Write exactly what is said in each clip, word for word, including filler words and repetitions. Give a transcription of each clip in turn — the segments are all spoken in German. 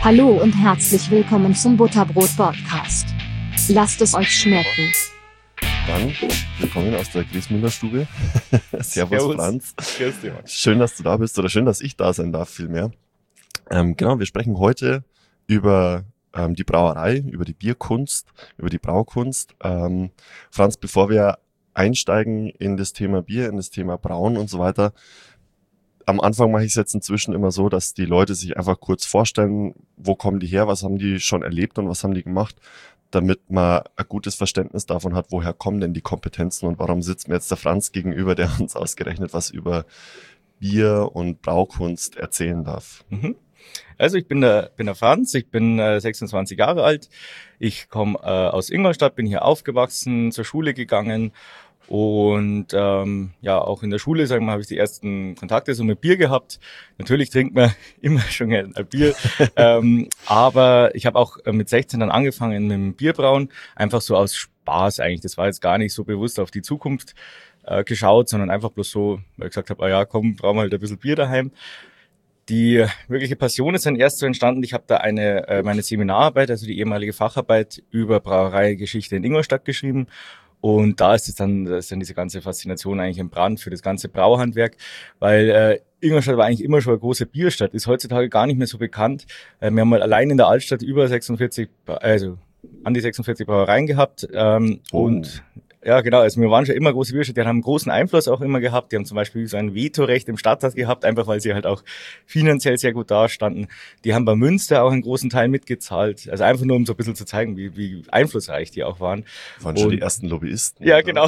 Hallo und herzlich willkommen zum Butterbrot-Podcast. Lasst es euch schmecken. Dann willkommen aus der Griesmüller-Stube. Servus, Servus, Franz. Grüß dich, Mann. Schön, dass du da bist oder schön, dass ich da sein darf vielmehr. Ähm, genau, wir sprechen heute über ähm, die Brauerei, über die Bierkunst, über die Braukunst. Ähm, Franz, bevor wir einsteigen in das Thema Bier, in das Thema Brauen und so weiter, am Anfang mache ich es jetzt inzwischen immer so, dass die Leute sich einfach kurz vorstellen, wo kommen die her, was haben die schon erlebt und was haben die gemacht, damit man ein gutes Verständnis davon hat, woher kommen denn die Kompetenzen und warum sitzt mir jetzt der Franz gegenüber, der uns ausgerechnet was über Bier und Braukunst erzählen darf. Mhm. Also ich bin der, bin der Franz, ich bin äh, sechsundzwanzig Jahre alt, ich komme äh, aus Ingolstadt, bin hier aufgewachsen, zur Schule gegangen und ähm, ja, auch in der Schule, sagen wir mal, habe ich die ersten Kontakte so mit Bier gehabt. Natürlich trinkt man immer schon gerne ein Bier, ähm, aber ich habe auch äh, mit sechzehn dann angefangen mit dem Bierbrauen, einfach so aus Spaß eigentlich. Das war jetzt gar nicht so bewusst auf die Zukunft äh, geschaut, sondern einfach bloß so, weil ich gesagt habe, ah ja, komm, brauchen wir halt ein bisschen Bier daheim. Die wirkliche Passion ist dann erst so entstanden. Ich habe da eine äh, meine Seminararbeit, also die ehemalige Facharbeit über Brauereigeschichte in Ingolstadt geschrieben. Und da ist es dann, da ist dann diese ganze Faszination eigentlich im Brand für das ganze Brauhandwerk, weil äh, Ingolstadt war eigentlich immer schon eine große Bierstadt, ist heutzutage gar nicht mehr so bekannt. Äh, wir haben mal allein in der Altstadt über sechsundvierzig, also an die sechsundvierzig Brauereien gehabt. Ähm, Oh. Und ja, genau, also wir waren schon immer große Bierstädte, die haben einen großen Einfluss auch immer gehabt. Die haben zum Beispiel so ein Vetorecht im Stadtrat gehabt, einfach weil sie halt auch finanziell sehr gut dastanden. Die haben bei Münster auch einen großen Teil mitgezahlt. Also einfach nur, um so ein bisschen zu zeigen, wie, wie einflussreich die auch waren. Waren schon Und- die ersten Lobbyisten. Ja, oder? genau.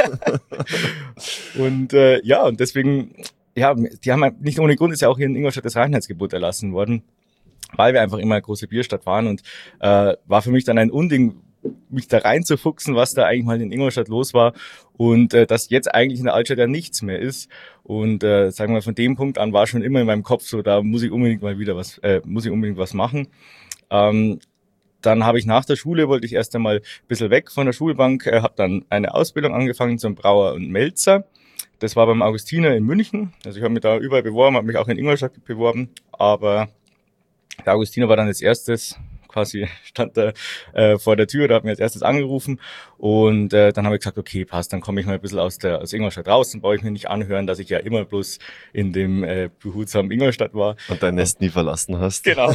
Und äh, ja, und deswegen, ja, die haben nicht ohne Grund ist ja auch hier in Ingolstadt das Reinheitsgebot erlassen worden, weil wir einfach immer eine große Bierstadt waren und äh, war für mich dann ein Unding, mich da reinzufuchsen, was da eigentlich mal in Ingolstadt los war und äh, dass jetzt eigentlich in der Altstadt ja nichts mehr ist. Und äh, sagen wir, von dem Punkt an war schon immer in meinem Kopf so, da muss ich unbedingt mal wieder was, äh, muss ich unbedingt was machen. Ähm, Dann habe ich nach der Schule, wollte ich erst einmal ein bisschen weg von der Schulbank, äh, habe dann eine Ausbildung angefangen zum Brauer und Melzer. Das war beim Augustiner in München. Also ich habe mich da überall beworben, habe mich auch in Ingolstadt beworben, aber der Augustiner war dann als erstes, quasi stand da äh, vor der Tür, da hat mir als erstes angerufen und äh, dann habe ich gesagt, okay, passt, dann komme ich mal ein bisschen aus der aus Ingolstadt raus, dann brauche ich mir nicht anhören, dass ich ja immer bloß in dem äh, behutsamen Ingolstadt war. Und dein Nest nie verlassen hast. Genau.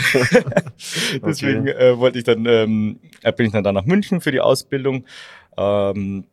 Deswegen äh, wollte ich dann, ähm, äh, bin ich dann da nach München für die Ausbildung. Ähm,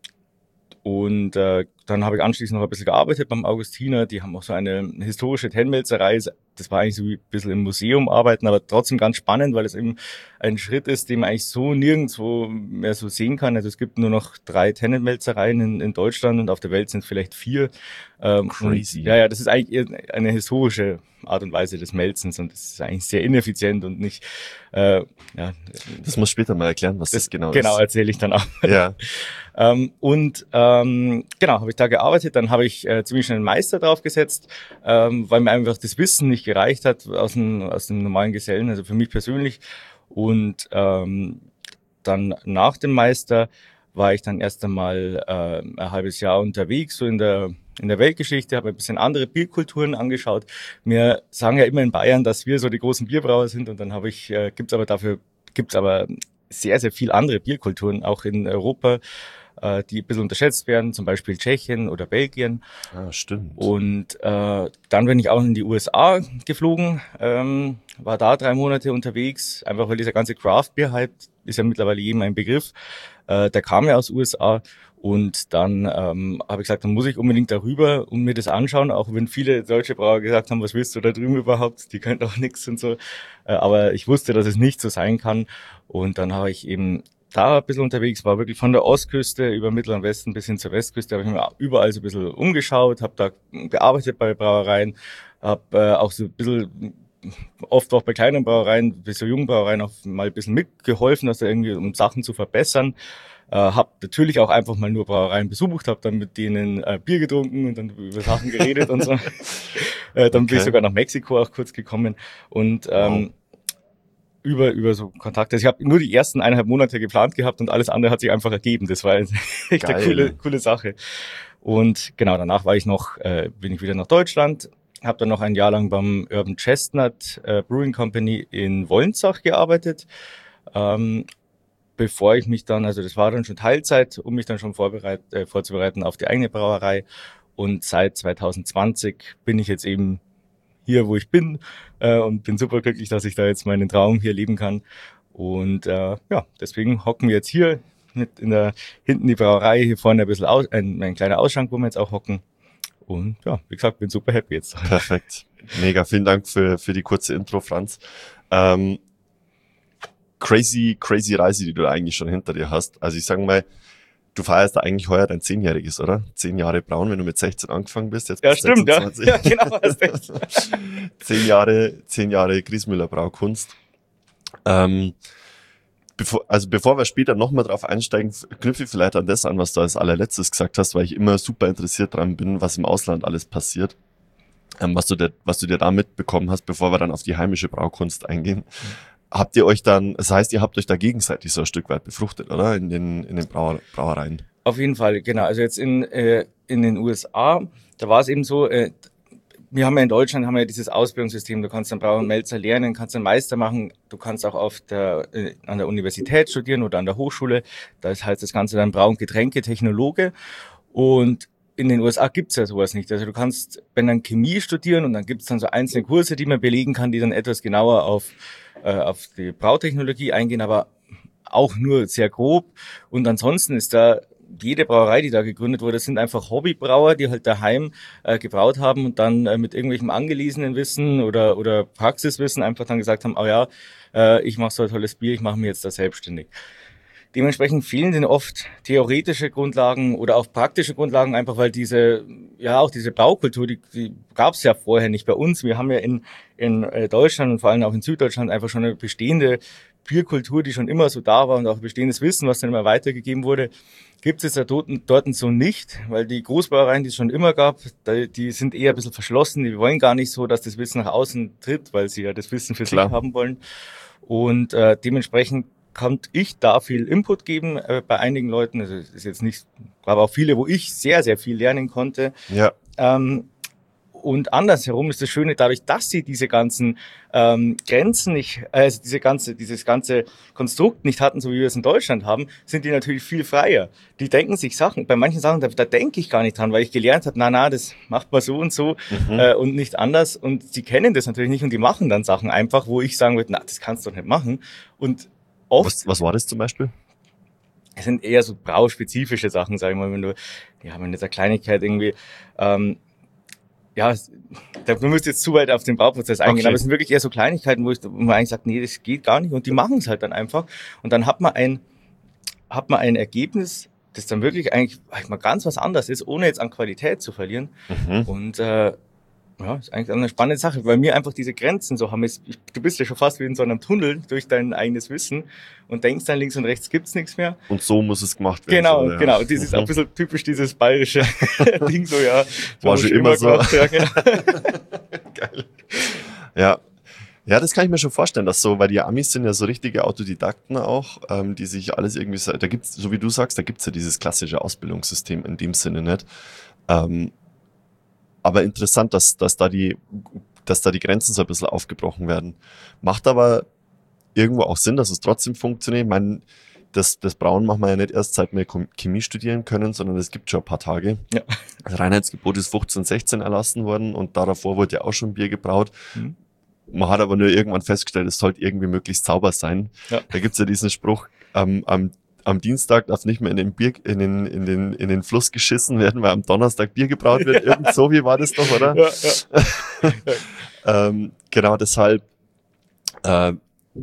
und äh, dann habe ich anschließend noch ein bisschen gearbeitet beim Augustiner. Die haben auch so eine historische Tennmelzerei. Das war eigentlich so wie ein bisschen im Museum arbeiten, aber trotzdem ganz spannend, weil es eben ein Schritt ist, den man eigentlich so nirgendwo mehr so sehen kann. Also es gibt nur noch drei Tennmelzereien in, in Deutschland und auf der Welt sind es vielleicht vier. Ähm, Crazy. Und, ja, ja, das ist eigentlich eher eine historische Art und Weise des Melzens und das ist eigentlich sehr ineffizient und nicht, äh, ja. Das muss später mal erklären, was das, Das genau Genau, ist. erzähle ich dann auch. Ja. Ähm, und ähm, genau, habe ich da gearbeitet, dann habe ich äh, ziemlich schnell einen Meister draufgesetzt, ähm, weil mir einfach das Wissen nicht gereicht hat aus dem, aus dem normalen Gesellen, also für mich persönlich. Und ähm, dann nach dem Meister war ich dann erst einmal äh, ein halbes Jahr unterwegs, so in der in der Weltgeschichte, habe ein bisschen andere Bierkulturen angeschaut. Wir sagen ja immer in Bayern, dass wir so die großen Bierbrauer sind und dann habe ich, äh, gibt's aber dafür, gibt's aber sehr, sehr viel andere Bierkulturen, auch in Europa, äh, die ein bisschen unterschätzt werden, zum Beispiel Tschechien oder Belgien. Ah, stimmt. Und äh, dann bin ich auch in die U S A geflogen, ähm, war da drei Monate unterwegs, einfach weil dieser ganze Craft-Beer-Hype ist ja mittlerweile jedem ein Begriff. Äh, der kam ja aus U S A und dann ähm, habe ich gesagt, dann muss ich unbedingt darüber und mir das anschauen, auch wenn viele deutsche Brauer gesagt haben, was willst du da drüben überhaupt, die können doch nichts und so. Äh, aber ich wusste, dass es nicht so sein kann und dann habe ich eben da ein bisschen unterwegs, war wirklich von der Ostküste über Mittel- und Westen bis hin zur Westküste, habe ich mir überall so ein bisschen umgeschaut, habe da gearbeitet bei Brauereien, habe äh, auch so ein bisschen, oft auch bei kleinen Brauereien, bis so jungen Brauereien auch mal ein bisschen mitgeholfen, dass da irgendwie, um Sachen zu verbessern. Äh, habe natürlich auch einfach mal nur Brauereien besucht, habe dann mit denen äh, Bier getrunken und dann über Sachen geredet und so. Äh, dann bin Okay. ich sogar nach Mexiko auch kurz gekommen und ähm, über über so Kontakte. Also ich habe nur die ersten eineinhalb Monate geplant gehabt und alles andere hat sich einfach ergeben. Das war echt Geil. eine coole coole Sache. Und genau danach war ich noch, äh, bin ich wieder nach Deutschland, habe dann noch ein Jahr lang beim Urban Chestnut äh, Brewing Company in Wolnsach gearbeitet, ähm, bevor ich mich dann, also das war dann schon Teilzeit, um mich dann schon vorbereit, äh, vorzubereiten auf die eigene Brauerei. Und seit zwanzig zwanzig bin ich jetzt eben hier, wo ich bin, äh, und bin super glücklich, dass ich da jetzt meinen Traum hier leben kann. Und äh, ja, deswegen hocken wir jetzt hier mit in der hinten die Brauerei, hier vorne ein bisschen aus, ein, ein kleiner Ausschank, wo wir jetzt auch hocken. Und ja, wie gesagt, bin super happy jetzt. Perfekt. Mega, vielen Dank für, für die kurze Intro, Franz. Ähm, crazy, crazy Reise, die du da eigentlich schon hinter dir hast. Also ich sage mal, du feierst da eigentlich heuer dein Zehnjähriges, oder? Zehn Jahre Braun, wenn du mit sechzehn angefangen bist. Jetzt ja, bist stimmt, sechsundzwanzig. ja. Ja, genau. Hast recht. zehn Jahre, zehn Jahre Griesmüller Braukunst. Ähm, bevor, also bevor wir später nochmal drauf einsteigen, knüpfe ich vielleicht an das an, was du als allerletztes gesagt hast, weil ich immer super interessiert dran bin, was im Ausland alles passiert. Ähm, was du dir, was du dir da mitbekommen hast, bevor wir dann auf die heimische Braukunst eingehen. Mhm. Habt ihr euch dann, das heißt, ihr habt euch da gegenseitig so ein Stück weit befruchtet, oder? In den, in den Brauer, Brauereien. Auf jeden Fall, genau. Also jetzt in, äh, in den U S A, da war es eben so, äh, wir haben ja in Deutschland haben wir ja dieses Ausbildungssystem, du kannst dann Brauer und Melzer lernen, kannst einen Meister machen, du kannst auch auf der, äh, an der Universität studieren oder an der Hochschule, da heißt das Ganze dann Brau- und Getränketechnologe. Und in den U S A gibt's ja sowas nicht. Also du kannst, wenn dann Chemie studieren und dann gibt's dann so einzelne Kurse, die man belegen kann, die dann etwas genauer auf, äh, auf die Brautechnologie eingehen, aber auch nur sehr grob. Und ansonsten ist da jede Brauerei, die da gegründet wurde, sind einfach Hobbybrauer, die halt daheim äh, gebraut haben und dann äh, mit irgendwelchem angelesenen Wissen oder oder Praxiswissen einfach dann gesagt haben, oh ja, äh, ich mache so ein tolles Bier, ich mache mir jetzt da selbstständig. Dementsprechend fehlen denen oft theoretische Grundlagen oder auch praktische Grundlagen, einfach weil diese, ja auch diese Braukultur, die, die gab es ja vorher nicht bei uns. Wir haben ja in, in Deutschland und vor allem auch in Süddeutschland einfach schon eine bestehende Bierkultur, die schon immer so da war und auch bestehendes Wissen, was dann immer weitergegeben wurde, gibt es ja dort, dort so nicht, weil die Großbrauereien, die es schon immer gab, die sind eher ein bisschen verschlossen, die wollen gar nicht so, dass das Wissen nach außen tritt, weil sie ja das Wissen für Klar. sich haben wollen. Und äh, dementsprechend konnte ich da viel Input geben äh, bei einigen Leuten. Also es ist jetzt nicht, gab auch viele, wo ich sehr, sehr viel lernen konnte. Ja. Ähm, und andersherum ist das Schöne, dadurch, dass sie diese ganzen ähm, Grenzen nicht, also diese ganze, dieses ganze Konstrukt nicht hatten, so wie wir es in Deutschland haben, sind die natürlich viel freier. Die denken sich Sachen, bei manchen Sachen, da, da denke ich gar nicht dran, weil ich gelernt habe, na, na, das macht man so und so mhm. äh, und nicht anders. Und sie kennen das natürlich nicht und die machen dann Sachen einfach, wo ich sagen würde, na, das kannst du doch nicht machen. Und oft, was, was war das zum Beispiel? Es sind eher so brauspezifische Sachen, sag ich mal, wenn du, ja, wenn jetzt eine Kleinigkeit irgendwie, ähm, ja, du musst jetzt zu weit auf den Brauprozess eingehen, okay. Aber es sind wirklich eher so Kleinigkeiten, wo, ich, wo man eigentlich sagt, nee, das geht gar nicht und die machen es halt dann einfach und dann hat man ein, hat man ein Ergebnis, das dann wirklich eigentlich mal ganz was anderes ist, ohne jetzt an Qualität zu verlieren mhm. und äh, ja, ist eigentlich eine spannende Sache, weil mir einfach diese Grenzen so haben. Ich, du bist ja schon fast wie in so einem Tunnel durch dein eigenes Wissen und denkst dann links und rechts gibt's nichts mehr. Und so muss es gemacht werden. Genau, so, ja. genau. Das ist auch ein bisschen typisch dieses bayerische Ding so, ja. So war schon immer so. Gemacht, ja, genau. Geil. Ja. Ja, das kann ich mir schon vorstellen, dass so, weil die Amis sind ja so richtige Autodidakten auch, ähm, die sich alles irgendwie, da gibt's, so wie du sagst, da gibt's ja dieses klassische Ausbildungssystem in dem Sinne nicht. Ähm, Aber interessant, dass, dass da die, dass da die Grenzen so ein bisschen aufgebrochen werden. Macht aber irgendwo auch Sinn, dass es trotzdem funktioniert. Ich meine, das, das Brauen machen wir ja nicht erst, seit wir Chemie studieren können, sondern es gibt schon ein paar Tage. Ja. Das Reinheitsgebot ist fünfzehn, sechzehn erlassen worden und davor wurde ja auch schon Bier gebraut. Mhm. Man hat aber nur irgendwann festgestellt, es sollte irgendwie möglichst sauber sein. Ja. Da gibt's ja diesen Spruch, ähm, am Am Dienstag darf nicht mehr in den Bier, in den, in den, in den Fluss geschissen werden, weil am Donnerstag Bier gebraut wird. Ja. Irgend so wie war das doch, oder? Ja, ja. ähm, genau, deshalb, äh,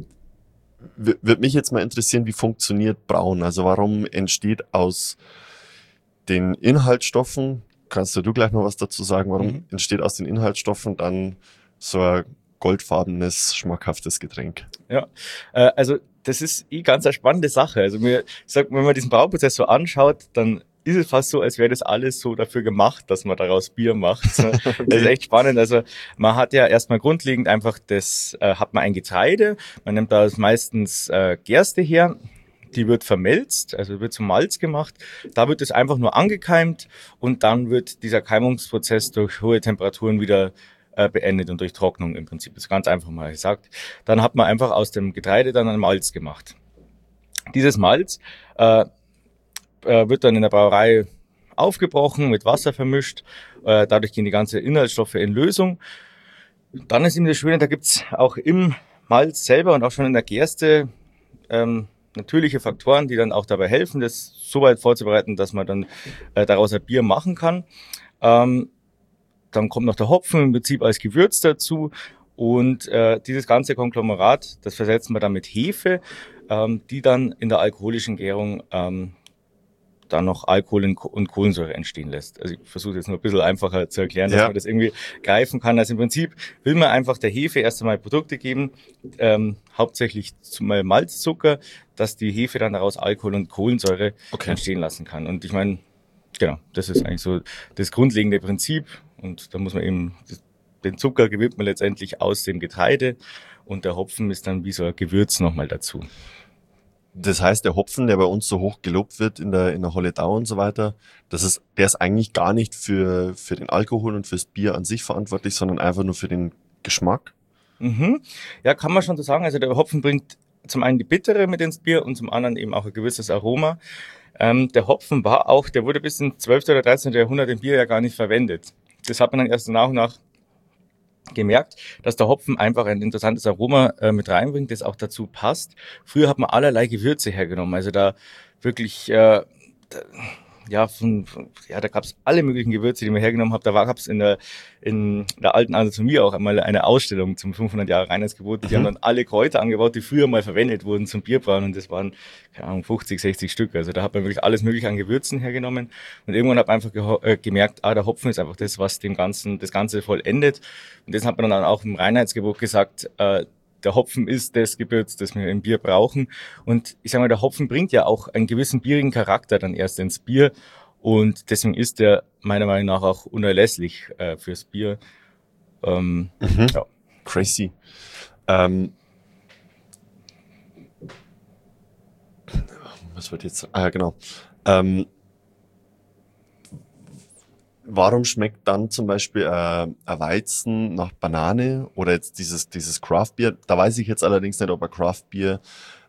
w- wird mich jetzt mal interessieren, wie funktioniert Brauen? Also warum entsteht aus den Inhaltsstoffen, kannst du gleich noch was dazu sagen, warum mhm. entsteht aus den Inhaltsstoffen dann so ein goldfarbenes, schmackhaftes Getränk? Ja, äh, also das ist eh ganz eine spannende Sache. Also mir, ich sag, wenn man diesen Brauprozess so anschaut, dann ist es fast so, als wäre das alles so dafür gemacht, dass man daraus Bier macht. Okay. Das ist echt spannend. Also man hat ja erstmal grundlegend einfach das, äh, hat man ein Getreide, man nimmt da meistens äh, Gerste her, die wird vermelzt, also wird zum Malz gemacht. Da wird es einfach nur angekeimt und dann wird dieser Keimungsprozess durch hohe Temperaturen wieder äh, beendet und durch Trocknung im Prinzip. Das ist ganz einfach mal gesagt. Dann hat man einfach aus dem Getreide dann ein Malz gemacht. Dieses Malz äh, äh, wird dann in der Brauerei aufgebrochen, mit Wasser vermischt. Äh, dadurch gehen die ganzen Inhaltsstoffe in Lösung. Dann ist eben das Schöne, da gibt's auch im Malz selber und auch schon in der Gerste ähm, natürliche Faktoren, die dann auch dabei helfen, das so weit vorzubereiten, dass man dann äh, daraus ein Bier machen kann. Ähm, dann kommt noch der Hopfen im Prinzip als Gewürz dazu und äh, dieses ganze Konglomerat, das versetzt man dann mit Hefe, ähm, die dann in der alkoholischen Gärung ähm, dann noch Alkohol und Kohlensäure entstehen lässt. Also ich versuche jetzt nur ein bisschen einfacher zu erklären, dass ja. man das irgendwie greifen kann. Also im Prinzip will man einfach der Hefe erst einmal Produkte geben, ähm, hauptsächlich zum Malzzucker, dass die Hefe dann daraus Alkohol und Kohlensäure okay. entstehen lassen kann. Und ich meine, genau, das ist eigentlich so das grundlegende Prinzip. Und da muss man eben, den Zucker gewinnt man letztendlich aus dem Getreide und der Hopfen ist dann wie so ein Gewürz nochmal dazu. Das heißt, der Hopfen, der bei uns so hoch gelobt wird in der in der Holledau und so weiter, das ist, der ist eigentlich gar nicht für für den Alkohol und fürs Bier an sich verantwortlich, sondern einfach nur für den Geschmack. Mhm. Ja, kann man schon so sagen. Also der Hopfen bringt zum einen die Bittere mit ins Bier und zum anderen eben auch ein gewisses Aroma. Ähm, der Hopfen war auch, der wurde bis ins zwölften oder dreizehnten Jahrhundert im Bier ja gar nicht verwendet. Das hat man dann erst nach und nach gemerkt, dass der Hopfen einfach ein interessantes Aroma äh, mit reinbringt, das auch dazu passt. Früher hat man allerlei Gewürze hergenommen, also da wirklich, äh, da, ja, von, von, ja, da gab es alle möglichen Gewürze, die man hergenommen hat. Da gab es in der in der alten Anatomie auch einmal eine Ausstellung zum fünfhundert Jahre Reinheitsgebot. Die mhm. haben dann alle Kräuter angebaut, die früher mal verwendet wurden zum Bierbrauen und das waren, keine Ahnung, fünfzig, sechzig Stück. Also da hat man wirklich alles mögliche an Gewürzen hergenommen und irgendwann hat man einfach geho- äh, gemerkt, ah, der Hopfen ist einfach das, was dem Ganzen, das Ganze vollendet. Und das hat man dann auch im Reinheitsgebot gesagt, äh, der Hopfen ist das Gewürz, das wir im Bier brauchen. Und ich sage mal, der Hopfen bringt ja auch einen gewissen bierigen Charakter dann erst ins Bier. Und deswegen ist der meiner Meinung nach auch unerlässlich äh, fürs Bier. Ähm, mhm. ja. Crazy. Ähm, was wird jetzt? Ah, genau. Ähm, Warum schmeckt dann zum Beispiel äh, ein Weizen nach Banane oder jetzt dieses dieses Craft-Bier? Da weiß ich jetzt allerdings nicht, ob ein Craft-Bier,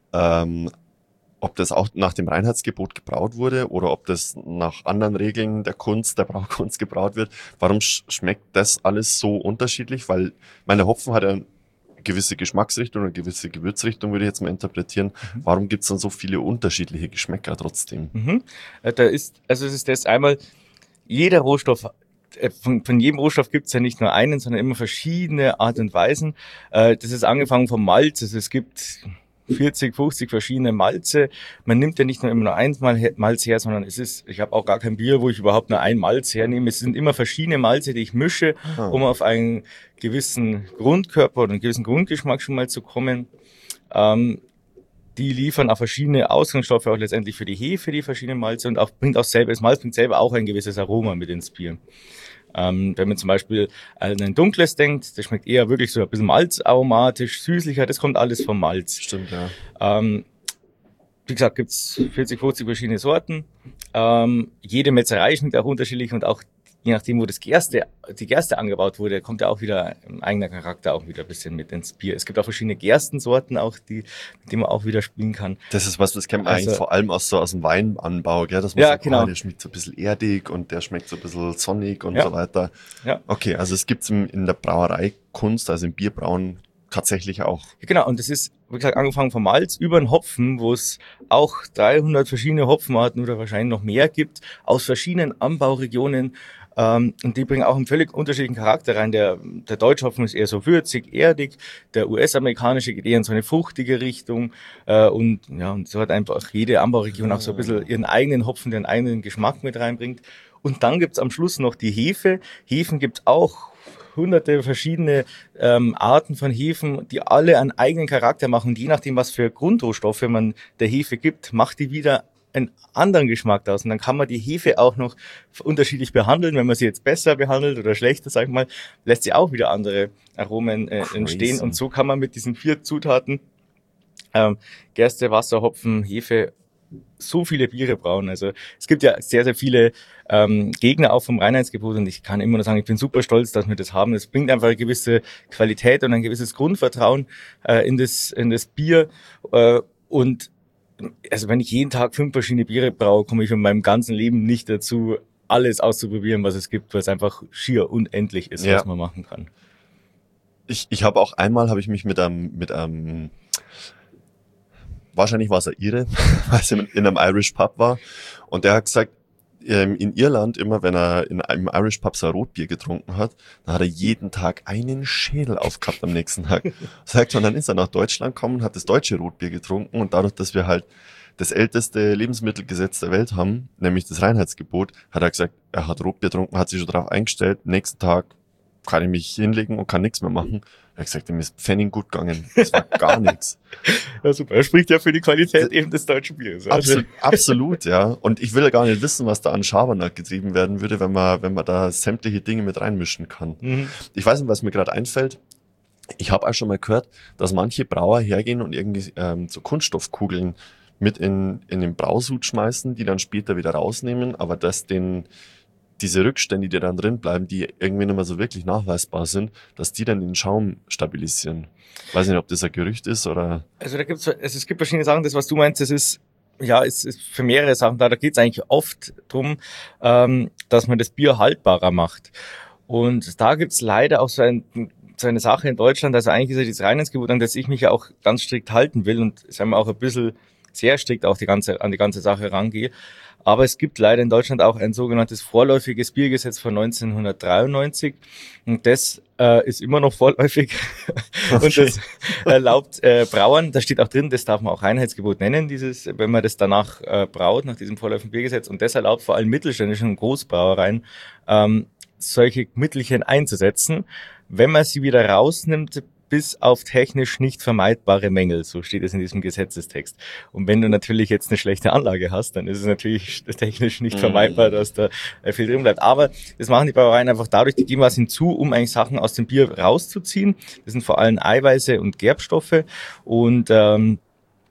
ähm, ob das auch nach dem Reinheitsgebot gebraut wurde oder ob das nach anderen Regeln der Kunst, der Braukunst gebraut wird. Warum sch- schmeckt das alles so unterschiedlich? Weil meine Hopfen hat ja eine gewisse Geschmacksrichtung, eine gewisse Gewürzrichtung, würde ich jetzt mal interpretieren. Mhm. Warum gibt es dann so viele unterschiedliche Geschmäcker trotzdem? Mhm. Da ist, also es ist das einmal, jeder Rohstoff, von, von jedem Rohstoff gibt es ja nicht nur einen, sondern immer verschiedene Art und Weisen. Das ist angefangen vom Malz, also es gibt vierzig, fünfzig verschiedene Malze. Man nimmt ja nicht nur immer nur ein Malz her, sondern es ist, ich habe auch gar kein Bier, wo ich überhaupt nur ein Malz hernehme. Es sind immer verschiedene Malze, die ich mische, oh. um auf einen gewissen Grundkörper oder einen gewissen Grundgeschmack schon mal zu kommen. Ähm, Die liefern auch verschiedene Ausgangsstoffe auch letztendlich für die Hefe, die verschiedenen Malze und auch bringt auch selber, das Malz bringt selber auch ein gewisses Aroma mit ins Bier. Ähm, wenn man zum Beispiel an ein dunkles denkt, das schmeckt eher wirklich so ein bisschen malzaromatisch, süßlicher, das kommt alles vom Malz. Stimmt, ja. Ähm, wie gesagt, gibt's vierzig, fünfzig verschiedene Sorten. Ähm, jede Metzgerei schmeckt auch unterschiedlich und auch je nachdem, wo das Gerste, die Gerste angebaut wurde, kommt ja auch wieder ein eigener Charakter auch wieder ein bisschen mit ins Bier. Es gibt auch verschiedene Gerstensorten auch, die, mit denen man auch wieder spielen kann. Das ist was, das kennt man also, eigentlich vor allem aus so aus dem Weinanbau, gell? Das ja, so, genau. Oh, der schmeckt so ein bisschen erdig und der schmeckt so ein bisschen sonnig und ja. so weiter. Ja. Okay, also es gibt's in, in der Brauereikunst, also im Bierbrauen tatsächlich auch. Genau, und das ist, wie gesagt, angefangen vom Malz über den Hopfen, wo es auch dreihundert verschiedene Hopfenarten oder wahrscheinlich noch mehr gibt, aus verschiedenen Anbauregionen. Ähm, und die bringen auch einen völlig unterschiedlichen Charakter rein. Der, der Deutschhopfen ist eher so würzig, erdig. Der U S-amerikanische geht eher in so eine fruchtige Richtung. Äh, und ja, und so hat einfach jede Anbauregion auch so ein bisschen ihren eigenen Hopfen, den eigenen Geschmack mit reinbringt. Und dann gibt's am Schluss noch die Hefe. Hefen gibt's auch hunderte verschiedene ähm, Arten von Hefen, die alle einen eigenen Charakter machen. Und je nachdem, was für Grundrohstoffe man der Hefe gibt, macht die wieder einen anderen Geschmack daraus. Und dann kann man die Hefe auch noch unterschiedlich behandeln. Wenn man sie jetzt besser behandelt oder schlechter, sag ich mal, lässt sie auch wieder andere Aromen äh, entstehen. Und so kann man mit diesen vier Zutaten, ähm, Gerste, Wasser, Hopfen, Hefe, so viele Biere brauen. Also es gibt ja sehr, sehr viele ähm, Gegner auch vom Reinheitsgebot und ich kann immer nur sagen, ich bin super stolz, dass wir das haben. Es bringt einfach eine gewisse Qualität und ein gewisses Grundvertrauen äh, in das in das Bier äh, und also wenn ich jeden Tag fünf verschiedene Biere braue, komme ich in meinem ganzen Leben nicht dazu, alles auszuprobieren, was es gibt, weil es einfach schier unendlich ist, ja. was man machen kann. Ich, ich habe auch einmal, habe ich mich mit einem, mit einem, wahrscheinlich war es ein Ire, weil es in, in einem Irish Pub war und der hat gesagt, in Irland immer, wenn er in einem Irish Pub so ein Rotbier getrunken hat, dann hat er jeden Tag einen Schädel aufgehabt am nächsten Tag. Sagt und dann ist er nach Deutschland gekommen, hat das deutsche Rotbier getrunken und dadurch, dass wir halt das älteste Lebensmittelgesetz der Welt haben, nämlich das Reinheitsgebot, hat er gesagt, er hat Rotbier getrunken, hat sich schon darauf eingestellt, nächsten Tag kann ich mich hinlegen und kann nichts mehr machen. Er hat gesagt, ihm ist Pfennig gut gegangen. Das war gar nichts. Ja, super. Er spricht ja für die Qualität eben des deutschen Biers. Absolut, absolut, ja. Und ich will ja gar nicht wissen, was da an Schabernack getrieben werden würde, wenn man, wenn man da sämtliche Dinge mit reinmischen kann. Mhm. Ich weiß nicht, was mir gerade einfällt. Ich habe auch schon mal gehört, dass manche Brauer hergehen und irgendwie ähm, so Kunststoffkugeln mit in, in den Brausud schmeißen, die dann später wieder rausnehmen, aber dass den diese Rückstände, die dann drin bleiben, die irgendwie nicht mehr so wirklich nachweisbar sind, dass die dann den Schaum stabilisieren. Weiß nicht, ob das ein Gerücht ist oder... Also da gibt's, also es gibt verschiedene Sachen. Das, was du meinst, das ist, ja, es ist für mehrere Sachen da. Da geht's eigentlich oft drum, ähm, dass man das Bier haltbarer macht. Und da gibt's leider auch so, ein, so eine Sache in Deutschland. Also eigentlich ist ja dieses Reinheitsgebot, an das ich mich ja auch ganz strikt halten will und sagen wir auch ein bisschen sehr strikt auch die ganze, an die ganze Sache rangehe. Aber es gibt leider in Deutschland auch ein sogenanntes vorläufiges Biergesetz von neunzehnhundertdreiundneunzig und das äh, ist immer noch vorläufig okay. Und das erlaubt äh, Brauern, da steht auch drin, das darf man auch Reinheitsgebot nennen, dieses, wenn man das danach äh, braut, nach diesem vorläufigen Biergesetz und das erlaubt vor allem mittelständischen und Großbrauereien ähm, solche Mittelchen einzusetzen, wenn man sie wieder rausnimmt, bis auf technisch nicht vermeidbare Mängel, so steht es in diesem Gesetzestext. Und wenn du natürlich jetzt eine schlechte Anlage hast, dann ist es natürlich technisch nicht vermeidbar, dass da viel drin bleibt. Aber das machen die Brauereien einfach dadurch, die geben was hinzu, um eigentlich Sachen aus dem Bier rauszuziehen. Das sind vor allem Eiweiße und Gerbstoffe und ähm,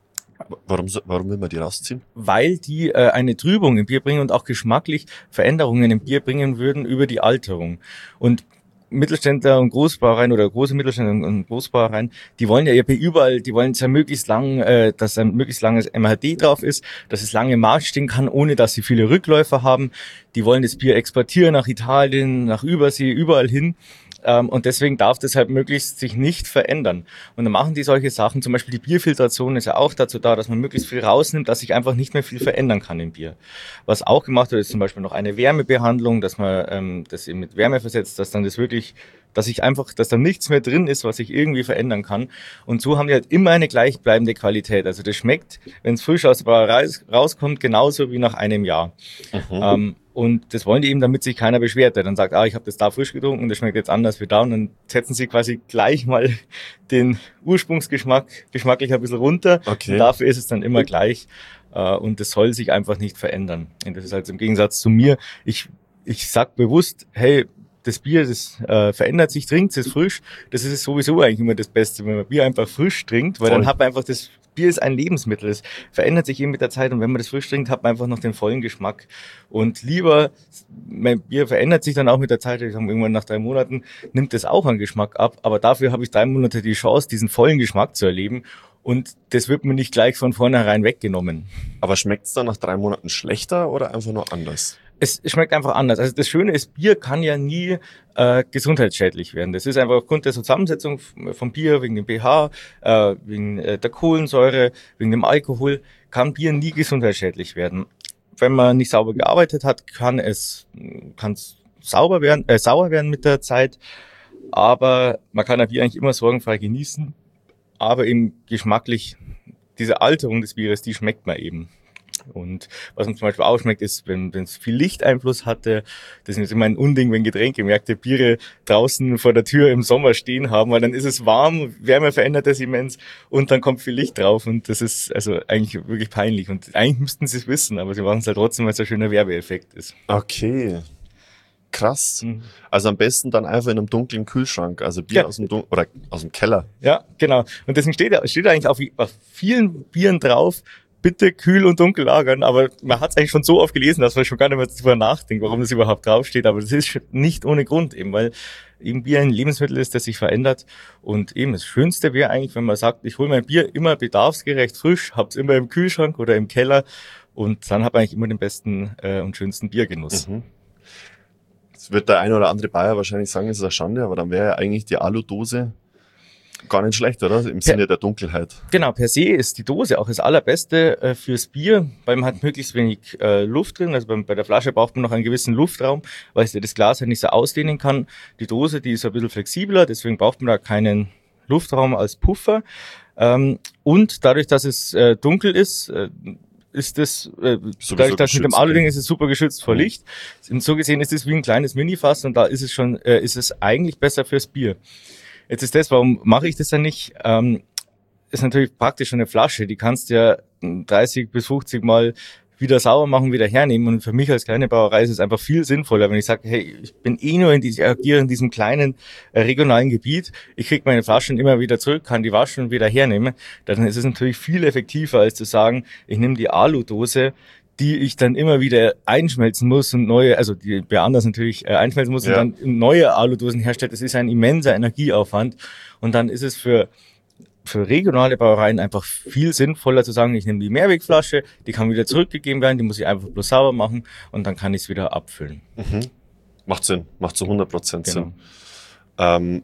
Warum, warum will man die rausziehen? Weil die äh, eine Trübung im Bier bringen und auch geschmacklich Veränderungen im Bier bringen würden über die Alterung. Und Mittelständler und Großbrauereien oder große Mittelständler und Großbrauereien, die wollen ja ihr Bier überall, die wollen es ja möglichst lang, äh, dass ein möglichst langes M H D drauf ist, dass es lange im Markt stehen kann, ohne dass sie viele Rückläufer haben. Die wollen das Bier exportieren nach Italien, nach Übersee, überall hin. Ähm, und deswegen darf das halt möglichst sich nicht verändern. Und dann machen die solche Sachen, zum Beispiel die Bierfiltration ist ja auch dazu da, dass man möglichst viel rausnimmt, dass sich einfach nicht mehr viel verändern kann im Bier. Was auch gemacht wird, ist zum Beispiel noch eine Wärmebehandlung, dass man ähm, das eben mit Wärme versetzt, dass dann das wirklich, dass sich einfach, dass da nichts mehr drin ist, was sich irgendwie verändern kann. Und so haben die halt immer eine gleichbleibende Qualität. Also das schmeckt, wenn es frisch aus der Brauerei rauskommt, genauso wie nach einem Jahr. Mhm. Ähm, Und das wollen die eben, damit sich keiner beschwert, der dann sagt, ah, ich habe das da frisch getrunken, das schmeckt jetzt anders wie da. Und dann setzen sie quasi gleich mal den Ursprungsgeschmack geschmacklich ein bisschen runter. Okay. Und dafür ist es dann immer gleich. Und das soll sich einfach nicht verändern. Und das ist halt im Gegensatz zu mir. Ich, ich sag bewusst, hey, das Bier, das äh, verändert sich, trinkt es frisch. Das ist sowieso eigentlich immer das Beste, wenn man Bier einfach frisch trinkt, weil Voll. Dann hat man einfach das Bier ist ein Lebensmittel, es verändert sich eben mit der Zeit und wenn man das frisch trinkt, hat man einfach noch den vollen Geschmack. Und lieber, mein Bier verändert sich dann auch mit der Zeit, ich sage, irgendwann nach drei Monaten nimmt es auch an Geschmack ab, aber dafür habe ich drei Monate die Chance, diesen vollen Geschmack zu erleben und das wird mir nicht gleich von vornherein weggenommen. Aber schmeckt es dann nach drei Monaten schlechter oder einfach nur anders? Es schmeckt einfach anders. Also das Schöne ist, Bier kann ja nie äh, gesundheitsschädlich werden. Das ist einfach aufgrund der Zusammensetzung vom Bier, wegen dem pH, äh, wegen äh, der Kohlensäure, wegen dem Alkohol, kann Bier nie gesundheitsschädlich werden. Wenn man nicht sauber gearbeitet hat, kann es kann es sauber werden, äh, sauer werden mit der Zeit. Aber man kann ein Bier eigentlich immer sorgenfrei genießen. Aber eben geschmacklich, diese Alterung des Bieres, die schmeckt man eben. Und was man zum Beispiel auch schmeckt, ist, wenn wenn es viel Lichteinfluss hatte, das ist immer ein Unding, wenn Getränkemärkte Biere draußen vor der Tür im Sommer stehen haben, weil dann ist es warm, Wärme verändert das immens und dann kommt viel Licht drauf und das ist also eigentlich wirklich peinlich und eigentlich müssten sie es wissen, aber sie machen es halt trotzdem, weil es ein schöner Werbeeffekt ist. Okay. Krass. Mhm. Also am besten dann einfach in einem dunklen Kühlschrank, also Bier ja. aus dem Dun- oder aus dem Keller. Ja, genau. Und deswegen steht, steht eigentlich auf, auf vielen Bieren drauf, bitte kühl und dunkel lagern, aber man hat es eigentlich schon so oft gelesen, dass man schon gar nicht mehr darüber nachdenkt, warum das überhaupt draufsteht, aber das ist nicht ohne Grund eben, weil eben Bier ein Lebensmittel ist, das sich verändert und eben das Schönste wäre eigentlich, wenn man sagt, ich hole mein Bier immer bedarfsgerecht frisch, hab's immer im Kühlschrank oder im Keller und dann hat man eigentlich immer den besten äh, und schönsten Biergenuss. Mhm. Jetzt wird der eine oder andere Bayer wahrscheinlich sagen, es ist eine Schande, aber dann wäre ja eigentlich die Aludose gar nicht schlecht, oder? Im Sinne der Dunkelheit. Genau, per se ist die Dose auch das Allerbeste äh, fürs Bier, weil man hat möglichst wenig äh, Luft drin. Also bei, bei der Flasche braucht man noch einen gewissen Luftraum, weil sich das Glas halt nicht so ausdehnen kann. Die Dose, die ist ein bisschen flexibler, deswegen braucht man da keinen Luftraum als Puffer. Ähm, und dadurch, dass es äh, dunkel ist, äh, ist das, äh, dadurch, dass mit dem Aluding ist es super geschützt vor Licht. Und so gesehen ist es wie ein kleines Minifass und da ist es schon, äh, ist es eigentlich besser fürs Bier. Jetzt ist das, warum mache ich das dann nicht? Ähm, ist natürlich praktisch eine Flasche, die kannst du ja dreißig bis fünfzig Mal wieder sauber machen, wieder hernehmen. Und für mich als kleine Brauerei ist es einfach viel sinnvoller, wenn ich sage, hey, ich bin eh nur in diesem, ich agiere in diesem kleinen äh, regionalen Gebiet, ich kriege meine Flaschen immer wieder zurück, kann die waschen und wieder hernehmen. Dann ist es natürlich viel effektiver, als zu sagen, ich nehme die Aludose, die ich dann immer wieder einschmelzen muss und neue, also die bei anders natürlich äh, einschmelzen muss ja. und dann neue Aludosen herstellt. Das ist ein immenser Energieaufwand. Und dann ist es für für regionale Brauereien einfach viel sinnvoller zu sagen, ich nehme die Mehrwegflasche, die kann wieder zurückgegeben werden, die muss ich einfach bloß sauber machen und dann kann ich es wieder abfüllen. Mhm. Macht Sinn, macht zu hundert Prozent genau. Sinn. Ähm,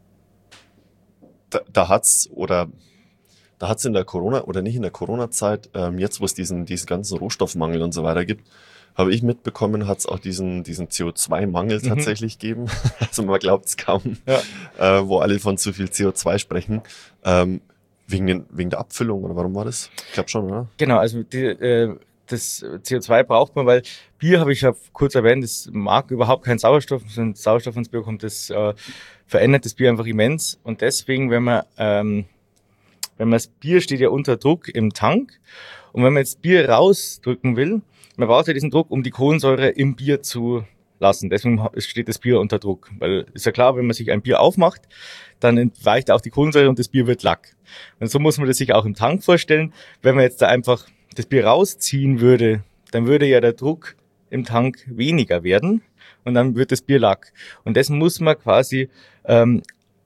da, da hat's oder Da hat es in der Corona oder nicht in der Corona-Zeit, ähm, jetzt wo es diesen, diesen ganzen Rohstoffmangel und so weiter gibt, habe ich mitbekommen, hat es auch diesen, diesen C O zwei Mangel mhm. tatsächlich gegeben. Also man glaubt es kaum, ja. äh, wo alle von zu viel C O zwei sprechen. Ähm, wegen, den, wegen der Abfüllung oder warum war das? Ich glaube schon, oder? Genau, also die, äh, das C O zwei braucht man, weil Bier, habe ich ja kurz erwähnt, das mag überhaupt keinen Sauerstoff. Wenn Sauerstoff ins Bier kommt, das äh, verändert das Bier einfach immens. Und deswegen, wenn man... Ähm, Wenn man das Bier steht ja unter Druck im Tank und wenn man jetzt Bier rausdrücken will, man braucht ja diesen Druck, um die Kohlensäure im Bier zu lassen. Deswegen steht das Bier unter Druck. Weil ist ja klar, wenn man sich ein Bier aufmacht, dann entweicht auch die Kohlensäure und das Bier wird Lack. Und so muss man das sich auch im Tank vorstellen. Wenn man jetzt da einfach das Bier rausziehen würde, dann würde ja der Druck im Tank weniger werden und dann wird das Bier Lack. Und das muss man quasi ähm,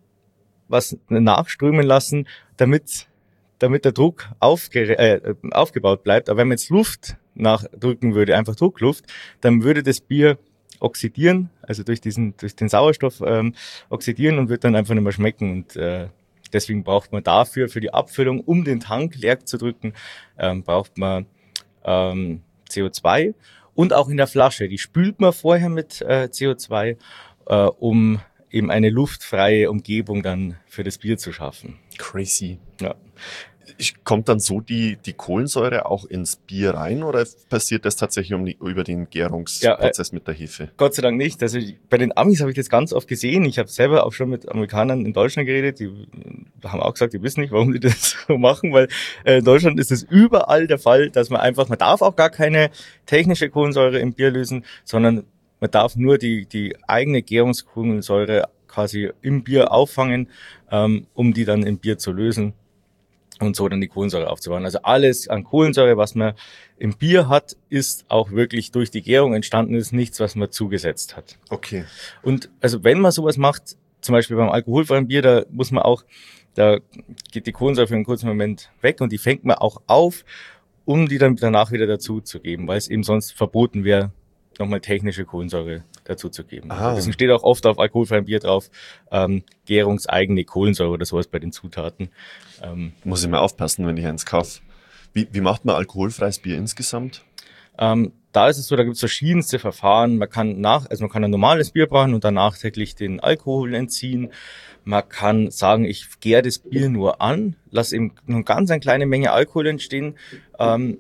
was nachströmen lassen, damit damit der Druck aufge- äh, aufgebaut bleibt. Aber wenn man jetzt Luft nachdrücken würde, einfach Druckluft, dann würde das Bier oxidieren, also durch diesen durch den Sauerstoff ähm, oxidieren und wird dann einfach nicht mehr schmecken. Und äh, deswegen braucht man dafür, für die Abfüllung, um den Tank leer zu drücken, ähm, braucht man ähm, C O zwei. Und auch in der Flasche, die spült man vorher mit äh, C O zwei, äh, um eben eine luftfreie Umgebung dann für das Bier zu schaffen. Crazy. Ja. Kommt dann so die, die Kohlensäure auch ins Bier rein oder passiert das tatsächlich um die, über den Gärungsprozess ja, äh, mit der Hefe? Gott sei Dank nicht. Also bei den Amis habe ich das ganz oft gesehen. Ich habe selber auch schon mit Amerikanern in Deutschland geredet. Die haben auch gesagt, die wissen nicht, warum die das so machen, weil äh, in Deutschland ist es überall der Fall, dass man einfach, man darf auch gar keine technische Kohlensäure im Bier lösen, sondern man darf nur die, die eigene Gärungskohlensäure quasi im Bier auffangen, ähm, um die dann im Bier zu lösen und so dann die Kohlensäure aufzubauen. Also alles an Kohlensäure, was man im Bier hat, ist auch wirklich durch die Gärung entstanden, ist nichts, was man zugesetzt hat. Okay. Und also wenn man sowas macht, zum Beispiel beim alkoholfreien Bier, da muss man auch, da geht die Kohlensäure für einen kurzen Moment weg und die fängt man auch auf, um die dann danach wieder dazu zu geben, weil es eben sonst verboten wäre, nochmal technische Kohlensäure dazu zu geben. Ah. Deswegen steht auch oft auf alkoholfreiem Bier drauf, ähm, gärungseigene Kohlensäure oder sowas bei den Zutaten. Ähm, Muss ich mal aufpassen, wenn ich eins kaufe. Wie, wie macht man alkoholfreies Bier insgesamt? Ähm, da ist es so, da gibt es verschiedenste Verfahren. Man kann nach, also man kann ein normales Bier brauen und dann nachträglich den Alkohol entziehen. Man kann sagen, ich gäre das Bier nur an, lasse eben nur ganz eine kleine Menge Alkohol entstehen ähm,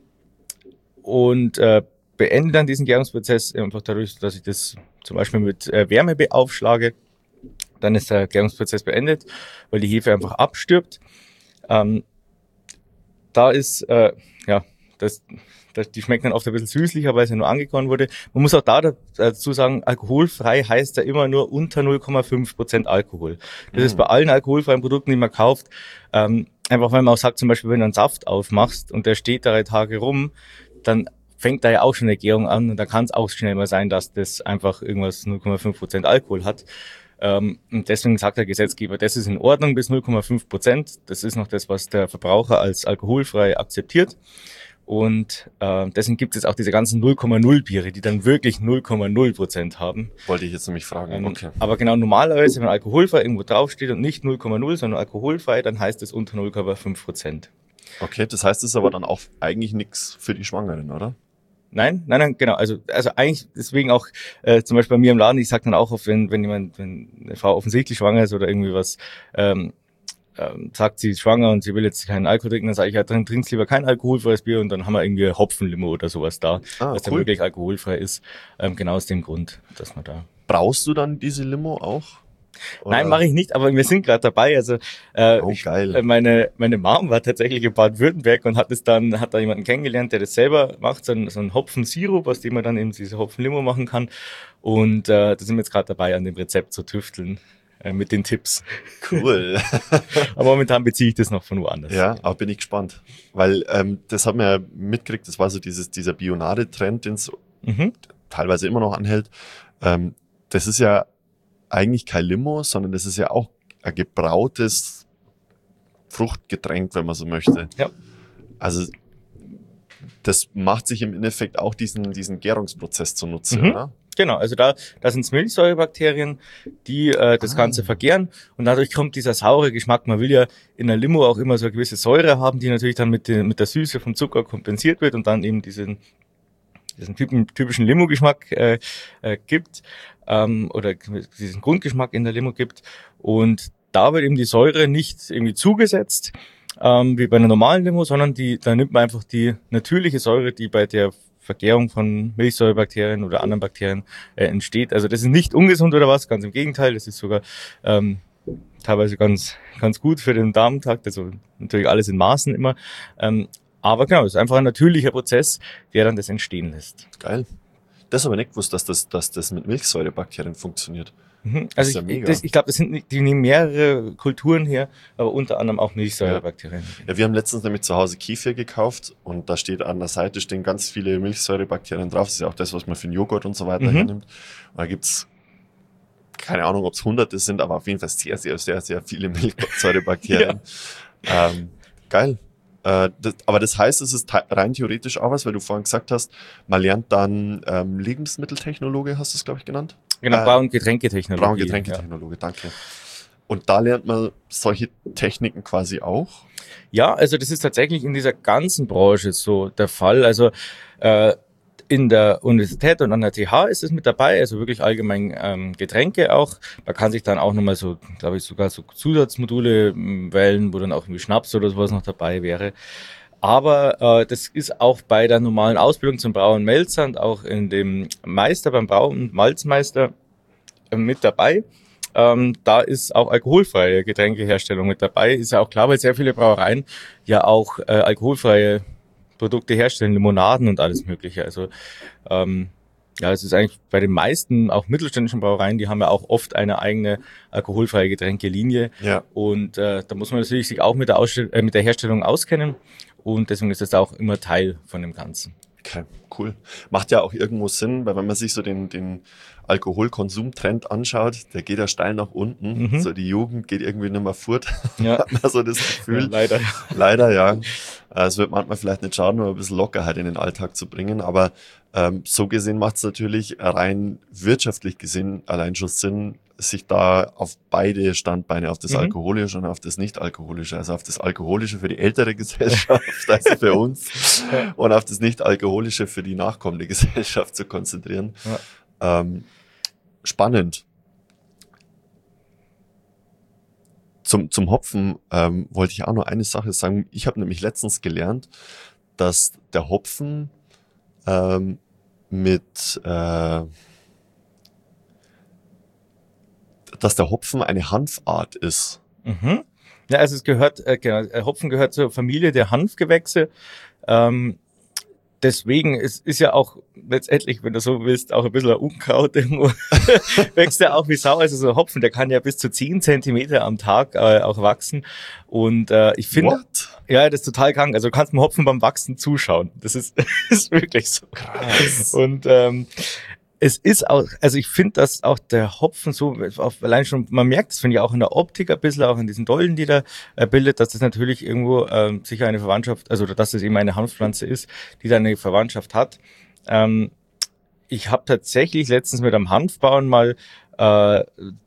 und äh, beende dann diesen Gärungsprozess einfach dadurch, dass ich das zum Beispiel mit äh, Wärme beaufschlage. Dann ist der Gärungsprozess beendet, weil die Hefe einfach abstirbt. Ähm, da ist, äh, ja, das, das, die schmecken dann oft ein bisschen süßlicher, weil es ja nur angegoren wurde. Man muss auch da dazu sagen, alkoholfrei heißt ja immer nur unter null Komma fünf Prozent Alkohol. Das mhm. ist bei allen alkoholfreien Produkten, die man kauft, ähm, einfach weil man auch sagt, zum Beispiel, wenn du einen Saft aufmachst und der steht drei Tage rum, dann fängt da ja auch schon eine Gärung an und da kann es auch schnell mal sein, dass das einfach irgendwas null Komma fünf Prozent Alkohol hat. Ähm, und deswegen sagt der Gesetzgeber, das ist in Ordnung bis null Komma fünf Prozent. Das ist noch das, was der Verbraucher als alkoholfrei akzeptiert. Und äh, deswegen gibt es auch diese ganzen null Komma null Biere, die dann wirklich null Komma null Prozent haben. Wollte ich jetzt nämlich fragen. Ähm, okay. Aber genau normalerweise, wenn alkoholfrei irgendwo draufsteht und nicht null Komma null, sondern alkoholfrei, dann heißt es unter null Komma fünf Prozent. Okay, das heißt, es ist aber dann auch eigentlich nichts für die Schwangeren, oder? Nein, nein, nein, genau. Also, also eigentlich deswegen auch äh, zum Beispiel bei mir im Laden. Ich sage dann auch oft, wenn wenn jemand, wenn eine Frau offensichtlich schwanger ist oder irgendwie was ähm, ähm, sagt, sie ist schwanger und sie will jetzt keinen Alkohol trinken, dann sage ich, ja, dann trinkst lieber kein alkoholfreies Bier und dann haben wir irgendwie Hopfenlimo oder sowas da, Ah, was dann cool. wirklich alkoholfrei ist. Ähm, genau aus dem Grund, dass man da. Brauchst du dann diese Limo auch? Oder? Nein, mache ich nicht, aber wir sind gerade dabei. Also äh, Oh, ich, geil. äh, meine meine Mom war tatsächlich in Baden-Württemberg und hat es dann hat da jemanden kennengelernt, der das selber macht, so ein, so ein Hopfensirup, aus dem man dann eben diese Hopfenlimo machen kann. Und äh, da sind wir jetzt gerade dabei, an dem Rezept zu tüfteln äh, mit den Tipps. Cool. Aber momentan beziehe ich das noch von woanders. Ja, aber bin ich gespannt. Weil ähm, das hat man ja mitgekriegt, das war so dieses, dieser Bionade-Trend, den es Mhm. teilweise immer noch anhält. Ähm, das ist ja eigentlich kein Limo, sondern das ist ja auch ein gebrautes Fruchtgetränk, wenn man so möchte. Ja. Also das macht sich im Endeffekt auch diesen, diesen Gärungsprozess zunutze, Mhm. oder? Genau, also da, da sind Milchsäurebakterien, die äh, das Ah. Ganze vergären und dadurch kommt dieser saure Geschmack. Man will ja in der Limo auch immer so eine gewisse Säure haben, die natürlich dann mit, den, mit der Süße vom Zucker kompensiert wird und dann eben diesen, diesen typen, typischen Limo-Geschmack äh, äh, gibt ähm, oder diesen Grundgeschmack in der Limo gibt. Und da wird eben die Säure nicht irgendwie zugesetzt, ähm, wie bei einer normalen Limo, sondern die, da nimmt man einfach die natürliche Säure, die bei der Vergärung von Milchsäurebakterien oder anderen Bakterien äh, entsteht. Also das ist nicht ungesund oder was, ganz im Gegenteil, das ist sogar ähm, teilweise ganz ganz gut für den Darmtrakt, also natürlich alles in Maßen immer. Ähm, aber genau, es ist einfach ein natürlicher Prozess, der dann das entstehen lässt. Geil. Das aber nicht gewusst, dass das, dass das mit Milchsäurebakterien funktioniert. Mhm. Das Also ist ja ich, mega. das, ich glaube, das sind nicht- die nehmen mehrere Kulturen her, aber unter anderem auch Milchsäurebakterien. Ja, wir haben letztens nämlich zu Hause Kefir gekauft und da steht an der Seite stehen ganz viele Milchsäurebakterien drauf. Das ist ja auch das, was man für den Joghurt und so weiter Mhm. hernimmt. Und da gibt's keine Ahnung, ob es Hunderte sind, aber auf jeden Fall sehr, sehr, sehr, sehr viele Milchsäurebakterien. ähm, geil. Äh, das, aber das heißt, es ist te- rein theoretisch auch was, weil du vorhin gesagt hast, man lernt dann ähm, Lebensmitteltechnologe, hast du es, glaube ich, genannt? Genau, Äh, Brau- und Getränketechnologie. Braun- und Getränketechnologe, danke. Und da lernt man solche Techniken quasi auch. Ja, also das ist tatsächlich in dieser ganzen Branche so der Fall. Also äh, in der Universität und an der T H ist es mit dabei, also wirklich allgemein ähm, Getränke auch. Man kann sich dann auch nochmal so, glaube ich, sogar so Zusatzmodule m, wählen, wo dann auch irgendwie Schnaps oder sowas noch dabei wäre. Aber äh, das ist auch bei der normalen Ausbildung zum Brauer und Melzer und auch in dem Meister beim Brau- und Malzmeister äh, mit dabei. Ähm, da ist auch alkoholfreie Getränkeherstellung mit dabei. Ist ja auch klar, weil sehr viele Brauereien ja auch äh, alkoholfreie Produkte herstellen, Limonaden und alles Mögliche. Also ähm, ja, es ist eigentlich bei den meisten, auch mittelständischen Brauereien, die haben ja auch oft eine eigene alkoholfreie Getränkelinie. Ja. Und äh, da muss man natürlich sich auch mit der, Ausstell äh, mit der Herstellung auskennen. Und deswegen ist das auch immer Teil von dem Ganzen. Okay, cool. Macht ja auch irgendwo Sinn, weil wenn man sich so den, den Alkoholkonsumtrend anschaut, der geht ja steil nach unten. Mhm. So die Jugend geht irgendwie nicht mehr fort. Ja, Hat man so das Gefühl. ja leider. Leider, ja. Äh, Es wird manchmal vielleicht nicht schaden, um ein bisschen Lockerheit in den Alltag zu bringen, aber ähm, so gesehen macht es natürlich rein wirtschaftlich gesehen allein schon Sinn, sich da auf beide Standbeine, auf das Mhm. Alkoholische und auf das Nicht-Alkoholische, also auf das Alkoholische für die ältere Gesellschaft, also für uns, Ja. und auf das Nicht-Alkoholische für die nachkommende Gesellschaft zu konzentrieren. Ähm, spannend. Zum, zum Hopfen ähm, wollte ich auch noch eine Sache sagen. Ich habe nämlich letztens gelernt, dass der Hopfen ähm, mit äh, dass der Hopfen eine Hanfart ist. Mhm. Ja, also es gehört, äh, genau, äh, Hopfen gehört zur Familie der Hanfgewächse. Ähm, deswegen, es ist ja auch letztendlich, wenn du so willst, auch ein bisschen ein Unkraut irgendwo. Wächst ja auch wie Sau. Also so ein Hopfen, der kann ja bis zu zehn Zentimeter am Tag äh, auch wachsen. Und äh, ich finde, What? ja, das ist total krank. Also du kannst dem Hopfen beim Wachsen zuschauen. Das ist, ist wirklich so. Krass. Und ähm, es ist auch, also ich finde, dass auch der Hopfen so, auf, allein schon, man merkt es, finde ich, auch in der Optik ein bisschen, auch in diesen Dolden, die da äh, bildet, dass das natürlich irgendwo ähm, sicher eine Verwandtschaft, also dass das eben eine Hanfpflanze ist, die da eine Verwandtschaft hat. Ähm, ich habe tatsächlich letztens mit einem Hanfbauern mal äh,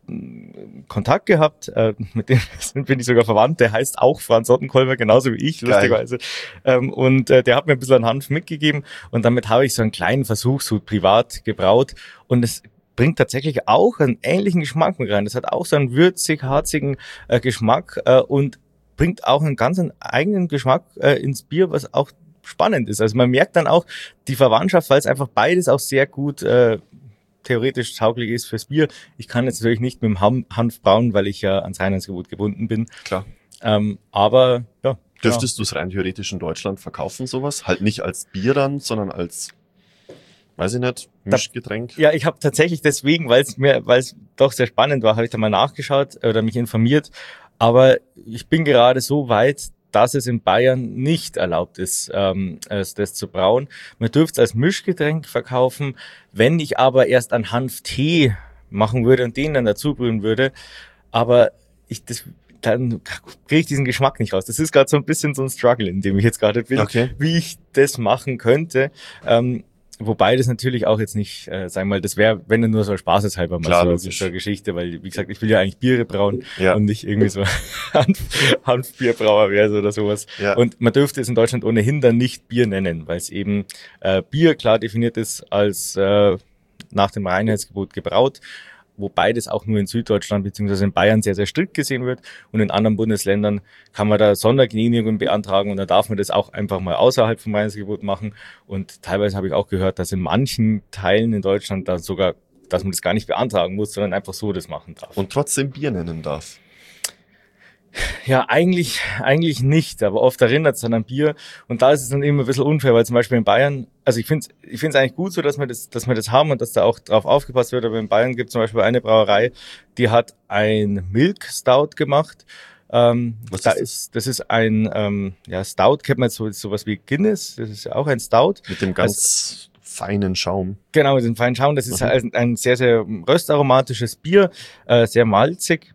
Kontakt gehabt, äh, mit dem bin ich sogar verwandt, der heißt auch Franz Ottenkolmer, genauso wie ich, Geil. lustigerweise. Ähm, und äh, der hat mir ein bisschen an Hanf mitgegeben und damit habe ich so einen kleinen Versuch so privat gebraut und es bringt tatsächlich auch einen ähnlichen Geschmack mit rein. Das hat auch so einen würzig, harzigen äh, Geschmack äh, und bringt auch einen ganz einen eigenen Geschmack äh, ins Bier, was auch spannend ist. Also man merkt dann auch die Verwandtschaft, weil es einfach beides auch sehr gut äh, theoretisch tauglich ist fürs Bier. Ich kann jetzt natürlich nicht mit dem Ham- Hanf brauen, weil ich ja ans Reinheitsgebot gebunden bin. Klar. Ähm, aber ja. Dürftest du es rein theoretisch in Deutschland verkaufen, sowas? Halt nicht als Bier dann, sondern als, weiß ich nicht, Mischgetränk? Ja, ich habe tatsächlich deswegen, weil es mir, weil es doch sehr spannend war, habe ich da mal nachgeschaut oder mich informiert. Aber ich bin gerade so weit, dass es in Bayern nicht erlaubt ist, ähm, das zu brauen. Man dürfte es als Mischgetränk verkaufen. Wenn ich aber erst einen Hanftee machen würde und den dann dazu brühen würde, aber ich das dann kriege ich diesen Geschmack nicht raus. Das ist gerade so ein bisschen so ein Struggle, in dem ich jetzt gerade bin, Okay. wie ich das machen könnte. Ähm, Wobei das natürlich auch jetzt nicht, äh, sagen wir mal, das wäre, wenn nur so spaßeshalber mal Klar, so, logisch. so eine Geschichte, weil, wie gesagt, ich will ja eigentlich Biere brauen Ja. und nicht irgendwie so Hanf, Hanfbierbrauer wäre so oder sowas. Ja. Und man dürfte es in Deutschland ohnehin dann nicht Bier nennen, weil es eben äh, Bier klar definiert ist als äh, nach dem Reinheitsgebot gebraut, wobei das auch nur in Süddeutschland bzw. in Bayern sehr, sehr strikt gesehen wird. Und in anderen Bundesländern kann man da Sondergenehmigungen beantragen und dann darf man das auch einfach mal außerhalb vom Reinheitsgebot machen. Und teilweise habe ich auch gehört, dass in manchen Teilen in Deutschland da sogar, dass man das gar nicht beantragen muss, sondern einfach so das machen darf. Und trotzdem Bier nennen darf. Ja, eigentlich, eigentlich nicht, aber oft erinnert es dann an Bier und da ist es dann eben ein bisschen unfair, weil zum Beispiel in Bayern, also ich finde es ich find's eigentlich gut so, dass wir das, dass wir das haben und dass da auch drauf aufgepasst wird, aber in Bayern gibt es zum Beispiel eine Brauerei, die hat ein Milk Stout gemacht. Ähm, Was da ist das? ist, das ist ein, ähm, ja, Stout kennt man jetzt so, sowas wie Guinness, das ist ja auch ein Stout. Mit dem ganz feinen Schaum. Genau, mit dem feinen Schaum, das ist Mhm. ein, ein sehr, sehr röstaromatisches Bier, äh, sehr malzig.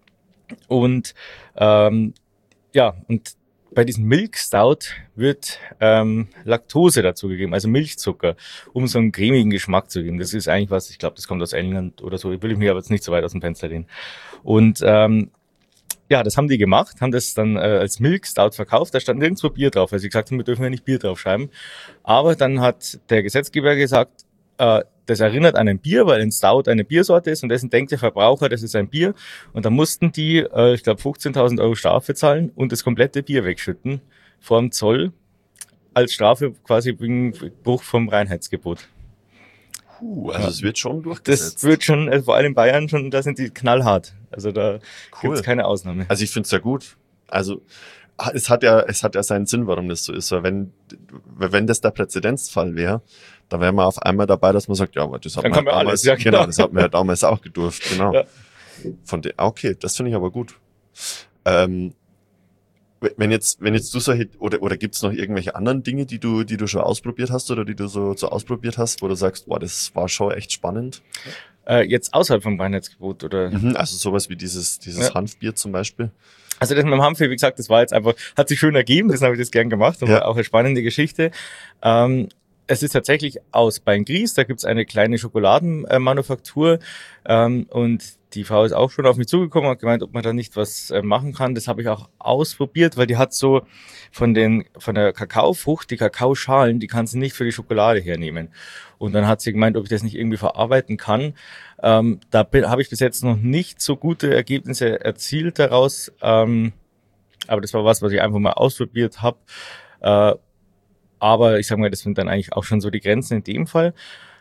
Und ähm, ja, und bei diesem Milk Stout wird ähm, Laktose dazugegeben, also Milchzucker, um so einen cremigen Geschmack zu geben. Das ist eigentlich was, ich glaube, das kommt aus England oder so, will ich mich aber jetzt nicht so weit aus dem Fenster lehnen. Und ähm, ja, das haben die gemacht, haben das dann äh, als Milk Stout verkauft, da stand nirgendwo Bier drauf, weil sie gesagt haben, wir dürfen ja nicht Bier draufschreiben. Aber dann hat der Gesetzgeber gesagt, äh, das erinnert an ein Bier, weil ein Stout eine Biersorte ist und dessen denkt der Verbraucher, das ist ein Bier. Und dann mussten die, äh, ich glaube, fünfzehntausend Euro Strafe zahlen und das komplette Bier wegschütten vor dem Zoll als Strafe quasi wegen Bruch vom Reinheitsgebot. Puh, also Ja. es wird schon durchgesetzt. Das wird schon, also vor allem in Bayern schon, da sind die knallhart. Also da Cool. gibt's keine Ausnahme. Also ich finde es ja gut. Also es hat ja, es hat ja seinen Sinn, warum das so ist. Weil wenn, wenn das der Präzedenzfall wäre, da wären wir auf einmal dabei, dass man sagt, ja, aber das hat Dann man kann man damals, alles, ja, genau. genau, das hat man ja damals auch gedurft, genau. Ja. Von der, okay, das finde ich aber gut. Ähm, wenn jetzt, wenn jetzt du solche, oder, oder gibt's noch irgendwelche anderen Dinge, die du, die du schon ausprobiert hast oder die du so, so ausprobiert hast, wo du sagst, boah, das war schon echt spannend? Äh, jetzt außerhalb vom Reinheitsgebot oder? Mhm, also sowas wie dieses, dieses Ja. Hanfbier zum Beispiel. Also das mit dem Hanfbier, wie gesagt, das war jetzt einfach, hat sich schön ergeben, deswegen habe ich das gern gemacht und Ja. war auch eine spannende Geschichte. Ähm, es ist tatsächlich aus Beingries, da gibt's eine kleine Schokoladenmanufaktur ähm, und die Frau ist auch schon auf mich zugekommen und hat gemeint, ob man da nicht was äh, machen kann. Das habe ich auch ausprobiert, weil die hat so von den von der Kakaofrucht, die Kakaoschalen, die kann sie nicht für die Schokolade hernehmen. Und dann hat sie gemeint, ob ich das nicht irgendwie verarbeiten kann. Ähm, da bin- habe ich bis jetzt noch nicht so gute Ergebnisse erzielt daraus. Ähm, aber das war was, was ich einfach mal ausprobiert habe. Äh, aber ich sage mal, das sind dann eigentlich auch schon so die Grenzen in dem Fall.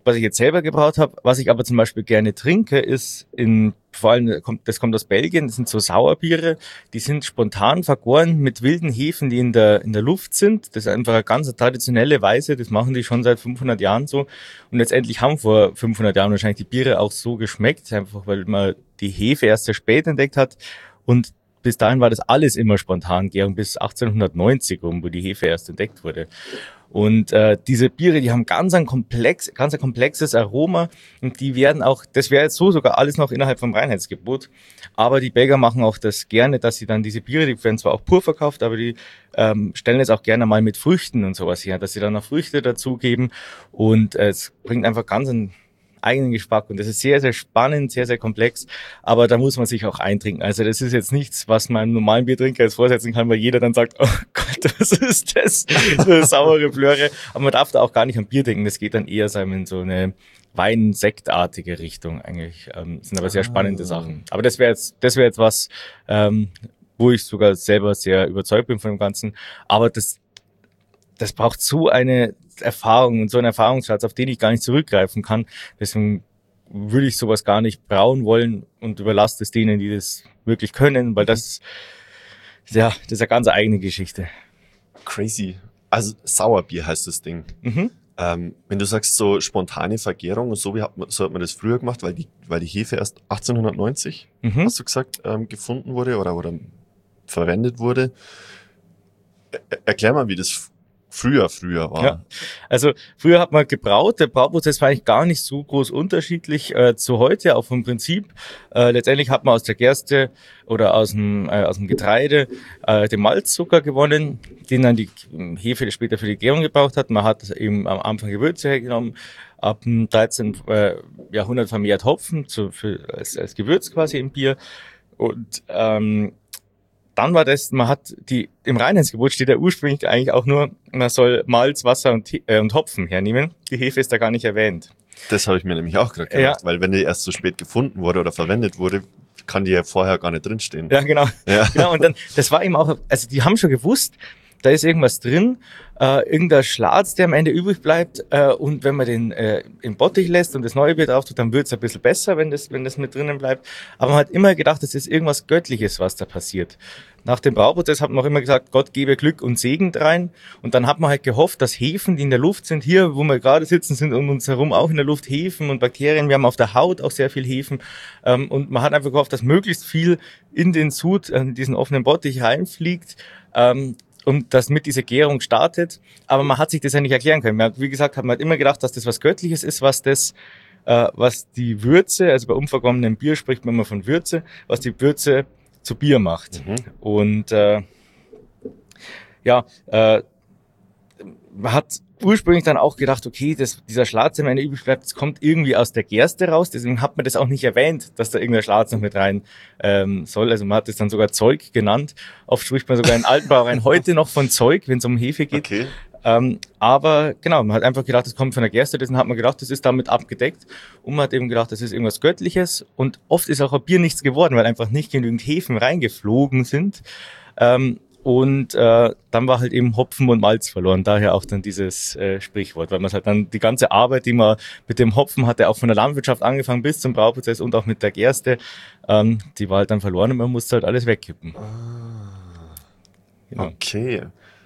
was ich jetzt selber gebraut habe. Was ich aber zum Beispiel gerne trinke, ist in, vor allem, kommt, das kommt aus Belgien, das sind so Sauerbiere, die sind spontan vergoren mit wilden Hefen, die in der, in der Luft sind. Das ist einfach eine ganz traditionelle Weise, das machen die schon seit fünfhundert Jahren so. Und letztendlich haben vor fünfhundert Jahren wahrscheinlich die Biere auch so geschmeckt, einfach weil man die Hefe erst sehr spät entdeckt hat. Und bis dahin war das alles immer Spontangärung, bis achtzehnhundertneunzig rum, wo die Hefe erst entdeckt wurde. Und äh, diese Biere, die haben ganz ein komplex, ganz ein komplexes Aroma und die werden auch, das wäre jetzt so sogar alles noch innerhalb vom Reinheitsgebot, aber die Belgier machen auch das gerne, dass sie dann diese Biere, die werden zwar auch pur verkauft, aber die ähm, stellen es auch gerne mal mit Früchten und sowas her, dass sie dann noch Früchte dazugeben und äh, es bringt einfach ganz einen eigenen Geschmack und das ist sehr, sehr spannend, sehr, sehr komplex, aber da muss man sich auch eintrinken. Also das ist jetzt nichts, was man einem normalen Biertrinker jetzt vorsetzen kann, weil jeder dann sagt, oh Gott, was ist das? So eine saure Blöre. Aber man darf da auch gar nicht am Bier denken, das geht dann eher so in so eine Wein-Sektartige Richtung eigentlich. Ähm, das sind aber sehr spannende ah. Sachen. Aber das wäre jetzt, das wäre jetzt was, ähm, wo ich sogar selber sehr überzeugt bin von dem Ganzen. Aber das das braucht so eine Erfahrung und so einen Erfahrungsschatz, auf den ich gar nicht zurückgreifen kann. Deswegen würde ich sowas gar nicht brauen wollen und überlasse es denen, die das wirklich können, weil das, ja, das ist eine ganz eigene Geschichte. Crazy. Also Sauerbier heißt das Ding. Mhm. Ähm, wenn du sagst so spontane Vergärung und so, wie hat man, so hat man das früher gemacht, weil die, weil die Hefe erst achtzehnhundertneunzig, mhm. hast du gesagt, ähm, gefunden wurde oder, oder verwendet wurde. Er, erklär mal, wie das früher, früher war. Ja, also früher hat man gebraut, der Brauprozess war eigentlich gar nicht so groß unterschiedlich äh, zu heute, auch vom Prinzip. Äh, letztendlich hat man aus der Gerste oder aus dem, äh, aus dem Getreide äh, den Malzzucker gewonnen, den dann die Hefe später für die Gärung gebraucht hat. Man hat eben am Anfang Gewürze hergenommen, ab dem dreizehnten Jahrhundert vermehrt Hopfen zu, für, als, als Gewürz quasi im Bier und ähm, dann war das, man hat die, im Reinheitsgebot steht ja ursprünglich eigentlich auch nur, man soll Malz, Wasser und, äh, und Hopfen hernehmen. Die Hefe ist da gar nicht erwähnt. Das habe ich mir nämlich auch gerade gedacht, ja. Weil wenn die erst so spät gefunden wurde oder verwendet wurde, kann die ja vorher gar nicht drinstehen. Ja, genau. Ja. Genau, und dann, das war eben auch, also die haben schon gewusst, da ist irgendwas drin, äh, irgendein Schlatz, der am Ende übrig bleibt, äh, und wenn man den äh, im Bottich lässt und das neue Bier drauf tut, dann wird's ein bisschen besser, wenn das wenn das mit drinnen bleibt. Aber man hat immer gedacht, das ist irgendwas Göttliches, was da passiert. Nach dem Brauprozess hat man auch immer gesagt, Gott gebe Glück und Segen rein. Und dann hat man halt gehofft, dass Hefen, die in der Luft sind, hier, wo wir gerade sitzen, sind um uns herum auch in der Luft Hefen und Bakterien. Wir haben auf der Haut auch sehr viel Hefen. Ähm, und man hat einfach gehofft, dass möglichst viel in den Sud, in diesen offenen Bottich reinfliegt, ähm, und das mit dieser Gärung startet, aber man hat sich das ja nicht erklären können. Man hat, wie gesagt, hat man immer gedacht, dass das was Göttliches ist, was das, äh, was die Würze, also bei unvergommenem Bier spricht man immer von Würze, was die Würze zu Bier macht. Mhm. Und äh, ja, äh, man hat ursprünglich dann auch gedacht, okay, das, dieser Schlatz, der am Ende übrig bleibt, das kommt irgendwie aus der Gerste raus. Deswegen hat man das auch nicht erwähnt, dass da irgendein Schlatz noch mit rein ähm, soll. Also man hat das dann sogar Zeug genannt. Oft spricht man sogar in alten Brauereien heute noch von Zeug, wenn es um Hefe geht. Okay. Ähm, aber genau, man hat einfach gedacht, das kommt von der Gerste. Deswegen hat man gedacht, das ist damit abgedeckt. Und man hat eben gedacht, das ist irgendwas Göttliches. Und oft ist auch ein Bier nichts geworden, weil einfach nicht genügend Hefen reingeflogen sind. Ähm, Und äh, dann war halt eben Hopfen und Malz verloren, daher auch dann dieses äh, Sprichwort, weil man halt dann die ganze Arbeit, die man mit dem Hopfen hatte, auch von der Landwirtschaft angefangen bis zum Brauprozess und auch mit der Gerste, ähm, die war halt dann verloren und man musste halt alles wegkippen. Ah, genau. Okay.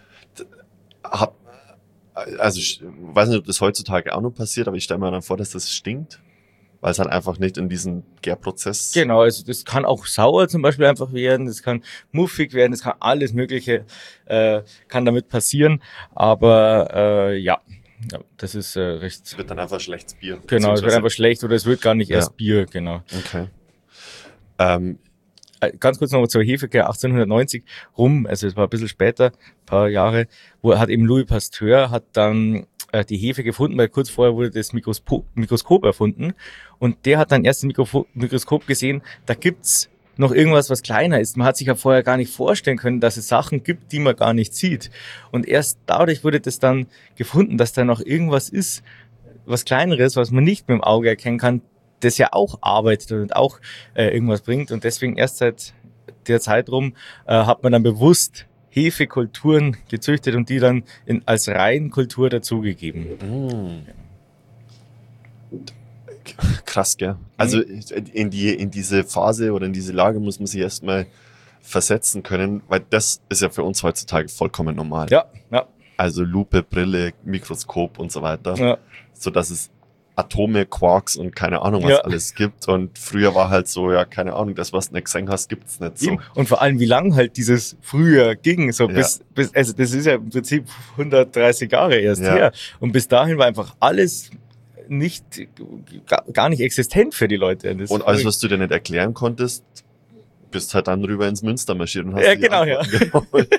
Hab, also ich weiß nicht, ob das heutzutage auch noch passiert, aber ich stelle mir dann vor, dass das stinkt. Weil es halt einfach nicht in diesen Gärprozess... Genau, also das kann auch sauer zum Beispiel einfach werden, das kann muffig werden, das kann alles Mögliche, äh, kann damit passieren, aber äh, ja, ja, das ist äh, recht... Es wird dann einfach schlechtes Bier. Genau, es wird einfach schlecht oder es wird gar nicht ja. erst Bier, genau. Okay. Ähm, Ganz kurz noch zur Hefegär, achtzehnhundertneunzig rum, also es war ein bisschen später, ein paar Jahre, wo hat eben Louis Pasteur hat dann die Hefe gefunden, weil kurz vorher wurde das Mikroskop, Mikroskop erfunden und der hat dann erst im Mikro- Mikroskop gesehen, da gibt's noch irgendwas, was kleiner ist. Man hat sich ja vorher gar nicht vorstellen können, dass es Sachen gibt, die man gar nicht sieht. Und erst dadurch wurde das dann gefunden, dass da noch irgendwas ist, was Kleineres, was man nicht mit dem Auge erkennen kann, das ja auch arbeitet und auch äh, irgendwas bringt. Und deswegen erst seit der Zeit rum äh, hat man dann bewusst Hefekulturen gezüchtet und die dann in, als Reihenkultur dazugegeben. Mm. Krass, gell? Also in die in diese Phase oder in diese Lage muss man sich erstmal versetzen können, weil das ist ja für uns heutzutage vollkommen normal. Ja, ja. Also Lupe, Brille, Mikroskop und so weiter, Ja. so dass es Atome, Quarks und keine Ahnung was Ja. alles gibt. Und früher war halt so, ja, keine Ahnung, das, was du nicht gesehen hast, gibt's nicht so. Eben. Und vor allem, wie lang halt dieses früher ging, so Ja. bis, bis, also das ist ja im Prinzip hundertdreißig Jahre erst Ja. her. Und bis dahin war einfach alles nicht, gar, gar nicht existent für die Leute. Das Und ist alles, verrückt. was du dir nicht erklären konntest, bist halt dann rüber ins Münster marschiert und hast Ja, die genau, ja. Antworten geholt.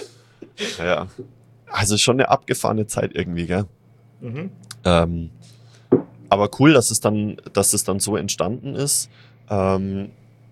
Ja. Also schon eine abgefahrene Zeit irgendwie, gell? Mhm. Ähm, aber cool, dass es dann, dass es dann so entstanden ist. Ähm,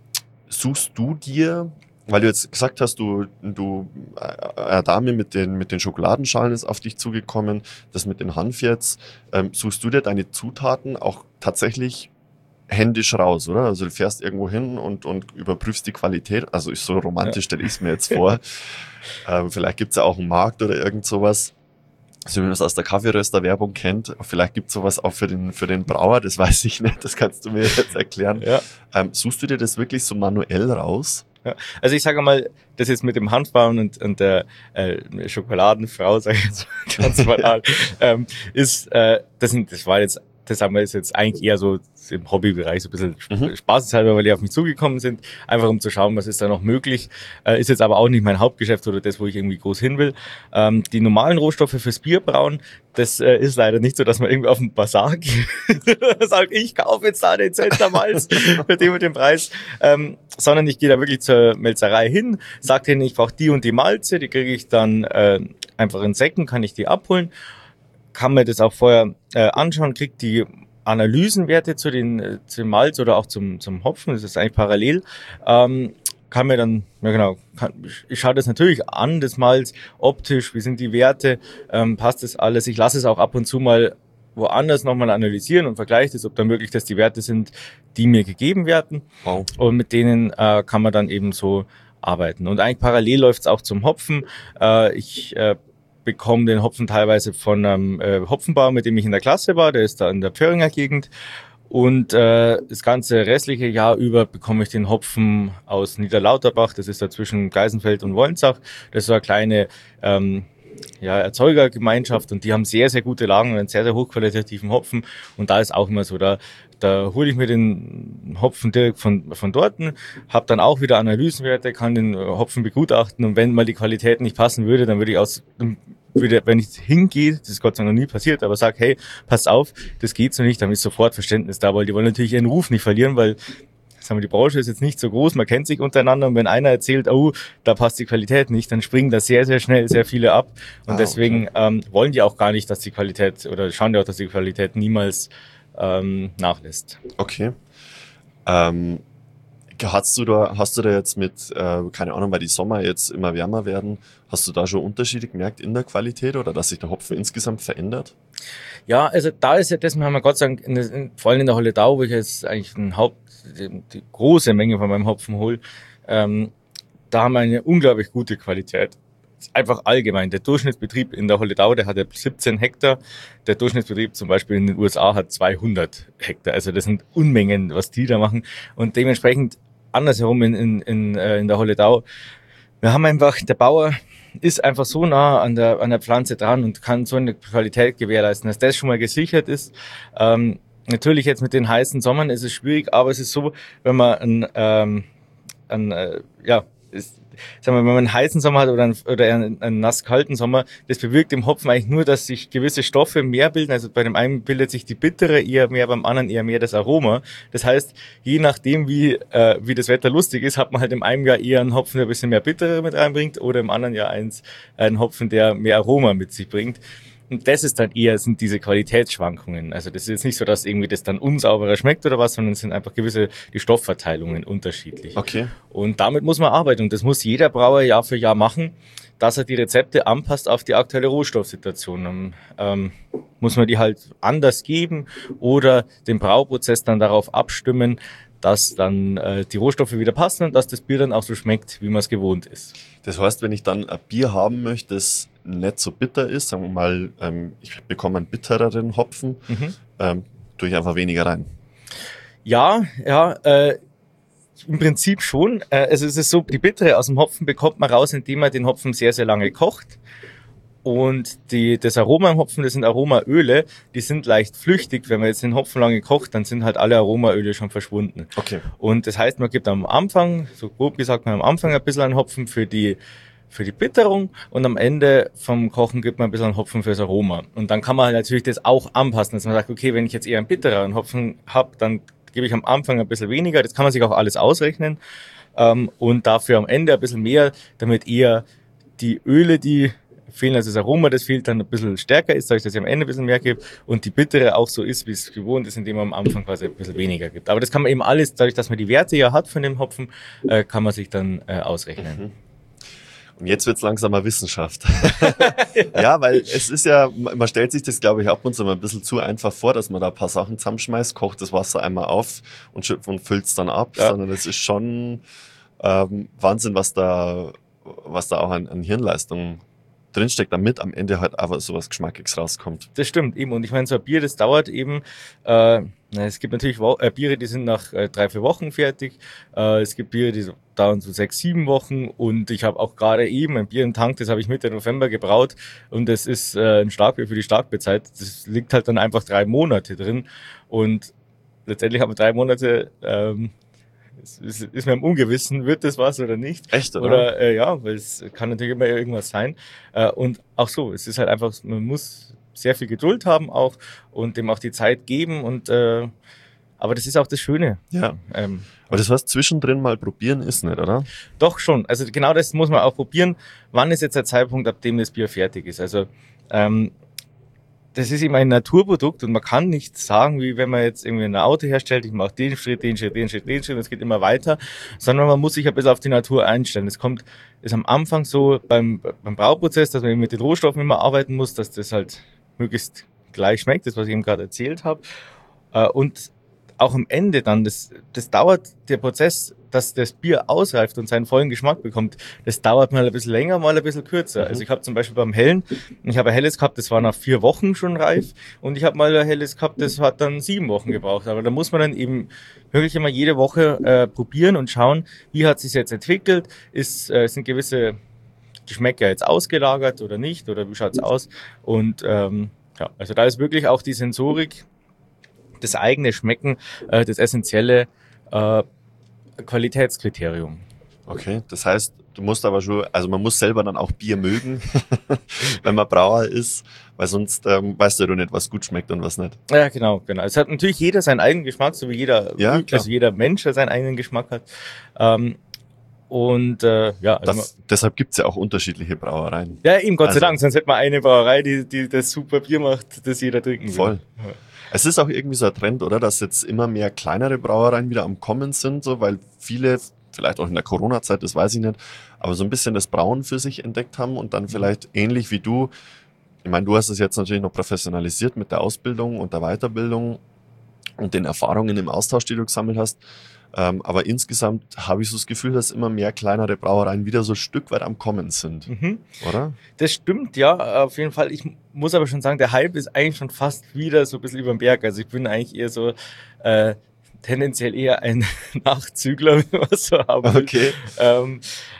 suchst du dir, weil du jetzt gesagt hast, du, du, äh, eine Dame mit den, mit den Schokoladenschalen ist auf dich zugekommen, das mit den Hanf jetzt, ähm, suchst du dir deine Zutaten auch tatsächlich händisch raus, oder? Also du fährst irgendwo hin und, und überprüfst die Qualität. Also ich, so romantisch stelle ich es mir jetzt vor. ähm, vielleicht gibt's ja auch einen Markt oder irgend sowas. So wie man es aus der Kaffeeröster-Werbung kennt. Vielleicht gibt's sowas auch für den, für den Brauer, das weiß ich nicht, das kannst du mir jetzt erklären. Ja. Ähm, suchst du dir das wirklich so manuell raus? Ja. Also ich sage mal, das jetzt mit dem Hanfbauen und, und der äh, Schokoladenfrau, sage ich jetzt ganz banal, ähm, ist, äh, das, sind, das war jetzt, das haben wir jetzt eigentlich eher so im Hobbybereich so ein bisschen Mhm. spaßeshalber, weil die auf mich zugekommen sind, einfach um zu schauen, was ist da noch möglich. Äh, ist jetzt aber auch nicht mein Hauptgeschäft oder das, wo ich irgendwie groß hin will. Ähm, die normalen Rohstoffe fürs Bierbrauen, das äh, ist leider nicht so, dass man irgendwie auf den Bazar geht, sagt, ich kaufe jetzt da den Zentner Malz für den und den Preis, ähm, sondern ich gehe da wirklich zur Melzerei hin, sage denen, ich brauche die und die Malze, die kriege ich dann äh, einfach in Säcken, kann ich die abholen, kann mir das auch vorher äh, anschauen, kriegt die Analysenwerte zu den, äh, zum Malz oder auch zum, zum Hopfen, das ist eigentlich parallel, ähm, kann mir dann, ja genau, kann, ich, ich schaue das natürlich an, das Malz, optisch, wie sind die Werte, ähm, passt das alles, ich lasse es auch ab und zu mal woanders nochmal analysieren und vergleiche das, ob dann wirklich das die Werte sind, die mir gegeben werden. Wow. Und mit denen äh, kann man dann eben so arbeiten. Und eigentlich parallel läuft es auch zum Hopfen. Äh, ich äh, bekomme den Hopfen teilweise von einem äh, Hopfenbauer, mit dem ich in der Klasse war. Der ist da in der Pföhringer Gegend. Und äh, das ganze restliche Jahr über bekomme ich den Hopfen aus Niederlauterbach. Das ist da zwischen Geisenfeld und Wolnzach. Das ist so eine kleine ähm, ja, Erzeugergemeinschaft und die haben sehr, sehr gute Lagen und einen sehr, sehr hochqualitativen Hopfen. Und da ist auch immer so, da, da hole ich mir den Hopfen direkt von, von dort, habe dann auch wieder Analysenwerte, kann den Hopfen begutachten und wenn mal die Qualität nicht passen würde, dann würde ich aus, würde, wenn ich hingehe, das ist Gott sei Dank noch nie passiert, aber sag, hey, pass auf, das geht so nicht, dann ist sofort Verständnis da, weil die wollen natürlich ihren Ruf nicht verlieren, weil sagen wir, die Branche ist jetzt nicht so groß, man kennt sich untereinander und wenn einer erzählt, oh, da passt die Qualität nicht, dann springen da sehr, sehr schnell sehr viele ab und Ah, deswegen okay. ähm, wollen die auch gar nicht, dass die Qualität oder schauen die auch, dass die Qualität niemals ähm, nachlässt. Okay. Ähm, hast du da, hast du da jetzt mit, äh, keine Ahnung, weil die Sommer jetzt immer wärmer werden, hast du da schon Unterschiede gemerkt in der Qualität oder dass sich der Hopfen insgesamt verändert? Ja, also da ist ja das, haben wir Gott sei Dank, in der, in, vor allem in der Holledau, wo ich jetzt eigentlich ein Haupt, die, die große Menge von meinem Hopfen hole, ähm, da haben wir eine unglaublich gute Qualität. Einfach allgemein. Der Durchschnittsbetrieb in der Holledau, der hat ja siebzehn Hektar. Der Durchschnittsbetrieb zum Beispiel in den U S A hat zweihundert Hektar. Also das sind Unmengen, was die da machen. Und dementsprechend andersherum in, in, in, äh, in der Holledau. Wir haben einfach, der Bauer ist einfach so nah an der, an der Pflanze dran und kann so eine Qualität gewährleisten, dass das schon mal gesichert ist. Ähm, natürlich jetzt mit den heißen Sommern ist es schwierig, aber es ist so, wenn man ein, ähm, ein äh, ja, ist, sagen wir, wenn man einen heißen Sommer hat oder einen, oder einen, einen nass-kalten Sommer, das bewirkt im Hopfen eigentlich nur, dass sich gewisse Stoffe mehr bilden. Also bei dem einen bildet sich die Bittere eher mehr, beim anderen eher mehr das Aroma. Das heißt, je nachdem, wie äh, wie das Wetter lustig ist, hat man halt im einen Jahr eher einen Hopfen, der ein bisschen mehr Bittere mit reinbringt oder im anderen Jahr eins, einen Hopfen, der mehr Aroma mit sich bringt. Und das ist dann eher, sind diese Qualitätsschwankungen. Also das ist jetzt nicht so, dass irgendwie das dann unsauberer schmeckt oder was, sondern es sind einfach gewisse, die Stoffverteilungen unterschiedlich. Okay. Und damit muss man arbeiten. Und das muss jeder Brauer Jahr für Jahr machen, dass er die Rezepte anpasst auf die aktuelle Rohstoffsituation. Dann ähm, muss man die halt anders geben oder den Brauprozess dann darauf abstimmen, dass dann äh, die Rohstoffe wieder passen und dass das Bier dann auch so schmeckt, wie man es gewohnt ist. Das heißt, wenn ich dann ein Bier haben möchte, das nicht so bitter ist, sagen wir mal, ähm, ich bekomme einen bittereren Hopfen, Mhm. ähm, tue ich einfach weniger rein. Ja, ja, äh, im Prinzip schon. Äh, also es ist so, die Bittere aus dem Hopfen bekommt man raus, indem man den Hopfen sehr, sehr lange kocht. Und die, das Aroma im Hopfen, das sind Aromaöle, die sind leicht flüchtig. Wenn man jetzt den Hopfen lange kocht, dann sind halt alle Aromaöle schon verschwunden. Okay. Und das heißt, man gibt am Anfang, so grob gesagt, man am Anfang ein bisschen einen Hopfen für die für die Bitterung und am Ende vom Kochen gibt man ein bisschen Hopfen fürs Aroma. Und dann kann man halt natürlich das auch anpassen, dass man sagt, okay, wenn ich jetzt eher einen bittereren Hopfen habe, dann gebe ich am Anfang ein bisschen weniger. Das kann man sich auch alles ausrechnen. Ähm, und dafür am Ende ein bisschen mehr, damit eher die Öle, die fehlen, also das Aroma, das fehlt, dann ein bisschen stärker ist, dadurch, dass ich am Ende ein bisschen mehr gebe und die Bittere auch so ist, wie es gewohnt ist, indem man am Anfang quasi ein bisschen weniger gibt. Aber das kann man eben alles, dadurch, dass man die Werte ja hat von dem Hopfen, äh, kann man sich dann äh, ausrechnen. Mhm. Und jetzt wird's langsam mal Wissenschaft. ja. ja, weil es ist ja, man stellt sich das, glaube ich, ab und zu mal ein bisschen zu einfach vor, dass man da ein paar Sachen zusammenschmeißt, kocht das Wasser einmal auf und, und füllt's dann ab, ja. sondern es ist schon ähm, Wahnsinn, was da, was da auch an, an Hirnleistung drinsteckt, damit am Ende halt einfach sowas Geschmackiges rauskommt. Das stimmt eben. Und ich meine, so ein Bier, das dauert eben, äh, es gibt natürlich Wo- äh, Biere, die sind nach äh, drei, vier Wochen fertig. Äh, es gibt Biere, die so, dauern so sechs, sieben Wochen. Und ich habe auch gerade eben ein Bier im Tank, das habe ich Mitte November gebraut. Und das ist äh, ein Starkbier für die Starkbierzeit. Das liegt halt dann einfach drei Monate drin. Und letztendlich haben wir drei Monate, ähm, es ist, ist mir im Ungewissen, wird das was oder nicht. Echt, oder? Oder äh, ja, weil es kann natürlich immer irgendwas sein. Äh, und auch so, es ist halt einfach, man muss sehr viel Geduld haben auch und dem auch die Zeit geben. Und äh, aber das ist auch das Schöne. Ja. Ähm, aber das, was zwischendrin mal probieren, ist nicht, oder? Doch schon. Also genau das muss man auch probieren. Wann ist jetzt der Zeitpunkt, ab dem das Bier fertig ist? Also ähm, das ist immer ein Naturprodukt und man kann nicht sagen, wie wenn man jetzt irgendwie ein Auto herstellt, ich mache den Schritt, den Schritt, den Schritt, den Schritt, und es geht immer weiter, sondern man muss sich ein bisschen auf die Natur einstellen. Es kommt, ist am Anfang so beim, beim Brauprozess, dass man eben mit den Rohstoffen immer arbeiten muss, dass das halt möglichst gleich schmeckt, das was ich eben gerade erzählt habe. Und auch am Ende dann, das, das dauert, der Prozess, dass das Bier ausreift und seinen vollen Geschmack bekommt, das dauert mal ein bisschen länger, mal ein bisschen kürzer. Mhm. Also ich habe zum Beispiel beim Hellen, ich habe ein Helles gehabt, das war nach vier Wochen schon reif und ich habe mal ein Helles gehabt, das hat dann sieben Wochen gebraucht. Aber da muss man dann eben wirklich immer jede Woche äh, probieren und schauen, wie hat sich jetzt entwickelt, ist, äh, sind gewisse Geschmäcker jetzt ausgelagert oder nicht oder wie schaut's aus? Und ähm, ja, also da ist wirklich auch die Sensorik, das eigene Schmecken, äh, das essentielle äh, Qualitätskriterium. Okay, das heißt, du musst aber schon, also man muss selber dann auch Bier mögen, wenn man Brauer ist, weil sonst ähm, weißt du ja nicht, was gut schmeckt und was nicht. Ja, genau, genau. Es hat natürlich jeder seinen eigenen Geschmack, so wie jeder, ja, also jeder Mensch, der seinen eigenen Geschmack hat. Ähm, und äh, ja, also das, deshalb gibt's ja auch unterschiedliche Brauereien. Ja, eben, Gott also, sei Dank, sonst hätte man eine Brauerei, die, die das super Bier macht, das jeder trinken will. Voll. Ja. Es ist auch irgendwie so ein Trend, oder, dass jetzt immer mehr kleinere Brauereien wieder am Kommen sind, so, weil viele, vielleicht auch in der Corona-Zeit, das weiß ich nicht, aber so ein bisschen das Brauen für sich entdeckt haben und dann vielleicht ähnlich wie du, ich meine, du hast es jetzt natürlich noch professionalisiert mit der Ausbildung und der Weiterbildung und den Erfahrungen im Austausch, die du gesammelt hast, ähm, aber insgesamt habe ich so das Gefühl, dass immer mehr kleinere Brauereien wieder so ein Stück weit am Kommen sind, mhm. oder? Das stimmt, ja, auf jeden Fall. Ich muss aber schon sagen, der Hype ist eigentlich schon fast wieder so ein bisschen über den Berg. Also ich bin eigentlich eher so äh, tendenziell eher ein Nachzügler, wenn man so haben will. Okay. Ähm,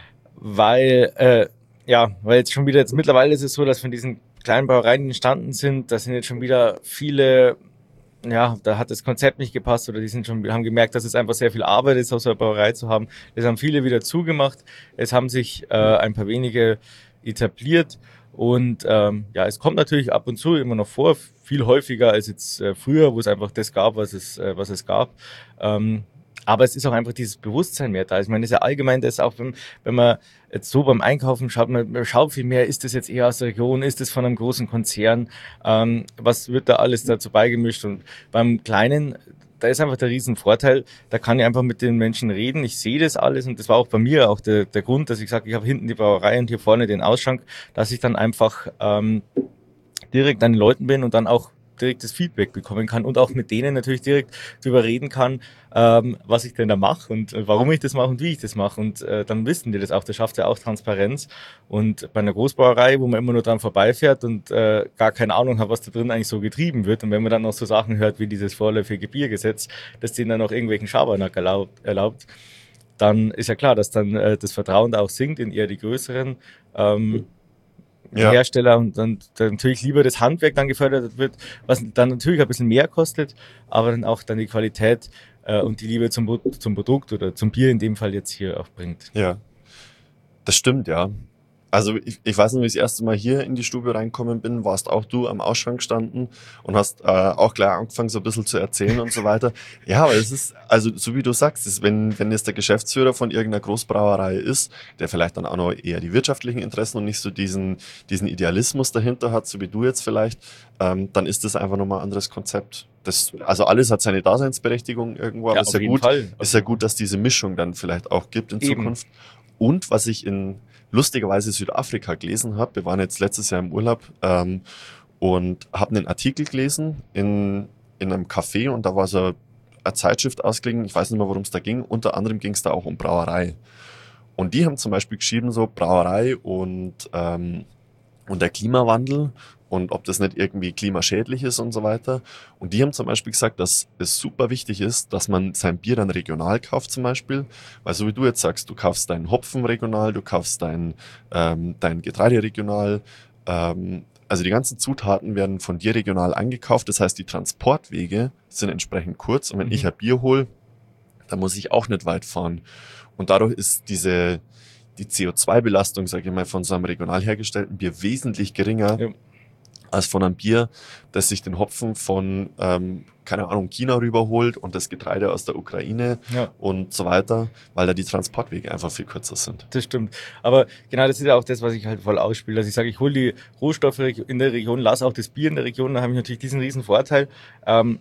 weil, äh, ja, weil jetzt schon wieder, jetzt mittlerweile ist es so, dass von diesen kleinen Brauereien, die entstanden sind, da sind jetzt schon wieder viele, ja, da hat das Konzept nicht gepasst oder die sind schon, haben gemerkt, dass es einfach sehr viel Arbeit ist, aus einer Brauerei zu haben. Das haben viele wieder zugemacht. Es haben sich äh, ein paar wenige etabliert und ähm, ja, es kommt natürlich ab und zu immer noch vor, viel häufiger als jetzt äh, früher, wo es einfach das gab, was es, äh, was es gab. Ähm, aber es ist auch einfach dieses Bewusstsein mehr da. Ich meine, das ist ja allgemein das auch, wenn, wenn man jetzt so beim Einkaufen schaut, man, man schaut viel mehr, ist das jetzt eher aus der Region, ist das von einem großen Konzern, ähm, was wird da alles dazu beigemischt? Und beim Kleinen, da ist einfach der Riesenvorteil, da kann ich einfach mit den Menschen reden, ich sehe das alles und das war auch bei mir auch der, der Grund, dass ich sage, ich habe hinten die Brauerei und hier vorne den Ausschank, dass ich dann einfach ähm, direkt an den Leuten bin und dann auch direktes Feedback bekommen kann und auch mit denen natürlich direkt drüber reden kann, ähm, was ich denn da mache und äh, warum ich das mache und wie ich das mache. Und äh, dann wissen die das auch. Das schafft ja auch Transparenz. Und bei einer Großbrauerei, wo man immer nur dran vorbeifährt und äh, gar keine Ahnung hat, was da drin eigentlich so getrieben wird. Und wenn man dann noch so Sachen hört wie dieses vorläufige Biergesetz, das denen dann noch irgendwelchen Schabernack erlaubt, erlaubt, dann ist ja klar, dass dann äh, das Vertrauen da auch sinkt in eher die größeren ähm, ja. Hersteller und dann, dann natürlich lieber das Handwerk dann gefördert wird, was dann natürlich ein bisschen mehr kostet, aber dann auch dann die Qualität äh, und die Liebe zum, zum Produkt oder zum Bier in dem Fall jetzt hier auch bringt. Ja, das stimmt, ja. Also ich, ich weiß noch, wie ich das erste Mal hier in die Stube reinkommen bin, warst auch du am Ausschank gestanden und hast äh, auch gleich angefangen, so ein bisschen zu erzählen und so weiter. Ja, aber es ist, also so wie du sagst, ist, wenn wenn jetzt der Geschäftsführer von irgendeiner Großbrauerei ist, der vielleicht dann auch noch eher die wirtschaftlichen Interessen und nicht so diesen diesen Idealismus dahinter hat, so wie du jetzt vielleicht, ähm, dann ist das einfach nochmal ein anderes Konzept. Das, also alles hat seine Daseinsberechtigung irgendwo, aber ja, es ist ja gut, Fall. ist ja gut, dass diese Mischung dann vielleicht auch gibt in Eben. Zukunft. Und was ich in lustigerweise Südafrika gelesen habe, wir waren jetzt letztes Jahr im Urlaub ähm, und haben einen Artikel gelesen in, in einem Café und da war so eine Zeitschrift ausgelegen, ich weiß nicht mehr, worum es da ging, unter anderem ging es da auch um Brauerei. Und die haben zum Beispiel geschrieben, so Brauerei und, ähm, und der Klimawandel und ob das nicht irgendwie klimaschädlich ist und so weiter. Und die haben zum Beispiel gesagt, dass es super wichtig ist, dass man sein Bier dann regional kauft zum Beispiel. Weil so wie du jetzt sagst, du kaufst deinen Hopfen regional, du kaufst dein, ähm, dein Getreide regional. Ähm, also die ganzen Zutaten werden von dir regional eingekauft. Das heißt, die Transportwege sind entsprechend kurz. Und wenn mhm. ich ein Bier hole, dann muss ich auch nicht weit fahren. Und dadurch ist diese die C O zwei Belastung, sage ich mal, von so einem regional hergestellten Bier wesentlich geringer. Ja. als von einem Bier, das sich den Hopfen von, ähm, keine Ahnung, China rüberholt und das Getreide aus der Ukraine ja. und so weiter, weil da die Transportwege einfach viel kürzer sind. Das stimmt. Aber genau das ist ja auch das, was ich halt voll ausspiele. Also ich sage, ich hole die Rohstoffe in der Region, lasse auch das Bier in der Region, da habe ich natürlich diesen riesen Vorteil. Ähm,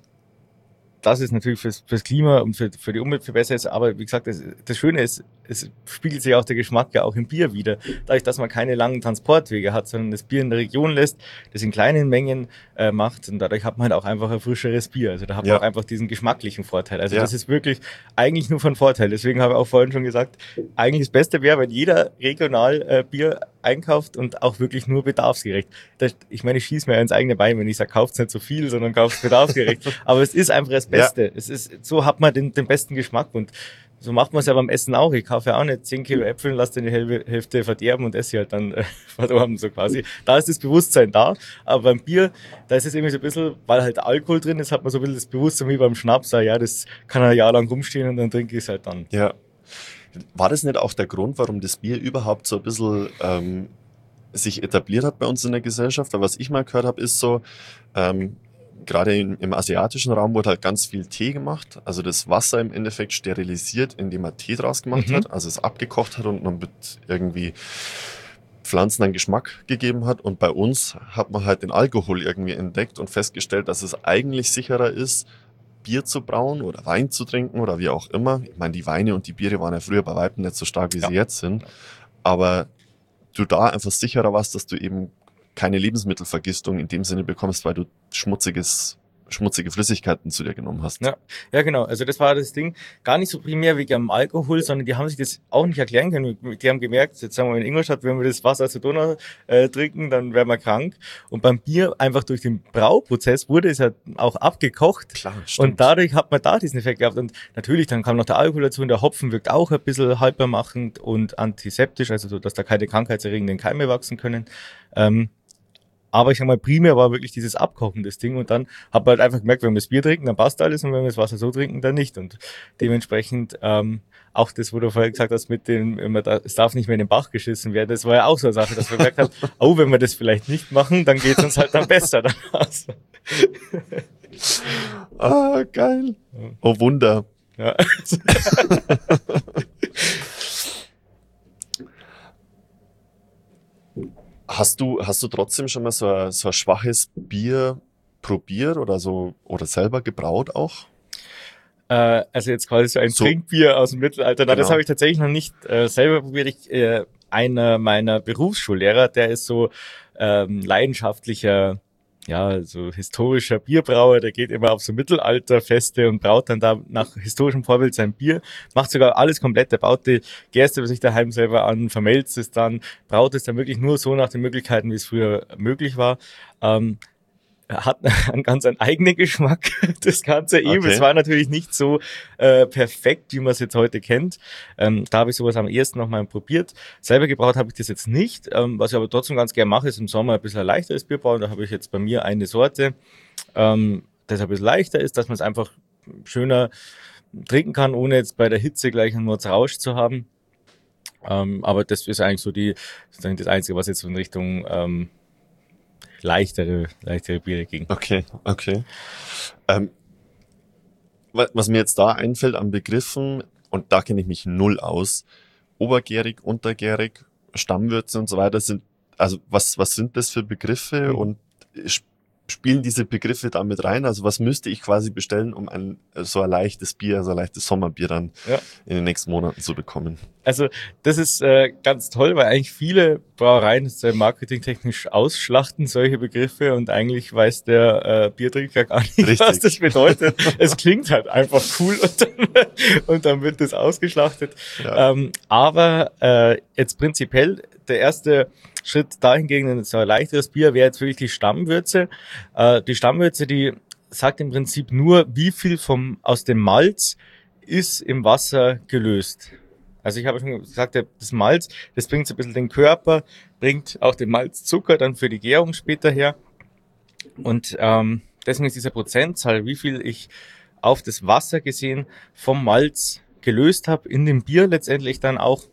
dass es natürlich fürs, fürs Klima und für, für die Umwelt viel besser ist. Aber wie gesagt, das, das Schöne ist, es spiegelt sich auch der Geschmack ja auch im Bier wieder. Dadurch, dass man keine langen Transportwege hat, sondern das Bier in der Region lässt, das in kleinen Mengen äh, macht. Und dadurch hat man halt auch einfach ein frischeres Bier. Also da hat man ja. auch einfach diesen geschmacklichen Vorteil. Also ja. das ist wirklich eigentlich nur von Vorteil. Deswegen habe ich auch vorhin schon gesagt, eigentlich das Beste wäre, wenn jeder regional äh, Bier einkauft und auch wirklich nur bedarfsgerecht. Das, ich meine, ich schieße mir ins eigene Bein, wenn ich sage, kauft nicht so viel, sondern kauft bedarfsgerecht. Aber es ist einfach das Beste. Ja. Es ist, so hat man den, den besten Geschmack und so macht man es ja beim Essen auch. Ich kaufe ja auch nicht zehn Kilo Äpfel und lasse dann die Hälfte verderben und esse sie halt dann äh, verdorben, so quasi. Da ist das Bewusstsein da, aber beim Bier, da ist es irgendwie so ein bisschen, weil halt Alkohol drin ist, hat man so ein bisschen das Bewusstsein wie beim Schnaps, ja, das kann ein Jahr lang rumstehen und dann trinke ich es halt dann. Ja. War das nicht auch der Grund, warum das Bier überhaupt so ein bisschen ähm, sich etabliert hat bei uns in der Gesellschaft? Weil was ich mal gehört habe, ist so, ähm, gerade im, im asiatischen Raum wurde halt ganz viel Tee gemacht. Also das Wasser im Endeffekt sterilisiert, indem man Tee draus gemacht mhm. hat. Also es abgekocht hat und dann mit irgendwie Pflanzen einen Geschmack gegeben hat. Und bei uns hat man halt den Alkohol irgendwie entdeckt und festgestellt, dass es eigentlich sicherer ist, Bier zu brauen oder Wein zu trinken oder wie auch immer. Ich meine, die Weine und die Biere waren ja früher bei Weitem nicht so stark, wie ja. sie jetzt sind. Aber du da einfach sicherer warst, dass du eben keine Lebensmittelvergiftung in dem Sinne bekommst, weil du schmutziges, schmutzige Flüssigkeiten zu dir genommen hast. Ja, ja, genau. Also das war das Ding. Gar nicht so primär wegen dem Alkohol, sondern die haben sich das auch nicht erklären können. Die haben gemerkt, jetzt sagen wir in Ingolstadt, wenn wir das Wasser aus der Donau äh, trinken, dann werden wir krank. Und beim Bier einfach durch den Brauprozess wurde es ja auch abgekocht. Klar, stimmt. Und dadurch hat man da diesen Effekt gehabt. Und natürlich, dann kam noch der Alkohol dazu und der Hopfen wirkt auch ein bisschen haltbarmachend und antiseptisch, also so, dass da keine krankheitserregenden Keime wachsen können. Ähm, Aber ich sag mal, primär war wirklich dieses Abkochen das Ding und dann hat man halt einfach gemerkt, wenn wir das Bier trinken, dann passt alles und wenn wir das Wasser so trinken, dann nicht. Und dementsprechend ähm, auch das, wo du vorher gesagt hast, mit dem, wenn man da, es darf nicht mehr in den Bach geschissen werden, das war ja auch so eine Sache, dass man gemerkt hat, oh, wenn wir das vielleicht nicht machen, dann geht es uns halt dann besser danach. Ah, geil. Oh, Wunder. Ja. Hast du, hast du trotzdem schon mal so ein, so ein schwaches Bier probiert oder so, oder selber gebraut auch? Äh, also jetzt quasi so ein so, Trinkbier aus dem Mittelalter. Na, genau. Das habe ich tatsächlich noch nicht äh, selber probiert. Ich, äh, einer meiner Berufsschullehrer, der ist so ähm, leidenschaftlicher ja, so historischer Bierbrauer, der geht immer auf so Mittelalterfeste und braut dann da nach historischem Vorbild sein Bier, macht sogar alles komplett, der baut die Gerste bei sich daheim selber an, vermelzt es dann, braut es dann wirklich nur so nach den Möglichkeiten, wie es früher möglich war. Ähm, hat einen ganz einen eigenen Geschmack, das Ganze eben. Okay. Es war natürlich nicht so äh, perfekt, wie man es jetzt heute kennt. Ähm, da habe ich sowas am ersten noch mal probiert. Selber gebraut habe ich das jetzt nicht. Ähm, was ich aber trotzdem ganz gerne mache, ist im Sommer ein bisschen ein leichteres Bier brauen. Da habe ich jetzt bei mir eine Sorte, ähm, das ein bisschen leichter ist, dass man es einfach schöner trinken kann, ohne jetzt bei der Hitze gleich einen Mordsrausch zu haben. Ähm, aber das ist eigentlich so die, das, das Einzige, was jetzt so in Richtung ähm, leichtere, leichtere Biere ging. Okay, okay. Ähm, was mir jetzt da einfällt an Begriffen, und da kenne ich mich null aus, obergärig, untergärig, Stammwürze und so weiter sind, also was, was sind das für Begriffe mhm. und spielen diese Begriffe da mit rein? Also was müsste ich quasi bestellen, um ein so ein leichtes Bier, so ein leichtes Sommerbier dann ja. in den nächsten Monaten zu bekommen? Also das ist äh, ganz toll, weil eigentlich viele Brauereien das äh, marketingtechnisch ausschlachten, solche Begriffe, und eigentlich weiß der äh, Biertrinker gar nicht, Richtig. was das bedeutet. Es klingt halt einfach cool und dann, und dann wird das ausgeschlachtet. Ja. Ähm, aber äh, jetzt prinzipiell der erste Schritt dahingegen, so ein leichteres Bier wäre jetzt wirklich die Stammwürze. Äh, die Stammwürze, die sagt im Prinzip nur, wie viel vom aus dem Malz ist im Wasser gelöst. Also ich habe schon gesagt, das Malz, das bringt so ein bisschen den Körper, bringt auch den Malzzucker dann für die Gärung später her. Und ähm, deswegen ist dieser Prozentzahl, wie viel ich auf das Wasser gesehen vom Malz gelöst habe, in dem Bier letztendlich dann auch,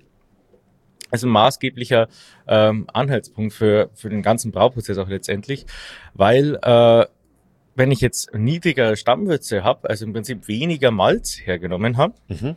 also ein maßgeblicher ähm, Anhaltspunkt für für den ganzen Brauprozess auch letztendlich, weil äh, wenn ich jetzt niedrigere Stammwürze habe, also im Prinzip weniger Malz hergenommen habe, mhm.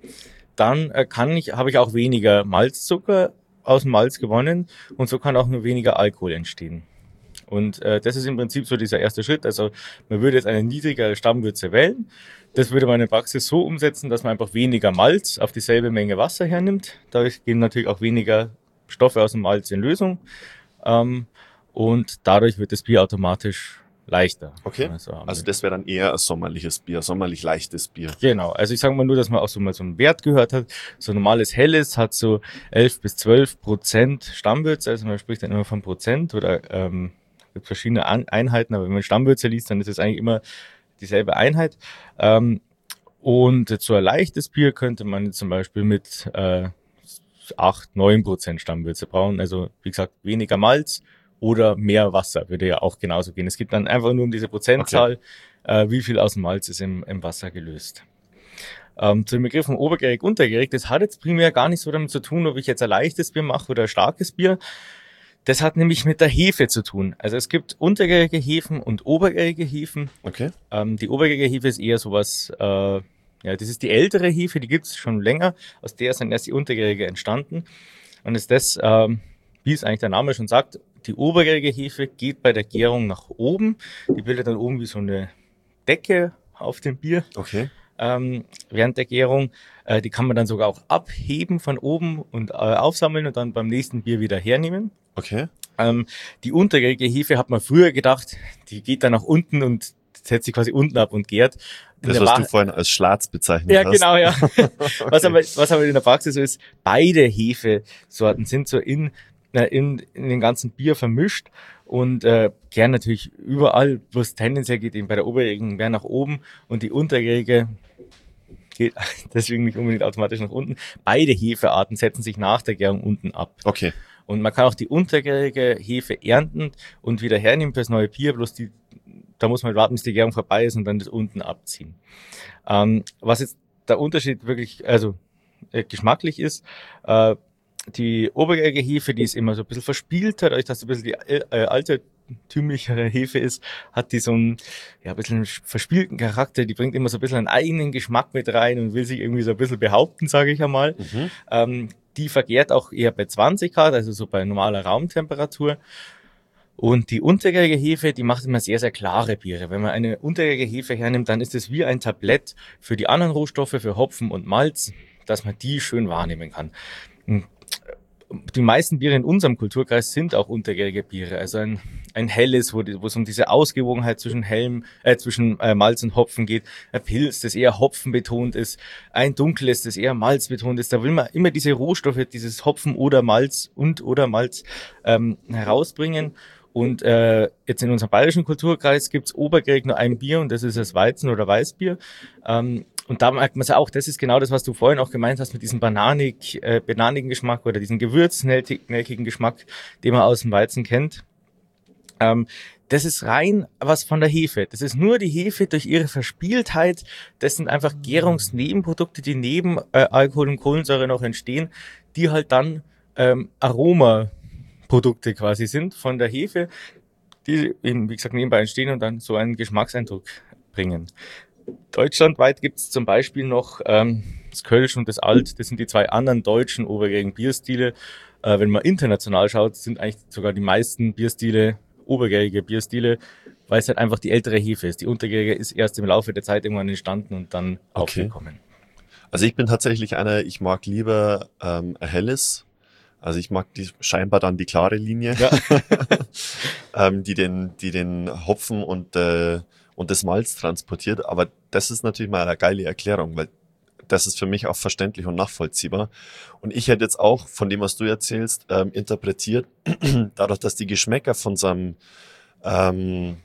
dann äh, kann ich habe ich auch weniger Malzzucker aus dem Malz gewonnen und so kann auch nur weniger Alkohol entstehen. Und äh, das ist im Prinzip so dieser erste Schritt. Also man würde jetzt eine niedrigere Stammwürze wählen. Das würde man in der Praxis so umsetzen, dass man einfach weniger Malz auf dieselbe Menge Wasser hernimmt. Dadurch gehen natürlich auch weniger Stoffe aus dem Malz in Lösung. Ähm, und dadurch wird das Bier automatisch leichter. Okay, also, also das wäre dann eher ein sommerliches Bier, sommerlich leichtes Bier. Genau, also ich sage mal nur, dass man auch so mal so einen Wert gehört hat. So ein normales Helles hat so elf bis zwölf Prozent Stammwürze, also man spricht dann immer von Prozent oder ähm, gibt verschiedene An- Einheiten, aber wenn man Stammwürze liest, dann ist es eigentlich immer dieselbe Einheit. Ähm, und jetzt so ein leichtes Bier könnte man jetzt zum Beispiel mit äh, acht, neun Prozent Stammwürze brauen, also wie gesagt weniger Malz oder mehr Wasser, würde ja auch genauso gehen. Es geht dann einfach nur um diese Prozentzahl, okay. äh, wie viel aus dem Malz ist im, im Wasser gelöst. Ähm, zu dem Begriff von obergärig, untergärig, das hat jetzt primär gar nicht so damit zu tun, ob ich jetzt ein leichtes Bier mache oder ein starkes Bier. Das hat nämlich mit der Hefe zu tun. Also es gibt untergärige Hefen und obergärige Hefen. Okay. Ähm, die obergärige Hefe ist eher sowas, äh, ja, das ist die ältere Hefe, die gibt es schon länger. Aus der sind erst die untergärige entstanden. Und ist das, ähm, wie es eigentlich der Name schon sagt, die obergärige Hefe geht bei der Gärung nach oben. Die bildet dann oben wie so eine Decke auf dem Bier. Okay. Ähm, während der Gärung. Äh, die kann man dann sogar auch abheben von oben und äh, aufsammeln und dann beim nächsten Bier wieder hernehmen. Okay. Ähm, die untergärige Hefe hat man früher gedacht, die geht dann nach unten und setzt sich quasi unten ab und gärt. In das, was Wahr- du vorhin als Schlatz bezeichnet ja, hast. Ja, genau, ja. Okay. Was aber, was aber in der Praxis so ist, beide Hefesorten sind so in, in, in den ganzen Bier vermischt und äh, gern natürlich überall, wo es tendenziell geht, eben bei der obergärigen mehr nach oben und die untergärige geht deswegen nicht unbedingt automatisch nach unten. Beide Hefearten setzen sich nach der Gärung unten ab. Okay. Und man kann auch die untergärige Hefe ernten und wieder hernehmen fürs neue Bier, bloß die, da muss man halt warten, bis die Gärung vorbei ist und dann das unten abziehen. Ähm, was jetzt der Unterschied wirklich, also äh, geschmacklich ist, äh, die obergärige Hefe, die ist immer so ein bisschen verspielter, dadurch, dass es ein bisschen die äh, altertümlichere Hefe ist, hat die so einen, ja, ein bisschen verspielten Charakter, die bringt immer so ein bisschen einen eigenen Geschmack mit rein und will sich irgendwie so ein bisschen behaupten, sage ich einmal. Mhm. Ähm, die vergärt auch eher bei zwanzig Grad, also so bei normaler Raumtemperatur. Und die untergärige Hefe, die macht immer sehr, sehr klare Biere. Wenn man eine untergärige Hefe hernimmt, dann ist es wie ein Tablett für die anderen Rohstoffe, für Hopfen und Malz, dass man die schön wahrnehmen kann. die meisten Biere in unserem Kulturkreis sind auch untergärige Biere. Also ein, ein helles, wo, die, wo es um diese Ausgewogenheit zwischen Helm, äh, zwischen äh, Malz und Hopfen geht. Ein Pilz, das eher hopfenbetont ist. Ein dunkles, das eher malzbetont ist. Da will man immer diese Rohstoffe, dieses Hopfen oder Malz und oder Malz ähm, herausbringen. Und äh, jetzt in unserem bayerischen Kulturkreis gibt's obergärig nur ein Bier und das ist das Weizen- oder Weißbier. Ähm, Und da merkt man es auch, das ist genau das, was du vorhin auch gemeint hast mit diesem bananig, äh, bananigen Geschmack oder diesem gewürznelkigen Geschmack, den man aus dem Weizen kennt. Ähm, das ist rein was von der Hefe. Das ist nur die Hefe durch ihre Verspieltheit. Das sind einfach Gärungsnebenprodukte, die neben äh, Alkohol und Kohlensäure noch entstehen, die halt dann ähm, Aromaprodukte quasi sind von der Hefe, die eben, wie gesagt, nebenbei entstehen und dann so einen Geschmackseindruck bringen. Deutschlandweit gibt es zum Beispiel noch ähm, das Kölsch und das Alt. Das sind die zwei anderen deutschen obergärigen Bierstile. Äh, wenn man international schaut, sind eigentlich sogar die meisten Bierstile obergärige Bierstile, weil es halt einfach die ältere Hefe ist. Die untergärige ist erst im Laufe der Zeit irgendwann entstanden und dann Okay. aufgekommen. Also ich bin tatsächlich einer, ich mag lieber ähm, ein helles. Also ich mag die scheinbar dann die klare Linie, Ja. ähm, die den, die den Hopfen und äh, und das Malz transportiert. Aber das ist natürlich mal eine geile Erklärung, weil das ist für mich auch verständlich und nachvollziehbar. Und ich hätte jetzt auch von dem, was du erzählst, ähm, interpretiert, dadurch, dass die Geschmäcker von so einem, ähm,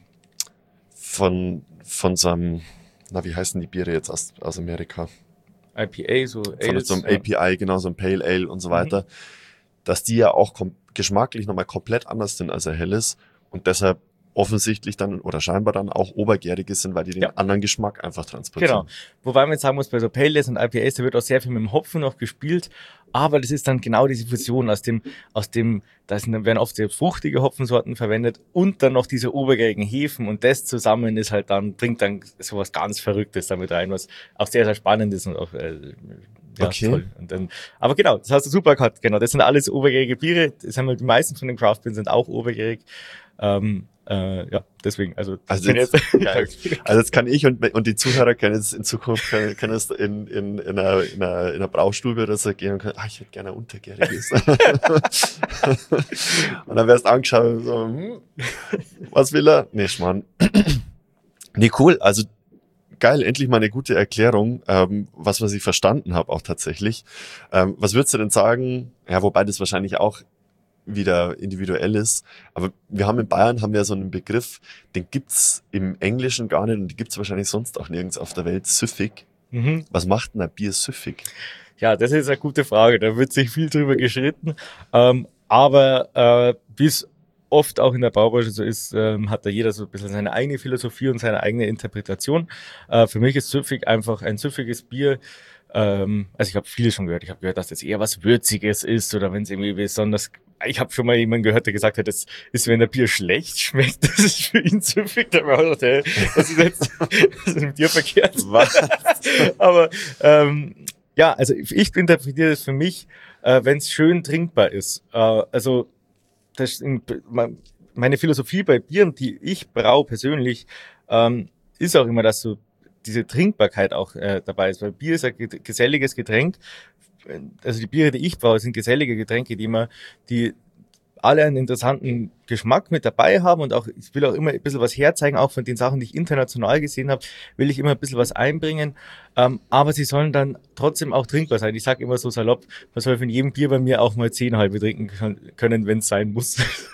von, von so einem, na, wie heißen die Biere jetzt aus, aus Amerika? I P A, so Von Ales, so einem ja. A P I, genau, so ein Pale Ale und so weiter, dass die ja auch kom- geschmacklich nochmal komplett anders sind als ein helles und deshalb offensichtlich dann oder scheinbar dann auch obergärige sind, weil die den Ja. anderen Geschmack einfach transportieren. Genau. Wobei man jetzt sagen muss, bei so Pale Ales und I P As, da wird auch sehr viel mit dem Hopfen noch gespielt. Aber das ist dann genau diese Fusion aus dem, aus dem, da sind- werden oft sehr fruchtige Hopfensorten verwendet und dann noch diese obergärigen Hefen und das zusammen ist halt dann, bringt dann sowas ganz Verrücktes damit rein, was auch sehr, sehr spannend ist und auch, äh, ja, Okay. toll. Und dann, aber genau, das hast du super gehabt, genau. Das sind alles obergärige Biere. Das haben wir, die meisten von den Craft Beers sind auch obergärig. Ähm, äh, ja, deswegen, also, Also wenn jetzt, geil. Also jetzt kann ich und, und die Zuhörer können jetzt in Zukunft können, können es in, in, in, einer, in, einer, in einer Braustube oder so gehen und können, ah, ich hätte gerne ein untergäriges. Und dann wärst du angeschaut und so, hm, was will er? Nee, Schmarrn. Nee, cool. Also geil, endlich mal eine gute Erklärung, ähm, was was ich verstanden habe auch tatsächlich. Ähm, was würdest du denn sagen? Ja, wobei das wahrscheinlich auch wieder individuell ist. Aber wir haben in Bayern haben wir so einen Begriff, den gibt's im Englischen gar nicht und den gibt's wahrscheinlich sonst auch nirgends auf der Welt, süffig. Mhm. Was macht denn ein Bier süffig? Ja, das ist eine gute Frage. Da wird sich viel drüber geschritten. Ähm, aber äh, wie es oft auch in der Braubranche so ist, ähm, hat da jeder so ein bisschen seine eigene Philosophie und seine eigene Interpretation. Äh, für mich ist süffig einfach ein süffiges Bier. Ähm, also ich habe viele schon gehört. Ich habe gehört, dass das eher was Würziges ist oder wenn es irgendwie besonders... Ich habe schon mal jemanden gehört, der gesagt hat, das ist, wenn der Bier schlecht schmeckt, das ist für ihn süffig. Da habe ich auch gedacht, hey, was ist jetzt was ist mit dir verkehrt? Was? Aber ähm, ja, also ich interpretiere das für mich, äh, wenn es schön trinkbar ist. Äh, also das, meine Philosophie bei Bieren, die ich brau persönlich, ähm, ist auch immer, dass so diese Trinkbarkeit auch äh, dabei ist. Weil Bier ist ein geselliges Getränk. Also die Biere, die ich braue, sind gesellige Getränke, die immer, die alle einen interessanten Geschmack mit dabei haben und auch, ich will auch immer ein bisschen was herzeigen, auch von den Sachen, die ich international gesehen habe, will ich immer ein bisschen was einbringen, ähm, aber sie sollen dann trotzdem auch trinkbar sein. Ich sage immer so salopp, man soll von jedem Bier bei mir auch mal zehn halbe trinken können, wenn es sein muss.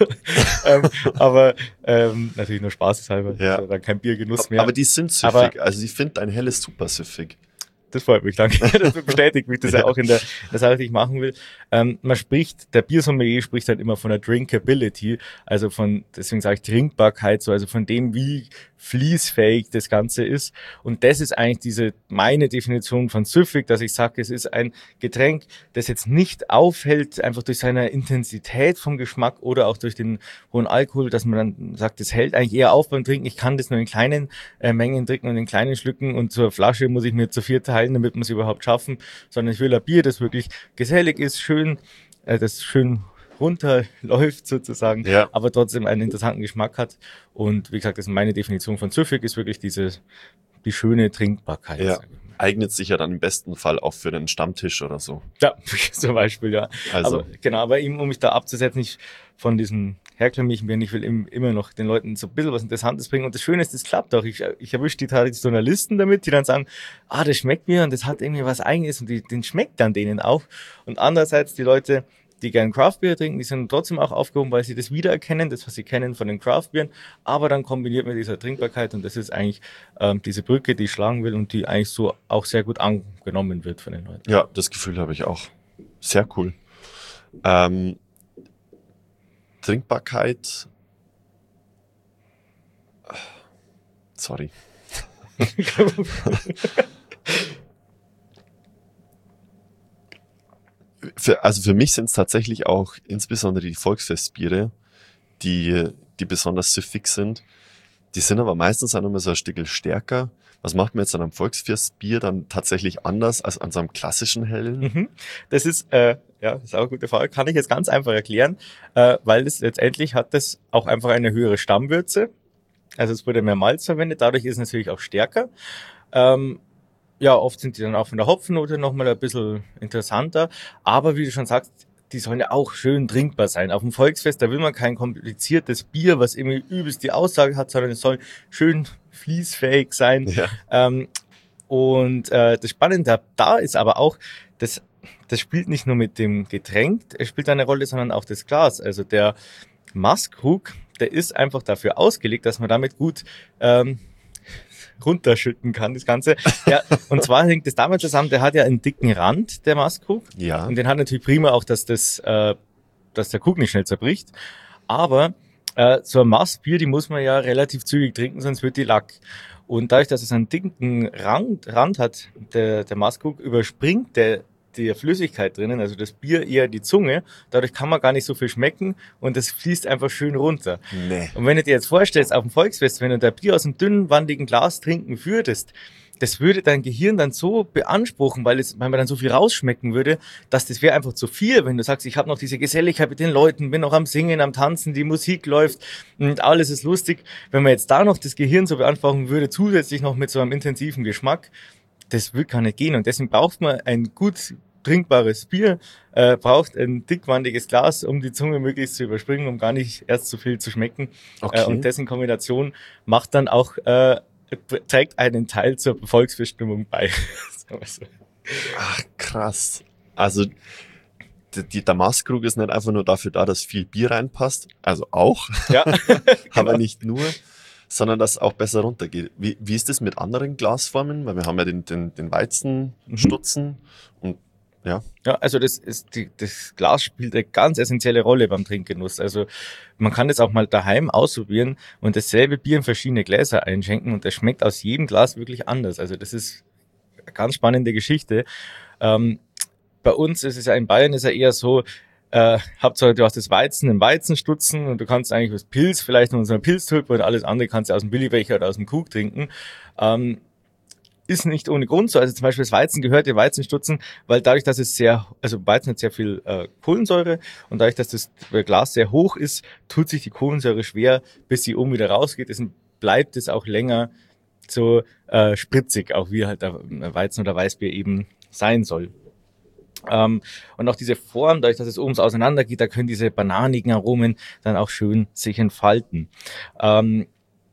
ähm, aber ähm, natürlich nur spaßeshalber, Ja. also dann kein Biergenuss mehr. Aber die sind süffig. Aber- also ich finde ein helles super süffig. Das freut mich, danke. Das bestätigt mich das ja auch in der, der Sache, die ich machen will. Ähm, man spricht, der Biersommelier spricht halt immer von der Drinkability, also von, deswegen sage ich Trinkbarkeit, so, also von dem, wie fließfähig das Ganze ist. Und das ist eigentlich diese, meine Definition von süffig, dass ich sage, es ist ein Getränk, das jetzt nicht aufhält, einfach durch seine Intensität vom Geschmack oder auch durch den hohen Alkohol, dass man dann sagt, es hält eigentlich eher auf beim Trinken. Ich kann das nur in kleinen äh, Mengen trinken und in kleinen Schlücken und zur Flasche muss ich mir zu vier teilen, damit wir es überhaupt schaffen, sondern ich will ein Bier, das wirklich gesellig ist, schön, äh, das schön runterläuft sozusagen, Ja. aber trotzdem einen interessanten Geschmack hat. Und wie gesagt, das ist meine Definition von süffig, ist wirklich diese, die schöne Trinkbarkeit. Ja. sag ich mal. eignet sich ja dann im besten Fall auch für den Stammtisch oder so. Ja, zum Beispiel, ja. Also. Aber genau, aber eben, um mich da abzusetzen, ich von diesen herkömmlichen Bieren, ich will im, immer noch den Leuten so ein bisschen was Interessantes bringen. Und das Schöne ist, das klappt auch. Ich, ich erwische die Traditionalisten damit, die dann sagen, ah, das schmeckt mir und das hat irgendwie was Eigenes und die, den schmeckt dann denen auch. Und andererseits die Leute, die gerne Craft-Bier trinken, die sind trotzdem auch aufgehoben, weil sie das wiedererkennen, das, was sie kennen von den Craft-Bieren, aber dann kombiniert mit dieser Trinkbarkeit und das ist eigentlich ähm, diese Brücke, die ich schlagen will und die eigentlich so auch sehr gut angenommen wird von den Leuten. Ja, das Gefühl habe ich auch. Sehr cool. Ähm, Trinkbarkeit. Sorry. Für, also für mich sind es tatsächlich auch insbesondere die Volksfestbiere, die, die besonders süffig sind. Die sind aber meistens auch nochmal so ein Stückel stärker. Was macht man jetzt an einem Volksfestbier dann tatsächlich anders als an so einem klassischen hellen? Mhm. Das ist, äh, ja, das ist auch eine gute Frage. Kann ich jetzt ganz einfach erklären, äh, weil es letztendlich hat das auch einfach eine höhere Stammwürze. Also es wurde mehr Malz verwendet, dadurch ist es natürlich auch stärker. Ähm, ja, oft sind die dann auch von der Hopfennote nochmal ein bisschen interessanter. Aber wie du schon sagst, die sollen ja auch schön trinkbar sein. Auf dem Volksfest, da will man kein kompliziertes Bier, was irgendwie übelst die Aussage hat, sondern es soll schön fließfähig sein. Ja. Ähm, und äh, das Spannende da ist aber auch, das, das spielt nicht nur mit dem Getränk, es spielt eine Rolle, sondern auch das Glas. Also der Maßkrug, der ist einfach dafür ausgelegt, dass man damit gut ähm, runterschütten kann, das Ganze. Ja, und zwar hängt das damit zusammen, der hat ja einen dicken Rand, der Mastkrug. Ja. Und den hat natürlich prima auch, dass das, äh, dass der Krug nicht schnell zerbricht. Aber äh, so ein Mastbier, die muss man ja relativ zügig trinken, sonst wird die Lack. Und dadurch, dass es einen dicken Rand, Rand hat, der, der Mastkrug, überspringt der die Flüssigkeit drinnen, also das Bier eher die Zunge, dadurch kann man gar nicht so viel schmecken und das fließt einfach schön runter. Nee. Und wenn du dir jetzt vorstellst, auf dem Volksfest, wenn du da Bier aus einem dünnen, wandigen Glas trinken würdest, das würde dein Gehirn dann so beanspruchen, weil es, weil man dann so viel rausschmecken würde, dass das wäre einfach zu viel, wenn du sagst, ich habe noch diese Geselligkeit mit den Leuten, bin noch am Singen, am Tanzen, die Musik läuft und alles ist lustig. Wenn man jetzt da noch das Gehirn so beanspruchen würde, zusätzlich noch mit so einem intensiven Geschmack, das wird gar nicht gehen. Und deswegen braucht man ein gut trinkbares Bier, äh, braucht ein dickwandiges Glas, um die Zunge möglichst zu überspringen, um gar nicht erst zu viel zu schmecken. Okay. Äh, und das in Kombination macht dann auch, äh, trägt einen Teil zur Volksfeststimmung bei. Ach, krass. Also die, die Damaskkrug ist nicht einfach nur dafür da, dass viel Bier reinpasst, also auch, Ja, aber genau. nicht nur, sondern dass es auch besser runtergeht. Wie, wie ist das mit anderen Glasformen? Weil wir haben ja den, den, den Weizenstutzen und ja. Ja, also das ist die, das Glas spielt eine ganz essentielle Rolle beim Trinkgenuss. Also man kann das auch mal daheim ausprobieren und dasselbe Bier in verschiedene Gläser einschenken und das schmeckt aus jedem Glas wirklich anders. Also das ist eine ganz spannende Geschichte. Ähm, bei uns ist es ja in Bayern ist ja eher so, äh, Hauptsache du hast das Weizen im Weizenstutzen und du kannst eigentlich was Pilz, vielleicht noch so eine Pilztulpe und alles andere kannst du aus dem Billigbecher oder aus dem Krug trinken. Ähm, Ist nicht ohne Grund so. Also zum Beispiel das Weizen gehört in Weizenstutzen, weil dadurch, dass es sehr, also Weizen hat sehr viel äh, Kohlensäure und dadurch, dass das Glas sehr hoch ist, tut sich die Kohlensäure schwer, bis sie oben wieder rausgeht. Deswegen bleibt es auch länger so äh, spritzig, auch wie halt der Weizen oder Weißbier eben sein soll. Ähm, und auch diese Form, dadurch, dass es oben so auseinander geht, da können diese bananigen Aromen dann auch schön sich entfalten. Ähm,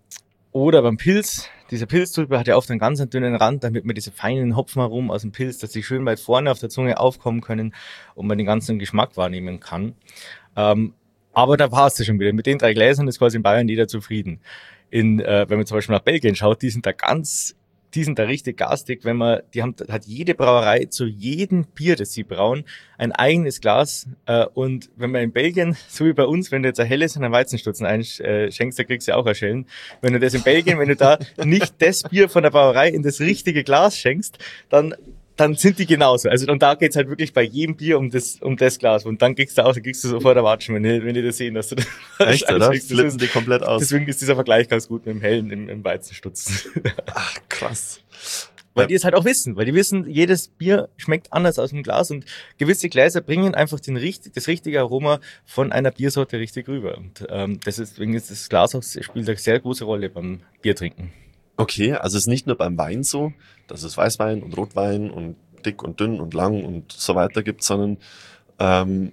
Oder beim Pilz, diese Pilztulpe hat ja oft einen ganz dünnen Rand, damit man diese feinen Hopfenaromen aus dem Pilz, dass die schön weit vorne auf der Zunge aufkommen können und man den ganzen Geschmack wahrnehmen kann. Ähm, aber da war es ja schon wieder. Mit den drei Gläsern ist quasi in Bayern jeder zufrieden. In, äh, wenn man zum Beispiel nach Belgien schaut, die sind da ganz, die sind da richtig garstig, wenn man, die haben, hat jede Brauerei zu jedem Bier, das sie brauen, ein eigenes Glas. Äh, und wenn man in Belgien, so wie bei uns, wenn du jetzt ein helles und ein Weizenstutzen einschenkst, da kriegst du ja auch ein Schellen. Wenn du das in Belgien, wenn du da nicht das Bier von der Brauerei in das richtige Glas schenkst, dann dann sind die genauso. Also und da geht's halt wirklich bei jedem Bier um das um das Glas. Und dann kriegst du auch, kriegst du sofort erwatschen, wenn die, wenn die das sehen, dass du das Echt, oder? Flippen ist, die komplett aus. Deswegen ist dieser Vergleich ganz gut mit dem hellen im, im Weizenstutzen. Ach, krass. Weil die es halt auch wissen, weil die wissen, jedes Bier schmeckt anders aus dem Glas und gewisse Gläser bringen einfach den richtig, das richtige Aroma von einer Biersorte richtig rüber. Und ähm, deswegen ist das Glas auch, spielt eine sehr große Rolle beim Biertrinken. Okay, also es ist nicht nur beim Wein so, dass es Weißwein und Rotwein und dick und dünn und lang und so weiter gibt, sondern ähm,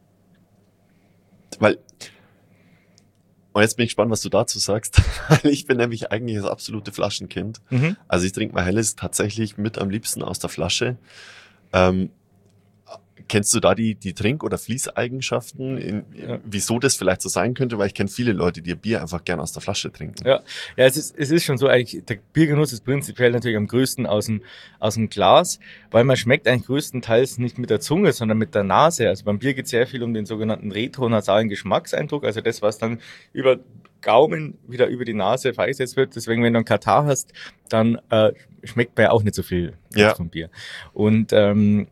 weil, und jetzt bin ich gespannt, was du dazu sagst, weil ich bin nämlich eigentlich das absolute Flaschenkind. Mhm. Also ich trinke mein Helles tatsächlich mit am liebsten aus der Flasche. Ähm, Kennst du da die, die Trink- oder Fließeigenschaften, in, Ja. wieso das vielleicht so sein könnte? Weil ich kenne viele Leute, die ihr Bier einfach gern aus der Flasche trinken. Ja, ja, es ist, es ist schon so, eigentlich, der Biergenuss ist prinzipiell natürlich am größten aus dem, aus dem Glas, weil man schmeckt eigentlich größtenteils nicht mit der Zunge, sondern mit der Nase. Also beim Bier geht es sehr viel um den sogenannten retronasalen Geschmackseindruck, also das, was dann über Gaumen wieder über die Nase freigesetzt wird. Deswegen, wenn du einen Katar hast, dann äh, schmeckt man ja auch nicht so viel Ja. vom Bier. Und ähm,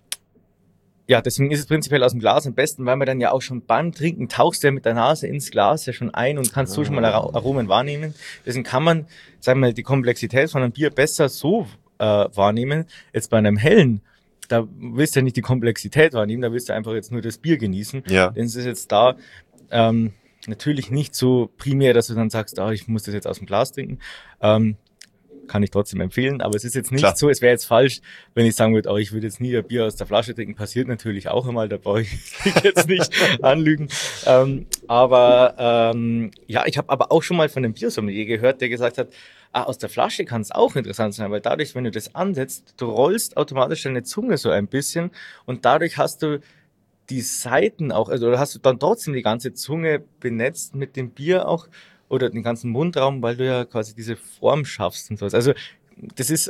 ja, deswegen ist es prinzipiell aus dem Glas am besten, weil man dann ja auch schon beim Trinken tauchst du ja mit der Nase ins Glas ja schon ein und kannst so schon mal Ara- Aromen wahrnehmen. Deswegen kann man, sagen wir mal, die Komplexität von einem Bier besser so äh, wahrnehmen. Jetzt bei einem hellen, da willst du ja nicht die Komplexität wahrnehmen, da willst du einfach jetzt nur das Bier genießen. Ja. Denn es ist jetzt da ähm, natürlich nicht so primär, dass du dann sagst, ah, ich muss das jetzt aus dem Glas trinken. Ähm, kann ich trotzdem empfehlen, aber es ist jetzt nicht Klar. so, es wäre jetzt falsch, wenn ich sagen würde, oh, ich würde jetzt nie ein Bier aus der Flasche trinken, passiert natürlich auch einmal, da brauche ich mich jetzt nicht anlügen, ähm, aber ähm, ja, ich habe aber auch schon mal von einem Biersommelier gehört, der gesagt hat, ah, aus der Flasche kann es auch interessant sein, weil dadurch, wenn du das ansetzt, du rollst automatisch deine Zunge so ein bisschen und dadurch hast du die Seiten auch, also oder hast du dann trotzdem die ganze Zunge benetzt mit dem Bier auch, oder den ganzen Mundraum, weil du ja quasi diese Form schaffst und sowas. Also das ist,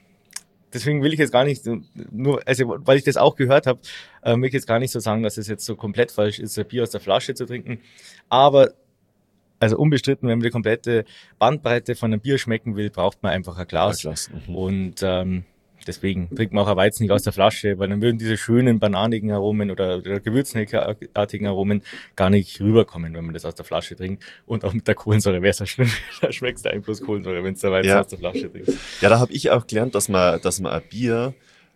deswegen will ich jetzt gar nicht nur, also weil ich das auch gehört habe, äh, will ich jetzt gar nicht so sagen, dass es jetzt so komplett falsch ist, ein Bier aus der Flasche zu trinken. Aber also unbestritten, wenn man die komplette Bandbreite von einem Bier schmecken will, braucht man einfach ein Glas. Ja, Glas. Mhm. Und ähm, deswegen trinkt man auch ein Weizen nicht aus der Flasche, weil dann würden diese schönen bananigen Aromen oder, oder gewürznelkeartigen Aromen gar nicht rüberkommen, wenn man das aus der Flasche trinkt. Und auch mit der Kohlensäure wäre es ja schlimm, da schmeckst du eigentlich bloß Kohlensäure, wenn du der Weizen Ja. aus der Flasche trinkst. Ja, da habe ich auch gelernt, dass man, dass man ein Bier,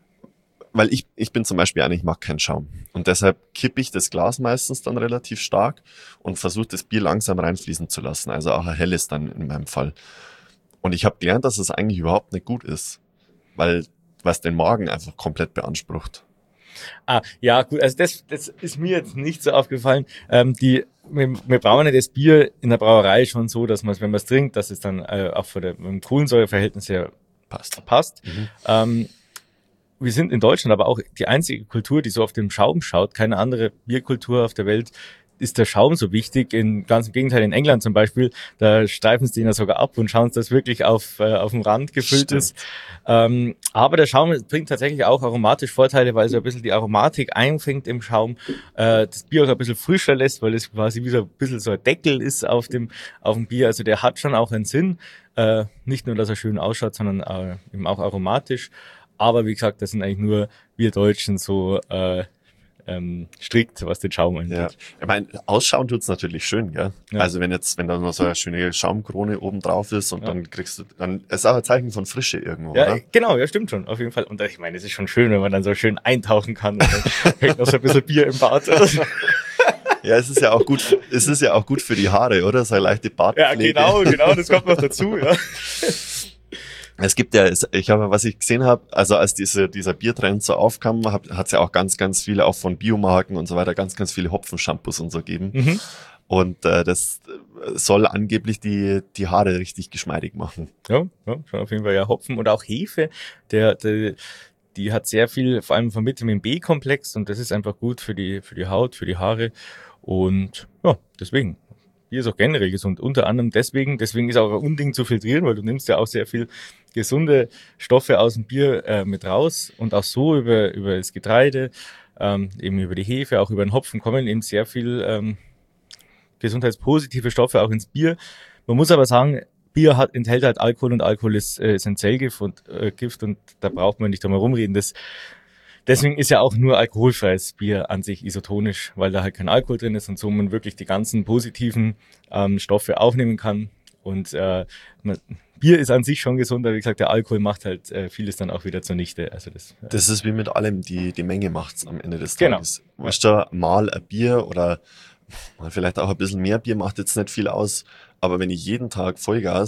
weil ich, ich bin zum Beispiel einer, ich mag keinen Schaum. Und deshalb kippe ich das Glas meistens dann relativ stark und versuche das Bier langsam reinfließen zu lassen. Also auch ein helles dann in meinem Fall. Und ich habe gelernt, dass es eigentlich überhaupt nicht gut ist, weil was den Magen einfach komplett beansprucht. Ah, ja, gut, also das, das ist mir jetzt nicht so aufgefallen. Ähm, die, wir, wir brauen ja das Bier in der Brauerei schon so, dass man es, wenn man es trinkt, dass es dann äh, auch von dem Kohlensäureverhältnis her Passt. passt. Mhm. Ähm, wir sind in Deutschland aber auch die einzige Kultur, die so auf den Schaum schaut. Keine andere Bierkultur auf der Welt ist der Schaum so wichtig. In, ganz im Gegenteil, in England zum Beispiel, da streifen sie den ja sogar ab und schauen, dass das wirklich auf, äh, auf dem Rand gefüllt Stimmt. ist. Ähm, aber der Schaum bringt tatsächlich auch aromatisch Vorteile, weil so ein bisschen die Aromatik einfängt im Schaum, äh, das Bier auch ein bisschen frischer lässt, weil es quasi wie so ein bisschen so ein Deckel ist auf dem, auf dem Bier. Also der hat schon auch einen Sinn. Äh, nicht nur, dass er schön ausschaut, sondern äh, eben auch aromatisch. Aber wie gesagt, das sind eigentlich nur wir Deutschen so äh, ähm, strikt, was den Schaum angeht. Ja, ich meine, ausschauen tut's natürlich schön, gell? Ja. Also wenn jetzt, wenn da noch so eine schöne Schaumkrone oben drauf ist und Ja. dann kriegst du, dann ist auch ein Zeichen von Frische irgendwo, Ja, oder? genau, ja, stimmt schon, auf jeden Fall. Und ich meine, es ist schon schön, wenn man dann so schön eintauchen kann und dann hängt noch so ein bisschen Bier im Bart. Oder so. Ja, es ist ja auch gut, es ist ja auch gut für die Haare, oder? So eine leichte Ja, Bartpflege. genau, genau, das kommt noch dazu, ja. Es gibt ja, es- ich habe, was ich gesehen habe, also als diese, dieser Biertrend so aufkam, hat es ja auch ganz, ganz viele, auch von Biomarken und so weiter, ganz, ganz viele Hopfenshampoos und so geben. Mhm. Und äh, das soll angeblich die, die Haare richtig geschmeidig machen. Ja, ja, schon auf jeden Fall ja Hopfen und auch Hefe, der, der die hat sehr viel, vor allem vom Vitamin B-Komplex und das ist einfach gut für die, für die Haut, für die Haare und ja, deswegen. Bier ist auch generell gesund, unter anderem deswegen, deswegen ist auch ein Unding zu filtrieren, weil du nimmst ja auch sehr viel gesunde Stoffe aus dem Bier äh, mit raus und auch so über, über das Getreide, ähm, eben über die Hefe, auch über den Hopfen kommen eben sehr viel ähm, gesundheitspositive Stoffe auch ins Bier. Man muss aber sagen, Bier hat, enthält halt Alkohol und Alkohol ist äh, essentiell Gift und, äh, Gift und da braucht man nicht drum herum reden. Das, deswegen ist ja auch nur alkoholfreies Bier an sich isotonisch, weil da halt kein Alkohol drin ist und so man wirklich die ganzen positiven ähm, Stoffe aufnehmen kann. Und äh, man, Bier ist an sich schon gesund, aber wie gesagt, der Alkohol macht halt äh, vieles dann auch wieder zunichte. Also das, äh, Das ist wie mit allem, die, die Menge macht's am Ende des Genau. Tages. Weißt du, mal ein Bier oder mal vielleicht auch ein bisschen mehr Bier macht jetzt nicht viel aus, aber wenn ich jeden Tag Vollgas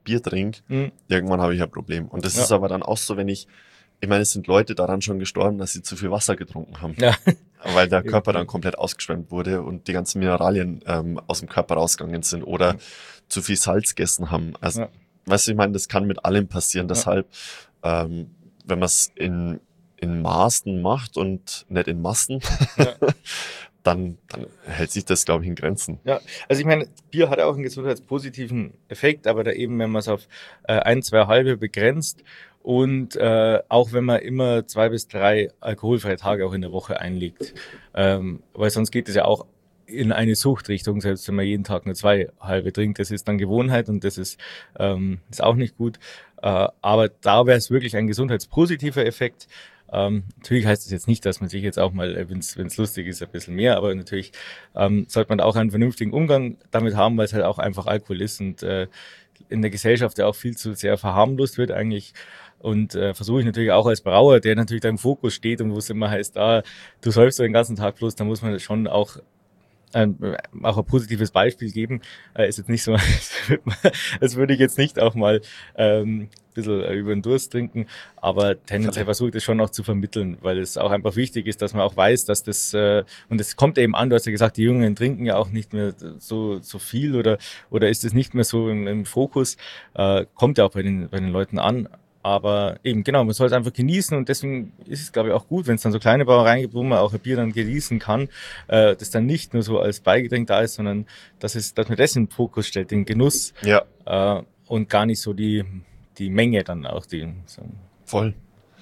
Bier trinke, Mhm. irgendwann habe ich ein Problem. Und das Ja. ist aber dann auch so, wenn ich, ich meine, es sind Leute daran schon gestorben, dass sie zu viel Wasser getrunken haben. Ja. Weil der Körper Eben, ja. dann komplett ausgeschwemmt wurde und die ganzen Mineralien ähm, aus dem Körper rausgegangen sind oder Ja. zu viel Salz gegessen haben. Also, Ja. weißt du, ich meine, das kann mit allem passieren. Ja. Deshalb, ähm, wenn man es in, in Maßen macht und nicht in Massen, Ja. dann, dann hält sich das, glaube ich, in Grenzen. Ja, also ich meine, Bier hat auch einen gesundheitspositiven Effekt, aber da eben, wenn man es auf äh, ein, zwei halbe begrenzt und äh, auch wenn man immer zwei bis drei alkoholfreie Tage auch in der Woche einlegt, ähm, weil sonst geht es ja auch in eine Suchtrichtung, selbst wenn man jeden Tag nur zwei halbe trinkt, das ist dann Gewohnheit und das ist, ähm, ist auch nicht gut. Äh, aber da wäre es wirklich ein gesundheitspositiver Effekt. Ähm, natürlich heißt das jetzt nicht, dass man sich jetzt auch mal, wenn es lustig ist, ein bisschen mehr, aber natürlich ähm, sollte man da auch einen vernünftigen Umgang damit haben, weil es halt auch einfach Alkohol ist und äh, in der Gesellschaft ja auch viel zu sehr verharmlost wird eigentlich. Und äh, versuche ich natürlich auch als Brauer, der natürlich da im Fokus steht und wo es immer heißt, ah, du säufst den ganzen Tag bloß, da muss man schon auch ähm, auch ein positives Beispiel geben. Äh, ist jetzt nicht so, als würde, man, als würde ich jetzt nicht auch mal ähm, ein bisschen äh, über den Durst trinken, aber tendenziell versuche ich das schon auch zu vermitteln, weil es auch einfach wichtig ist, dass man auch weiß, dass das, äh, und es kommt eben an, du hast ja gesagt, die Jüngeren trinken ja auch nicht mehr so so viel oder oder ist es nicht mehr so im, im Fokus, äh, kommt ja auch bei den, bei den Leuten an. Aber eben, genau, man soll es einfach genießen und deswegen ist es, glaube ich, auch gut, wenn es dann so kleine Brauereien gibt, wo man auch ein Bier dann genießen kann, äh, das dann nicht nur so als Beigetränk da ist, sondern dass, es, dass man das in den Fokus stellt, den Genuss Ja, äh, und gar nicht so die, die Menge dann auch. Die, so. voll.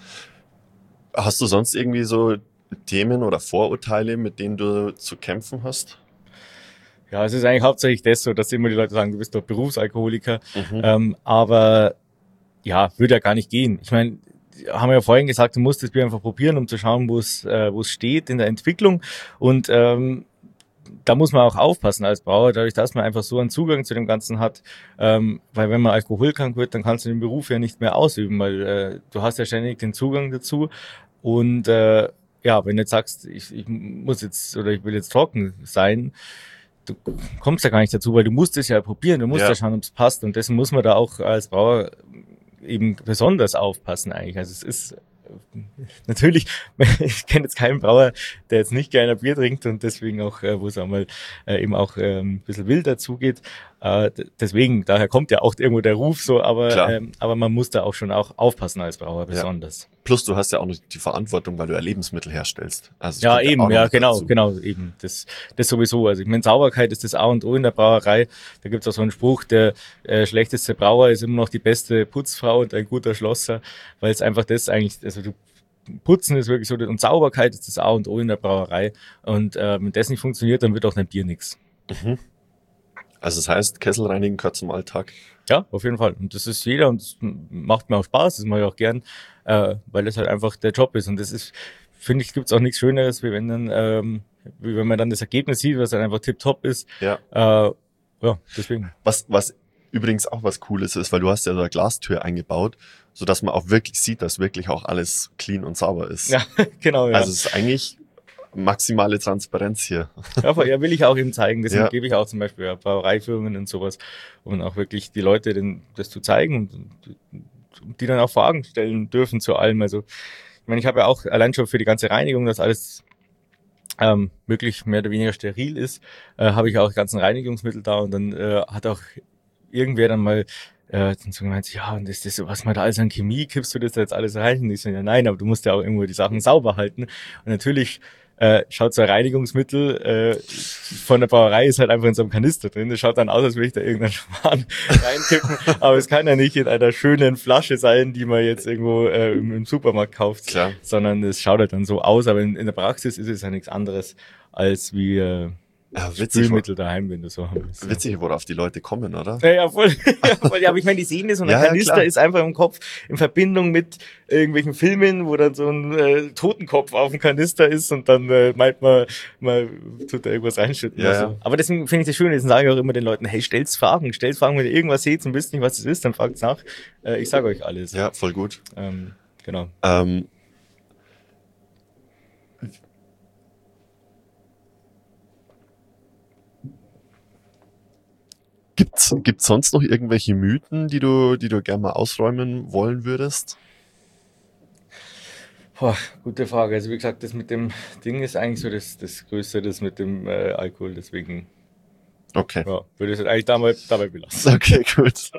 Hast du sonst irgendwie so Themen oder Vorurteile, mit denen du zu kämpfen hast? Ja, es ist eigentlich hauptsächlich das so, dass immer die Leute sagen, du bist doch Berufsalkoholiker, Mhm. ähm, aber ja, würde ja gar nicht gehen. Ich meine, haben wir ja vorhin gesagt, du musst das Bier einfach probieren, um zu schauen, wo es äh, wo es steht in der Entwicklung. Und ähm, da muss man auch aufpassen als Brauer, dadurch, dass man einfach so einen Zugang zu dem Ganzen hat. Ähm, weil wenn man alkoholkrank wird, dann kannst du den Beruf ja nicht mehr ausüben, weil äh, du hast ja ständig den Zugang dazu. Und äh, ja, wenn du jetzt sagst, ich, ich muss jetzt oder ich will jetzt trocken sein, du kommst ja gar nicht dazu, weil du musst es ja probieren, du musst ja, Ja. ja schauen, ob es passt. Und dessen muss man da auch als Brauer eben besonders aufpassen eigentlich. Also es ist äh, natürlich, ich kenne jetzt keinen Brauer, der jetzt nicht gerne Bier trinkt und deswegen auch, äh, wo es auch mal äh, eben auch äh, ein bisschen wilder zugeht. Äh, d- deswegen, daher kommt ja auch irgendwo der Ruf so, aber Klar. ähm, aber man muss da auch schon auch aufpassen als Brauer Ja. besonders. Plus du hast ja auch noch die Verantwortung, weil du ja Lebensmittel herstellst. Also es Ja, kommt auch eben, noch ja, mit genau, dazu. genau, eben. Das, das sowieso. Also ich meine, Sauberkeit ist das A und O in der Brauerei. Da gibt's auch so einen Spruch, der äh, schlechteste Brauer ist immer noch die beste Putzfrau und ein guter Schlosser, weil es einfach das eigentlich, also du Putzen ist wirklich so, und Sauberkeit ist das A und O in der Brauerei. Und äh, wenn das nicht funktioniert, dann wird auch dein Bier nix. Mhm. Also das heißt, Kessel reinigen gehört zum Alltag. Ja, auf jeden Fall. Und das ist jeder und das macht mir auch Spaß, das mache ich auch gern, äh, weil das halt einfach der Job ist. Und das ist, finde ich, gibt's auch nichts Schöneres, wie wenn dann, ähm, wie wenn man dann das Ergebnis sieht, was dann einfach tipptopp ist. Ja. Äh, ja, deswegen. Was, was übrigens auch was Cooles ist, weil du hast ja so eine Glastür eingebaut, sodass man auch wirklich sieht, dass wirklich auch alles clean und sauber ist. Ja, genau, ja. Also es ist eigentlich maximale Transparenz hier. Ja, voll, ja, will ich auch eben zeigen. Deswegen Ja. gebe ich auch zum Beispiel ja, Brauereiführungen und sowas, um auch wirklich die Leute den, das zu zeigen und, und die dann auch Fragen stellen dürfen zu allem. Also ich meine, ich habe ja auch allein schon für die ganze Reinigung, dass alles ähm, möglich mehr oder weniger steril ist, äh, habe ich auch die ganzen Reinigungsmittel da und dann äh, hat auch irgendwer dann mal äh, dann so gemeint, ja, und ist das, was man da alles an Chemie, kippst du das da jetzt alles rein? Und ich so, ja, nein, aber du musst ja auch irgendwo die Sachen sauber halten. Und natürlich äh, schaut so ein Reinigungsmittel äh, von der Brauerei ist halt einfach in so einem Kanister drin. Das schaut dann aus, als würde ich da irgendeinen Schwan reinkippen. Aber es kann ja nicht in einer schönen Flasche sein, die man jetzt irgendwo äh, im, im Supermarkt kauft, Klar. sondern es schaut halt dann so aus. Aber in, in der Praxis ist es ja nichts anderes als wie äh, Ja, witzig, Spülmittel daheim, wenn du so haben willst. witzig, worauf die Leute kommen, oder? Ja, ja, voll. Ja, voll. Ja, aber ich meine, die sehen das und Ja, ein ja, Kanister klar. ist einfach im Kopf in Verbindung mit irgendwelchen Filmen, wo dann so ein äh, Totenkopf auf dem Kanister ist und dann äh, meint man, man tut da irgendwas reinschütten. Ja, oder so. ja. Aber deswegen finde ich das schön, deswegen sage ich auch immer den Leuten, hey, stellt Fragen, stellt Fragen, wenn ihr irgendwas seht und wisst nicht, was es ist, dann fragt's nach. Äh, ich sage euch alles. Ja, voll gut. Ähm, genau. Ähm, Gibt's, gibt's sonst noch irgendwelche Mythen, die du, die du gerne mal ausräumen wollen würdest? Boah, gute Frage. Also wie gesagt, das mit dem Ding ist eigentlich so das, das Größte, das mit dem äh, Alkohol. Deswegen Okay. ja, würde ich es eigentlich dabei, dabei belassen. Okay, gut.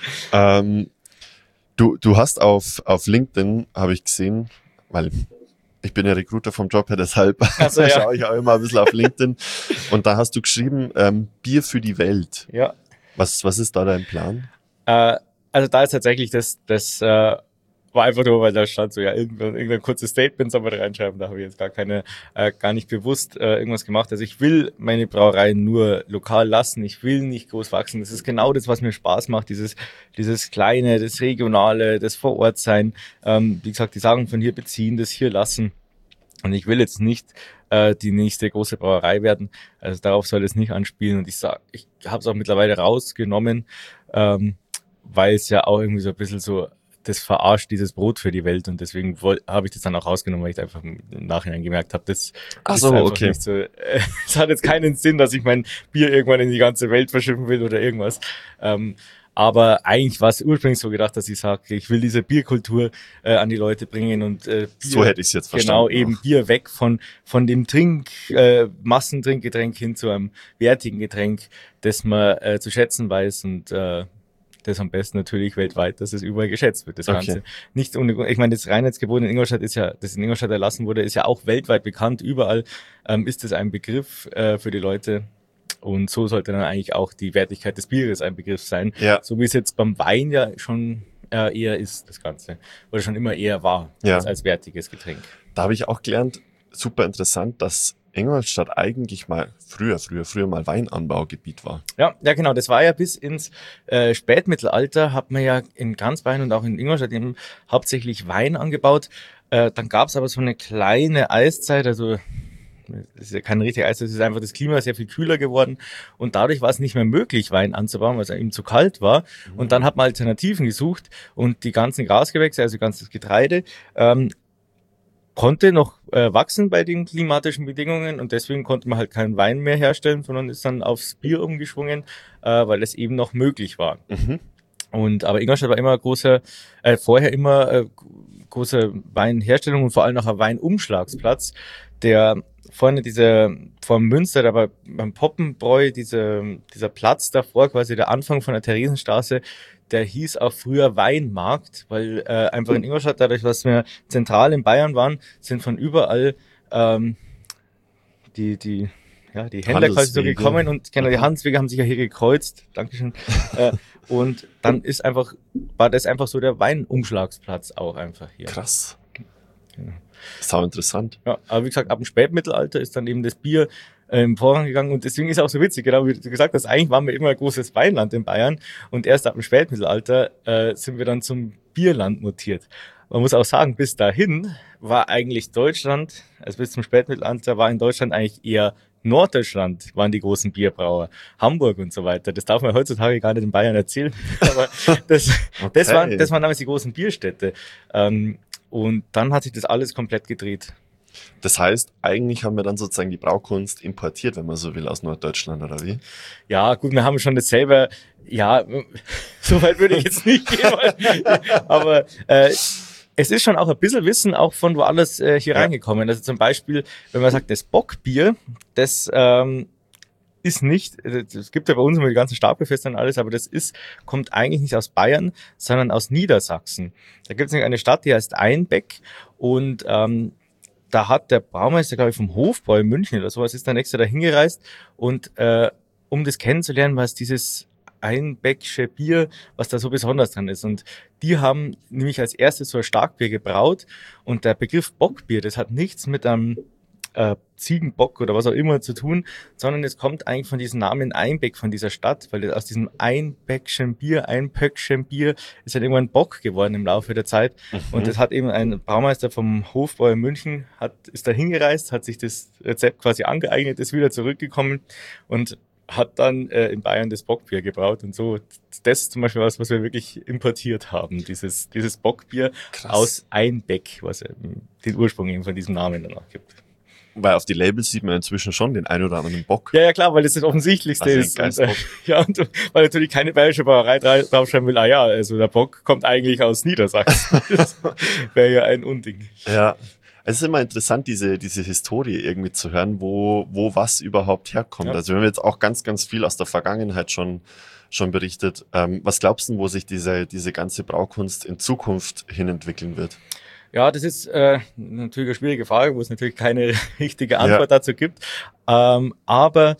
ähm, du, du hast auf, auf LinkedIn, habe ich gesehen, weil ich bin ja Recruiter vom Job her, deshalb so, ja. schaue ich auch immer ein bisschen auf LinkedIn. Und da hast du geschrieben, ähm, Bier für die Welt. Ja. Was, was ist da dein Plan? Äh, also da ist tatsächlich das, das äh, war einfach nur, weil da stand so, ja, irgendein, irgendein kurzes Statement soll man da reinschreiben, da habe ich jetzt gar keine, äh, gar nicht bewusst äh, irgendwas gemacht. Also ich will meine Brauerei nur lokal lassen, ich will nicht groß wachsen. Das ist genau das, was mir Spaß macht, dieses, dieses Kleine, das Regionale, das Vorortsein. Ähm, wie gesagt, die Sachen von hier beziehen, das hier lassen. Und ich will jetzt nicht äh, die nächste große Brauerei werden. Also darauf soll es nicht anspielen. Und ich sag, ich habe es auch mittlerweile rausgenommen, ähm, weil es ja auch irgendwie so ein bisschen so, das verarscht dieses Brot für die Welt. Und deswegen habe ich das dann auch rausgenommen, weil ich einfach im Nachhinein gemerkt habe, das Ach ist so, einfach okay. nicht so. Äh, es hat jetzt keinen Sinn, dass ich mein Bier irgendwann in die ganze Welt verschiffen will oder irgendwas. Ähm, Aber eigentlich war es ursprünglich so gedacht, dass ich sage, ich will diese Bierkultur äh, an die Leute bringen und äh, Bier, So hätte ich es jetzt verstanden. Genau, eben Bier weg von von dem Trink, äh, Massentrinkgetränk hin zu einem wertigen Getränk, das man äh, zu schätzen weiß und äh, das am besten natürlich weltweit, dass es überall geschätzt wird, das Okay. Ganze. Nicht ohne, ich meine, das Reinheitsgebot in Ingolstadt ist ja, das in Ingolstadt erlassen wurde, ist ja auch weltweit bekannt. Überall ähm, ist es ein Begriff äh, für die Leute. Und so sollte dann eigentlich auch die Wertigkeit des Bieres ein Begriff sein. Ja. So wie es jetzt beim Wein ja schon äh, eher ist, das Ganze. Oder schon immer eher war, Ja. als, als wertiges Getränk. Da habe ich auch gelernt, super interessant, dass Ingolstadt eigentlich mal früher, früher, früher mal Weinanbaugebiet war. Ja, ja genau. Das war ja bis ins äh, Spätmittelalter, hat man ja in ganz Bayern und auch in Ingolstadt eben hauptsächlich Wein angebaut. Äh, dann gab es aber so eine kleine Eiszeit, also das ist ja keine richtige Eiszeit, es ist einfach das Klima sehr viel kühler geworden und dadurch war es nicht mehr möglich, Wein anzubauen, weil es eben zu kalt war. Und dann hat man Alternativen gesucht und die ganzen Grasgewächse, also ganzes Getreide, ähm, konnte noch äh, wachsen bei den klimatischen Bedingungen und deswegen konnte man halt keinen Wein mehr herstellen, sondern ist dann aufs Bier umgeschwungen, äh, weil es eben noch möglich war. Mhm. Und aber Ingolstadt war immer großer, äh, vorher immer äh, große Weinherstellung und vor allem auch ein Weinumschlagsplatz, der vorne diese, vor dem Münster, da war beim Poppenbräu, diese, dieser Platz davor, quasi der Anfang von der Theresienstraße, der hieß auch früher Weinmarkt, weil äh, einfach in Ingolstadt, dadurch, dass wir zentral in Bayern waren, sind von überall ähm, die, die, ja, die Händler quasi so Handelswege. gekommen und genau, die Handelswege haben sich ja hier gekreuzt, Dankeschön. äh, und dann ist einfach, war das einfach so der Weinumschlagsplatz auch einfach hier. Krass. Genau. Sau interessant. Ja, aber wie gesagt, ab dem Spätmittelalter ist dann eben das Bier äh, im Vorrang gegangen und deswegen ist es auch so witzig, genau wie du gesagt hast, eigentlich waren wir immer ein großes Weinland in Bayern und erst ab dem Spätmittelalter äh, sind wir dann zum Bierland mutiert. Man muss auch sagen, bis dahin war eigentlich Deutschland, also bis zum Spätmittelalter war in Deutschland eigentlich eher Norddeutschland waren die großen Bierbrauer, Hamburg und so weiter. Das darf man heutzutage gar nicht in Bayern erzählen, aber das, Okay. das, waren, das waren damals die großen Bierstädte. Ähm, Und dann hat sich das alles komplett gedreht. Das heißt, eigentlich haben wir dann sozusagen die Braukunst importiert, wenn man so will, aus Norddeutschland, oder wie? Ja, gut, wir haben schon das selber, ja, so weit würde ich jetzt nicht gehen, aber äh, es ist schon auch ein bisschen Wissen auch von woanders äh, hier Ja. reingekommen. Also zum Beispiel, wenn man sagt, das Bockbier, das ähm, ist nicht, es gibt ja bei uns immer die ganzen Starkbierfeste und alles, aber das ist, kommt eigentlich nicht aus Bayern, sondern aus Niedersachsen. Da gibt es nämlich eine Stadt, die heißt Einbeck und ähm, da hat der Braumeister, glaube ich, vom Hofbräu in München oder sowas, ist dann extra da hingereist und äh, um das kennenzulernen, was dieses Einbecksche Bier, was da so besonders dran ist. Und die haben nämlich als erstes so ein Starkbier gebraut und der Begriff Bockbier, das hat nichts mit einem äh, Ziegenbock oder was auch immer zu tun, sondern es kommt eigentlich von diesem Namen Einbeck, von dieser Stadt, weil aus diesem Einbeckschen Bier, Einpöckschen Bier ist halt irgendwann Bock geworden im Laufe der Zeit. Mhm. Und das hat eben ein Braumeister vom Hofbräu in München, hat, ist da hingereist, hat sich das Rezept quasi angeeignet, ist wieder zurückgekommen und hat dann äh, in Bayern das Bockbier gebraut und so. Das ist zum Beispiel was, was wir wirklich importiert haben, dieses, dieses Bockbier Krass. aus Einbeck, was ähm, den Ursprung eben von diesem Namen danach gibt. Weil auf die Labels sieht man inzwischen schon den ein oder anderen Bock. Ja, ja, klar, weil das das Offensichtlichste Also ist. ein Und, äh, Geißbock. ja, und weil natürlich keine bayerische Brauerei dra- draufschreiben will, ah ja, also der Bock kommt eigentlich aus Niedersachsen. Das wäre ja ein Unding. Ja. Es ist immer interessant, diese, diese Historie irgendwie zu hören, wo, wo was überhaupt herkommt. Ja. Also wir haben jetzt auch ganz, ganz viel aus der Vergangenheit schon, schon berichtet. Ähm, was glaubst du, wo sich diese, diese ganze Braukunst in Zukunft hin entwickeln wird? Ja, das ist äh, natürlich eine schwierige Frage, wo es natürlich keine richtige Antwort ja. dazu gibt. Ähm, aber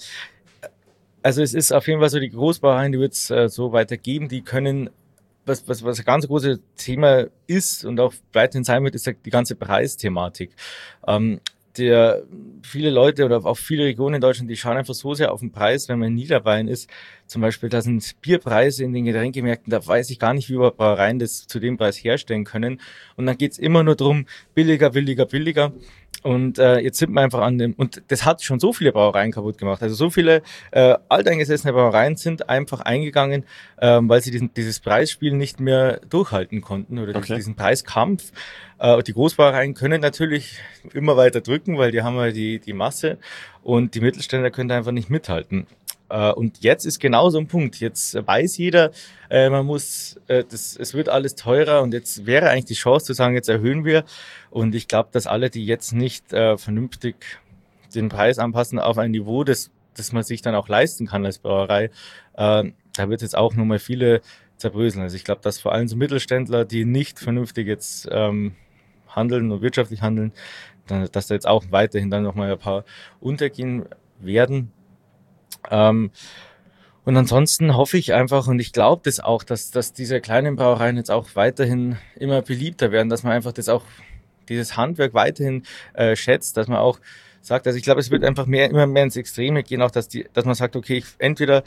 also es ist auf jeden Fall so, die Großbrauereien, die wird es äh, so weitergeben, die können, was, was, was ein ganz großes Thema ist und auch weiterhin sein wird, ist ja die ganze Preisthematik. Ähm, der, viele Leute oder auch viele Regionen in Deutschland, die schauen einfach so sehr auf den Preis, wenn man in Niederbayern ist. Zum Beispiel, da sind Bierpreise in den Getränkemärkten, da weiß ich gar nicht, wie überhaupt Brauereien das zu dem Preis herstellen können. Und dann geht's immer nur drum, billiger, billiger, billiger. Und äh, jetzt sind wir einfach an dem, und das hat schon so viele Brauereien kaputt gemacht. Also so viele äh, alteingesessene Brauereien sind einfach eingegangen, ähm, weil sie diesen, dieses Preisspiel nicht mehr durchhalten konnten oder Okay. diesen Preiskampf. Äh, die Großbrauereien können natürlich immer weiter drücken, weil die haben ja die, die Masse und die Mittelständler können da einfach nicht mithalten. Uh, und jetzt ist genau so ein Punkt. Jetzt weiß jeder, äh, man muss, äh, das, es wird alles teurer und jetzt wäre eigentlich die Chance zu sagen, jetzt erhöhen wir. Und ich glaube, dass alle, die jetzt nicht äh, vernünftig den Preis anpassen auf ein Niveau, das, das man sich dann auch leisten kann als Brauerei, äh, da wird jetzt auch nochmal viele zerbröseln. Also ich glaube, dass vor allem so Mittelständler, die nicht vernünftig jetzt ähm, handeln und wirtschaftlich handeln, dann, dass da jetzt auch weiterhin dann nochmal ein paar untergehen werden. Ähm, und ansonsten hoffe ich einfach und ich glaube das auch, dass, dass diese kleinen Brauereien jetzt auch weiterhin immer beliebter werden, dass man einfach das auch, dieses Handwerk weiterhin äh, schätzt, dass man auch sagt, also ich glaube, es wird einfach mehr, immer mehr ins Extreme gehen, auch dass die, dass man sagt, okay, ich, entweder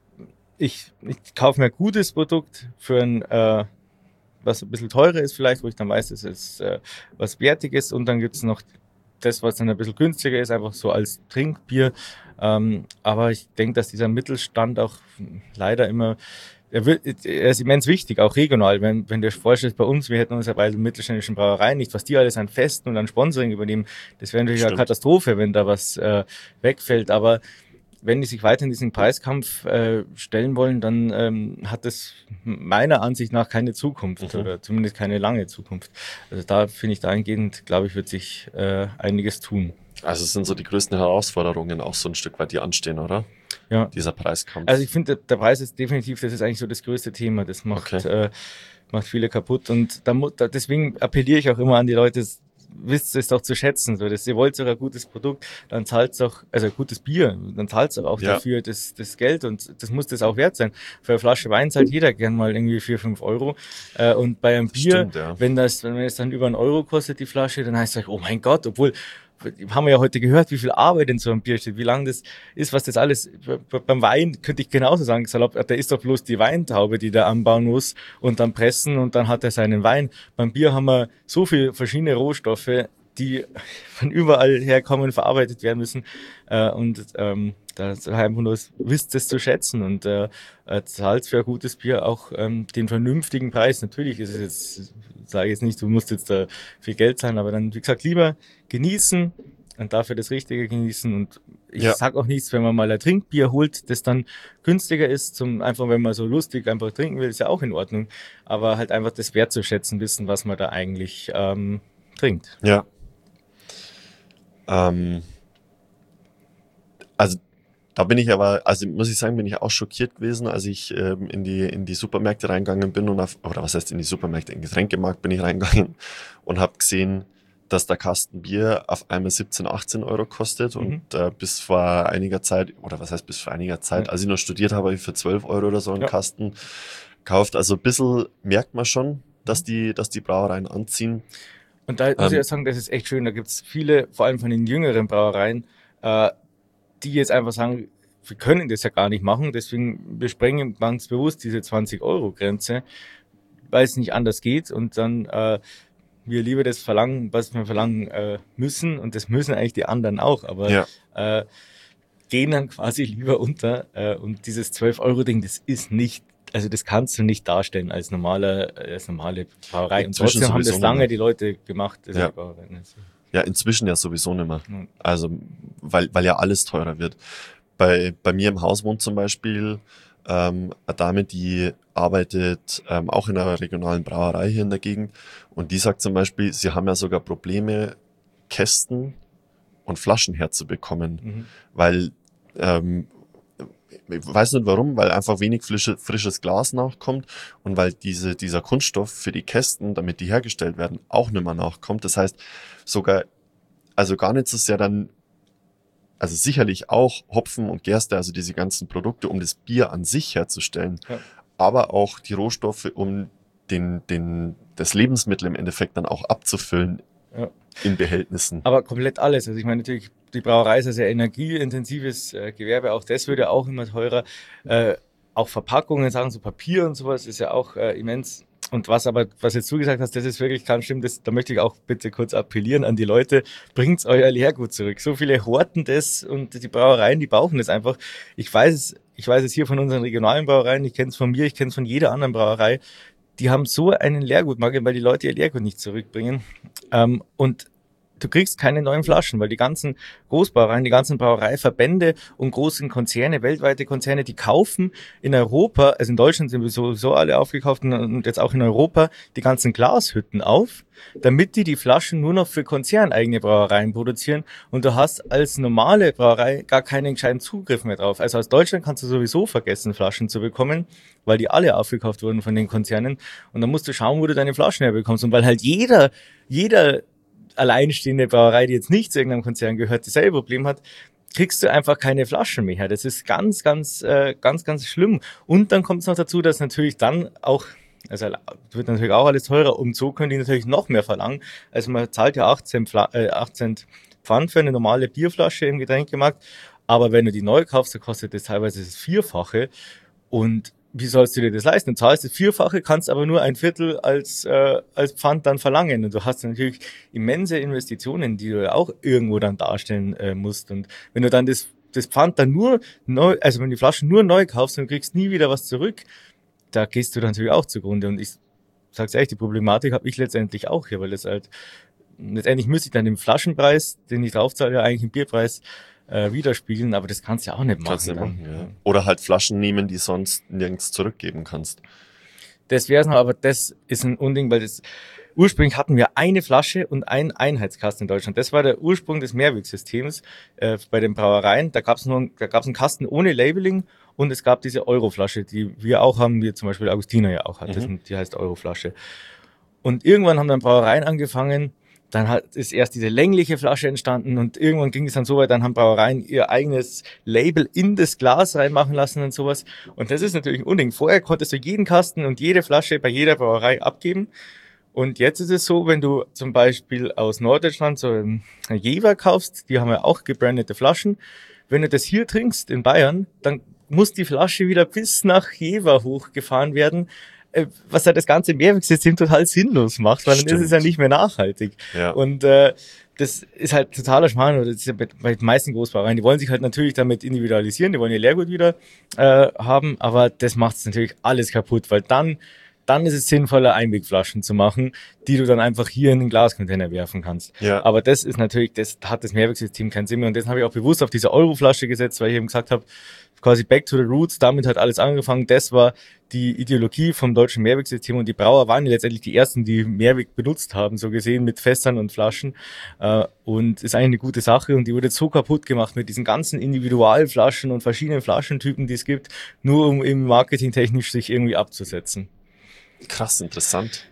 ich, ich kaufe mir ein gutes Produkt für ein, äh, was ein bisschen teurer ist vielleicht, wo ich dann weiß, es ist äh, was Wertiges und dann gibt's noch das, was dann ein bisschen günstiger ist, einfach so als Trinkbier. Ähm, aber ich denke, dass dieser Mittelstand auch leider immer, er, wird, er ist immens wichtig, auch regional. Wenn, wenn du dir vorstellst, bei uns, wir hätten uns ja bei den mittelständischen Brauereien nicht, was die alles an Festen und an Sponsoring übernehmen, das wäre natürlich Stimmt. eine Katastrophe, wenn da was äh, wegfällt. Aber wenn die sich weiter in diesen Preiskampf äh, stellen wollen, dann ähm, hat das meiner Ansicht nach keine Zukunft Mhm. oder zumindest keine lange Zukunft. Also da finde ich dahingehend, glaube ich, wird sich äh, einiges tun. Also es sind so die größten Herausforderungen auch so ein Stück weit, die anstehen, oder? Ja. Dieser Preiskampf. Also ich finde, der, der Preis ist definitiv, das ist eigentlich so das größte Thema. Das macht, Okay. äh, macht viele kaputt. Und da, mu- da, deswegen appelliere ich auch immer an die Leute, wisst es doch zu schätzen. So, dass ihr wollt sogar ein gutes Produkt, dann zahlt doch, also ein gutes Bier, dann zahlt doch auch Ja. dafür das, das Geld und das muss das auch wert sein. Für eine Flasche Wein zahlt jeder gern mal irgendwie vier, fünf Euro. Äh, und bei einem Bier, Stimmt, ja. wenn das, wenn es dann über einen Euro kostet, die Flasche, dann heißt es euch, oh mein Gott, obwohl, haben wir ja heute gehört, wie viel Arbeit in so einem Bier steht, wie lange das ist, was das alles, beim Wein könnte ich genauso sagen, salopp, da ist doch bloß die Weintraube, die der anbauen muss und dann pressen und dann hat er seinen Wein. Beim Bier haben wir so viele verschiedene Rohstoffe, die von überall herkommen, verarbeitet werden müssen. Äh, und ähm, da einfach nur wisst es zu schätzen und äh, zahlt für ein gutes Bier auch ähm, den vernünftigen Preis. Natürlich ist es jetzt, sage ich jetzt nicht, du musst jetzt da viel Geld zahlen, aber dann, wie gesagt, lieber genießen und dafür das Richtige genießen. Und ich Ja. sag auch nichts, wenn man mal ein Trinkbier holt, das dann günstiger ist, zum einfach, wenn man so lustig einfach trinken will, ist ja auch in Ordnung. Aber halt einfach das wertzuschätzen wissen, was man da eigentlich ähm, trinkt. Ja. Ähm, also da bin ich aber, also muss ich sagen, bin ich auch schockiert gewesen, als ich ähm, in die in die Supermärkte reingegangen bin und auf, oder was heißt in die Supermärkte, in den Getränkemarkt bin ich reingegangen und habe gesehen, dass der Kasten Bier auf einmal siebzehn, achtzehn Euro kostet Mhm. und äh, bis vor einiger Zeit, oder was heißt bis vor einiger Zeit, Ja. als ich noch studiert habe, habe ich für zwölf Euro oder so einen Ja. Kasten gekauft. Also ein bisschen merkt man schon, dass die, dass die Brauereien anziehen. Und da muss Ähm, ich auch sagen, das ist echt schön. Da gibt's viele, vor allem von den jüngeren Brauereien, äh, die jetzt einfach sagen, wir können das ja gar nicht machen, deswegen wir sprengen ganz bewusst diese zwanzig-Euro-Grenze, weil es nicht anders geht und dann äh, wir lieber das verlangen, was wir verlangen äh, müssen und das müssen eigentlich die anderen auch, aber Ja. äh, gehen dann quasi lieber unter äh, und dieses zwölf-Euro-Ding, das ist nicht, also das kannst du nicht darstellen als normale, als normale Brauerei und Inzwischen trotzdem haben sowieso das nicht lange mehr. die Leute gemacht, diese Ja. Brauereien. Also, Ja, inzwischen ja sowieso nicht mehr. Mhm. Also, weil, weil ja alles teurer wird. Bei, bei mir im Haus wohnt zum Beispiel ähm, eine Dame, die arbeitet ähm, auch in einer regionalen Brauerei hier in der Gegend. Und die sagt zum Beispiel, sie haben ja sogar Probleme, Kästen und Flaschen herzubekommen. Mhm. Weil, ähm, ich weiß nicht warum, weil einfach wenig frische, frisches Glas nachkommt und weil diese, dieser Kunststoff für die Kästen, damit die hergestellt werden, auch nicht mehr nachkommt. Das heißt, sogar, also gar nicht so sehr dann, also sicherlich auch Hopfen und Gerste, also diese ganzen Produkte, um das Bier an sich herzustellen, Ja. aber auch die Rohstoffe, um den, den, das Lebensmittel im Endeffekt dann auch abzufüllen Ja. in Behältnissen. Aber komplett alles. Also ich meine natürlich, die Brauerei ist ein sehr energieintensives äh, Gewerbe, auch das wird ja auch immer teurer. Äh, auch Verpackungen, Sachen, so Papier und sowas ist ja auch äh, immens. Und was aber, was jetzt du gesagt hast, das ist wirklich ganz schlimm, das, da möchte ich auch bitte kurz appellieren an die Leute, bringt euer Leergut zurück. So viele horten das und die Brauereien, die brauchen das einfach. Ich weiß es, ich weiß es hier von unseren regionalen Brauereien, ich kenne es von mir, ich kenne es von jeder anderen Brauerei. Die haben so einen Leergutmangel, weil die Leute ihr Leergut nicht zurückbringen. Ähm, und du kriegst keine neuen Flaschen, weil die ganzen Großbrauereien, die ganzen Brauereiverbände und großen Konzerne, weltweite Konzerne, die kaufen in Europa, also in Deutschland sind wir sowieso alle aufgekauft und jetzt auch in Europa, die ganzen Glashütten auf, damit die die Flaschen nur noch für konzerneigene Brauereien produzieren und du hast als normale Brauerei gar keinen gescheiten Zugriff mehr drauf. Also aus Deutschland kannst du sowieso vergessen, Flaschen zu bekommen, weil die alle aufgekauft wurden von den Konzernen und dann musst du schauen, wo du deine Flaschen herbekommst und weil halt jeder, jeder alleinstehende Brauerei, die jetzt nicht zu irgendeinem Konzern gehört, dasselbe Problem hat, kriegst du einfach keine Flaschen mehr her. Das ist ganz, ganz, äh, ganz, ganz schlimm. Und dann kommt es noch dazu, dass natürlich dann auch, also wird natürlich auch alles teurer und so können die natürlich noch mehr verlangen. Also man zahlt ja achtzehn, äh, achtzehn Pfand für eine normale Bierflasche im Getränkemarkt, aber wenn du die neu kaufst, dann kostet das teilweise das Vierfache und wie sollst du dir das leisten? Du zahlst das Vierfache, kannst aber nur ein Viertel als, äh, als Pfand dann verlangen. Und du hast natürlich immense Investitionen, die du auch irgendwo dann darstellen äh, musst. Und wenn du dann das, das Pfand dann nur neu, also wenn du die Flaschen nur neu kaufst und kriegst nie wieder was zurück, da gehst du dann natürlich auch zugrunde. Und ich sag's ehrlich, die Problematik habe ich letztendlich auch hier, weil das halt, letztendlich müsste ich dann den Flaschenpreis, den ich draufzahle, ja eigentlich im Bierpreis Äh, widerspiegeln, aber das kannst du ja auch nicht machen. Kannst du nicht machen, ja. Oder halt Flaschen nehmen, die sonst nirgends zurückgeben kannst. Das wäre es noch, aber das ist ein Unding, weil das ursprünglich hatten wir eine Flasche und einen Einheitskasten in Deutschland. Das war der Ursprung des Mehrwegsystems äh, bei den Brauereien. Da gab es nur, da gab es einen Kasten ohne Labeling und es gab diese Euroflasche, die wir auch haben, wie zum Beispiel Augustiner ja auch hat. Das, Mhm. die heißt Euroflasche. Und irgendwann haben dann Brauereien angefangen. Dann hat, ist erst diese längliche Flasche entstanden und irgendwann ging es dann so weit, dann haben Brauereien ihr eigenes Label in das Glas reinmachen lassen und sowas. Und das ist natürlich ein Unding. Vorher konntest du jeden Kasten und jede Flasche bei jeder Brauerei abgeben. Und jetzt ist es so, wenn du zum Beispiel aus Norddeutschland so ein Jever kaufst, die haben ja auch gebrandete Flaschen. Wenn du das hier trinkst in Bayern, dann muss die Flasche wieder bis nach Jever hochgefahren werden, was halt das ganze Mehrwegsystem total sinnlos macht, weil dann Stimmt. ist es ja nicht mehr nachhaltig. Ja. Und äh, das ist halt totaler Schmarrn, oder das ist ja bei, bei den meisten Großbrauereien, die wollen sich halt natürlich damit individualisieren, die wollen ihr Leergut wieder äh, haben, aber das macht es natürlich alles kaputt, weil dann dann ist es sinnvoller, Einwegflaschen zu machen, die du dann einfach hier in den Glascontainer werfen kannst. Ja. Aber das ist natürlich, das hat das Mehrwegsystem keinen Sinn mehr und das habe ich auch bewusst auf diese Euroflasche gesetzt, weil ich eben gesagt habe, quasi back to the roots, damit hat alles angefangen. Das war die Ideologie vom deutschen Mehrwegsystem und die Brauer waren ja letztendlich die ersten, die Mehrweg benutzt haben, so gesehen mit Fässern und Flaschen. Und ist eigentlich eine gute Sache und die wurde jetzt so kaputt gemacht mit diesen ganzen Individualflaschen und verschiedenen Flaschentypen, die es gibt, nur um eben marketingtechnisch sich irgendwie abzusetzen. Krass, interessant.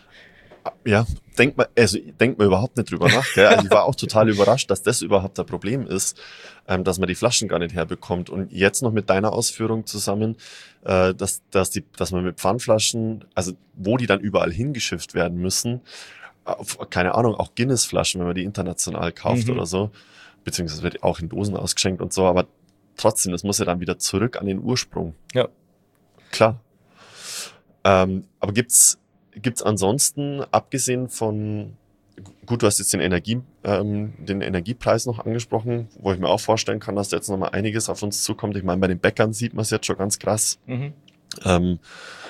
Ja, denkt man, also denkt man überhaupt nicht drüber nach. Gell? Also ich war auch total überrascht, dass das überhaupt ein Problem ist, ähm, dass man die Flaschen gar nicht herbekommt. Und jetzt noch mit deiner Ausführung zusammen, äh, dass, dass, die, dass man mit Pfandflaschen, also wo die dann überall hingeschifft werden müssen, auf, keine Ahnung, auch Guinness-Flaschen, wenn man die international kauft Mhm. oder so, beziehungsweise wird auch in Dosen ausgeschenkt und so, aber trotzdem, das muss ja dann wieder zurück an den Ursprung. Ja. Klar. Ähm, aber gibt's gibt's ansonsten, abgesehen von, gut, du hast jetzt den Energie, ähm, den Energiepreis noch angesprochen, wo ich mir auch vorstellen kann, dass da jetzt nochmal einiges auf uns zukommt. Ich meine, bei den Bäckern sieht man es jetzt schon ganz krass, Mhm. ähm,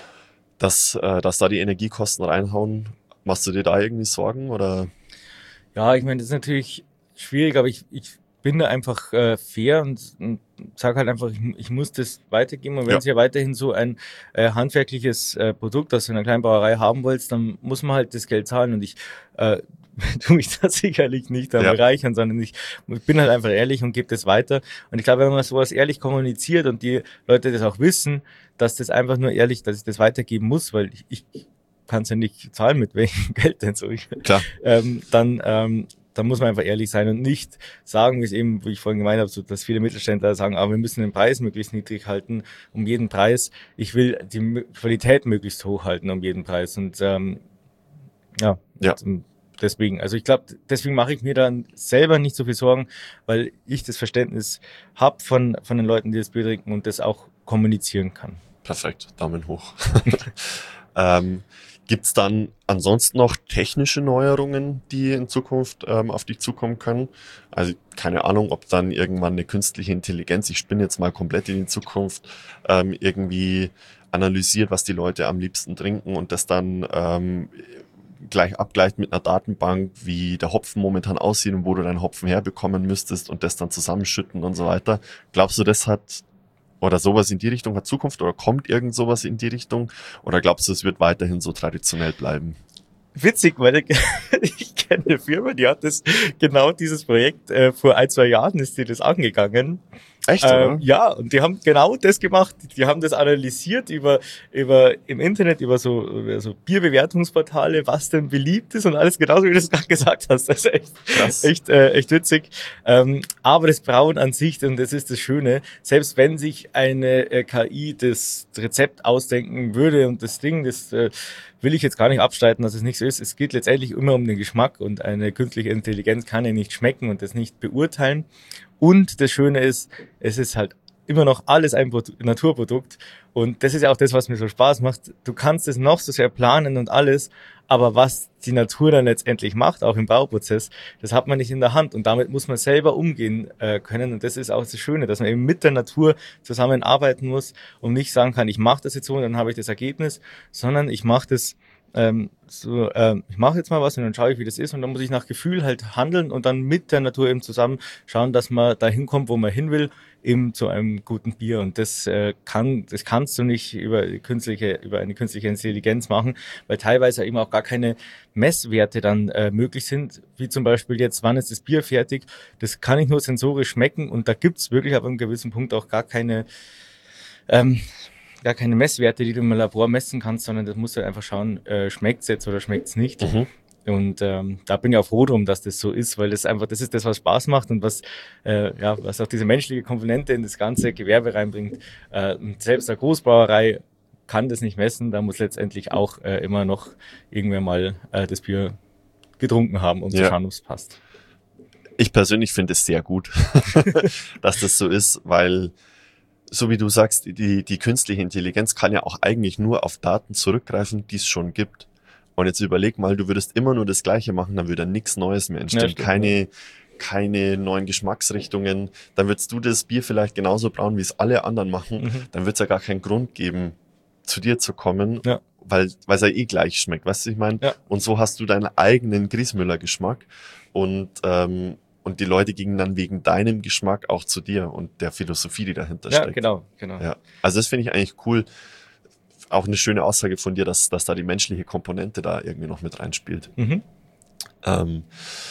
dass, äh, dass da die Energiekosten reinhauen. Machst du dir da irgendwie Sorgen oder? Ja, ich meine, das ist natürlich schwierig, aber ich, ich bin da einfach äh, fair und, und sage halt einfach, ich, ich muss das weitergeben. Und wenn Ja. ihr weiterhin so ein äh, handwerkliches äh, Produkt aus einer kleinen Brauerei haben wollt, dann muss man halt das Geld zahlen. Und ich äh, tue mich da sicherlich nicht am Ja. bereichern, sondern ich, ich bin halt einfach ehrlich und gebe das weiter. Und ich glaube, wenn man sowas ehrlich kommuniziert und die Leute das auch wissen, dass das einfach nur ehrlich, dass ich das weitergeben muss, weil ich, ich kann es ja nicht zahlen, mit welchem Geld denn so. Klar. ähm, dann ähm, dann muss man einfach ehrlich sein und nicht sagen, wie es eben, wie ich vorhin gemeint habe, so, dass viele Mittelständler sagen, aber wir müssen den Preis möglichst niedrig halten, um jeden Preis. Ich will die M- Qualität möglichst hoch halten, um jeden Preis. Und ähm, ja, Ja. und deswegen, also ich glaube, deswegen mache ich mir dann selber nicht so viel Sorgen, weil ich das Verständnis habe von, von den Leuten, die das Bier trinken und das auch kommunizieren kann. Perfekt, Daumen hoch. ähm, Gibt's dann ansonsten noch technische Neuerungen, die in Zukunft ähm, auf dich zukommen können? Also keine Ahnung, ob dann irgendwann eine künstliche Intelligenz, ich spinne jetzt mal komplett in die Zukunft, ähm, irgendwie analysiert, was die Leute am liebsten trinken und das dann ähm, gleich abgleicht mit einer Datenbank, wie der Hopfen momentan aussieht und wo du deinen Hopfen herbekommen müsstest und das dann zusammenschütten und so weiter. Glaubst du, das hat oder sowas in die Richtung hat Zukunft oder kommt irgend sowas in die Richtung? Oder glaubst du, es wird weiterhin so traditionell bleiben? Witzig, weil ich, ich kenne eine Firma, die hat das, genau dieses Projekt, äh, vor ein, zwei Jahren ist die das angegangen. Echt, Äh, oder? ja, und die haben genau das gemacht. Die haben das analysiert über, über, im Internet, über so, über so Bierbewertungsportale, was denn beliebt ist und alles genauso, wie du das gerade gesagt hast. Das ist echt, Krass. echt, äh, echt witzig. Ähm, aber das Brauen an sich, und das ist das Schöne, selbst wenn sich eine äh, K I das Rezept ausdenken würde und das Ding, das äh, will ich jetzt gar nicht abstreiten, dass es nicht so ist. Es geht letztendlich immer um den Geschmack und eine künstliche Intelligenz kann ja nicht schmecken und das nicht beurteilen. Und das Schöne ist, es ist halt immer noch alles ein Produ- Naturprodukt. Und das ist ja auch das, was mir so Spaß macht. Du kannst es noch so sehr planen und alles, aber was die Natur dann letztendlich macht, auch im Bauprozess, das hat man nicht in der Hand. Und damit muss man selber umgehen äh, können. Und das ist auch das Schöne, dass man eben mit der Natur zusammenarbeiten muss und nicht sagen kann, ich mache das jetzt so und dann habe ich das Ergebnis, sondern ich mache das ähm, so, ähm, ich mache jetzt mal was und dann schaue ich, wie das ist und dann muss ich nach Gefühl halt handeln und dann mit der Natur eben zusammen schauen, dass man da hinkommt, wo man hin will, eben zu einem guten Bier und das äh, kann, das kannst du nicht über künstliche, über eine künstliche Intelligenz machen, weil teilweise eben auch gar keine Messwerte dann äh, möglich sind, wie zum Beispiel jetzt, wann ist das Bier fertig, das kann ich nur sensorisch schmecken und da gibt's wirklich ab einem gewissen Punkt auch gar keine ähm, gar keine Messwerte, die du im Labor messen kannst, sondern das musst du einfach schauen, äh, schmeckt's jetzt oder schmeckt's nicht. Mhm. Und ähm, da bin ich auch froh drum, dass das so ist, weil das einfach, das ist das, was Spaß macht und was, äh, ja, was auch diese menschliche Komponente in das ganze Gewerbe reinbringt. Äh, und selbst eine Großbrauerei kann das nicht messen, da muss letztendlich auch äh, immer noch irgendwann mal äh, das Bier getrunken haben, um Ja. zu schauen, ob es passt. Ich persönlich finde es sehr gut, dass das so ist, weil so wie du sagst, die, die künstliche Intelligenz kann ja auch eigentlich nur auf Daten zurückgreifen, die es schon gibt. Und jetzt überleg mal, du würdest immer nur das Gleiche machen, dann würde nichts Neues mehr entstehen. Ja, stimmt, keine, keine neuen Geschmacksrichtungen. Dann würdest du das Bier vielleicht genauso brauen, wie es alle anderen machen. Mhm. Dann wird es ja gar keinen Grund geben, zu dir zu kommen, Ja. weil weil es ja eh gleich schmeckt. Weißt du, ich meine? Ja. Und so hast du deinen eigenen Griesmüller-Geschmack. Und ähm, Und die Leute gingen dann wegen deinem Geschmack auch zu dir und der Philosophie, die dahinter Ja, steckt. genau, genau. Ja. Also das finde ich eigentlich cool. Auch eine schöne Aussage von dir, dass, dass da die menschliche Komponente da irgendwie noch mit reinspielt. Mhm. Ähm,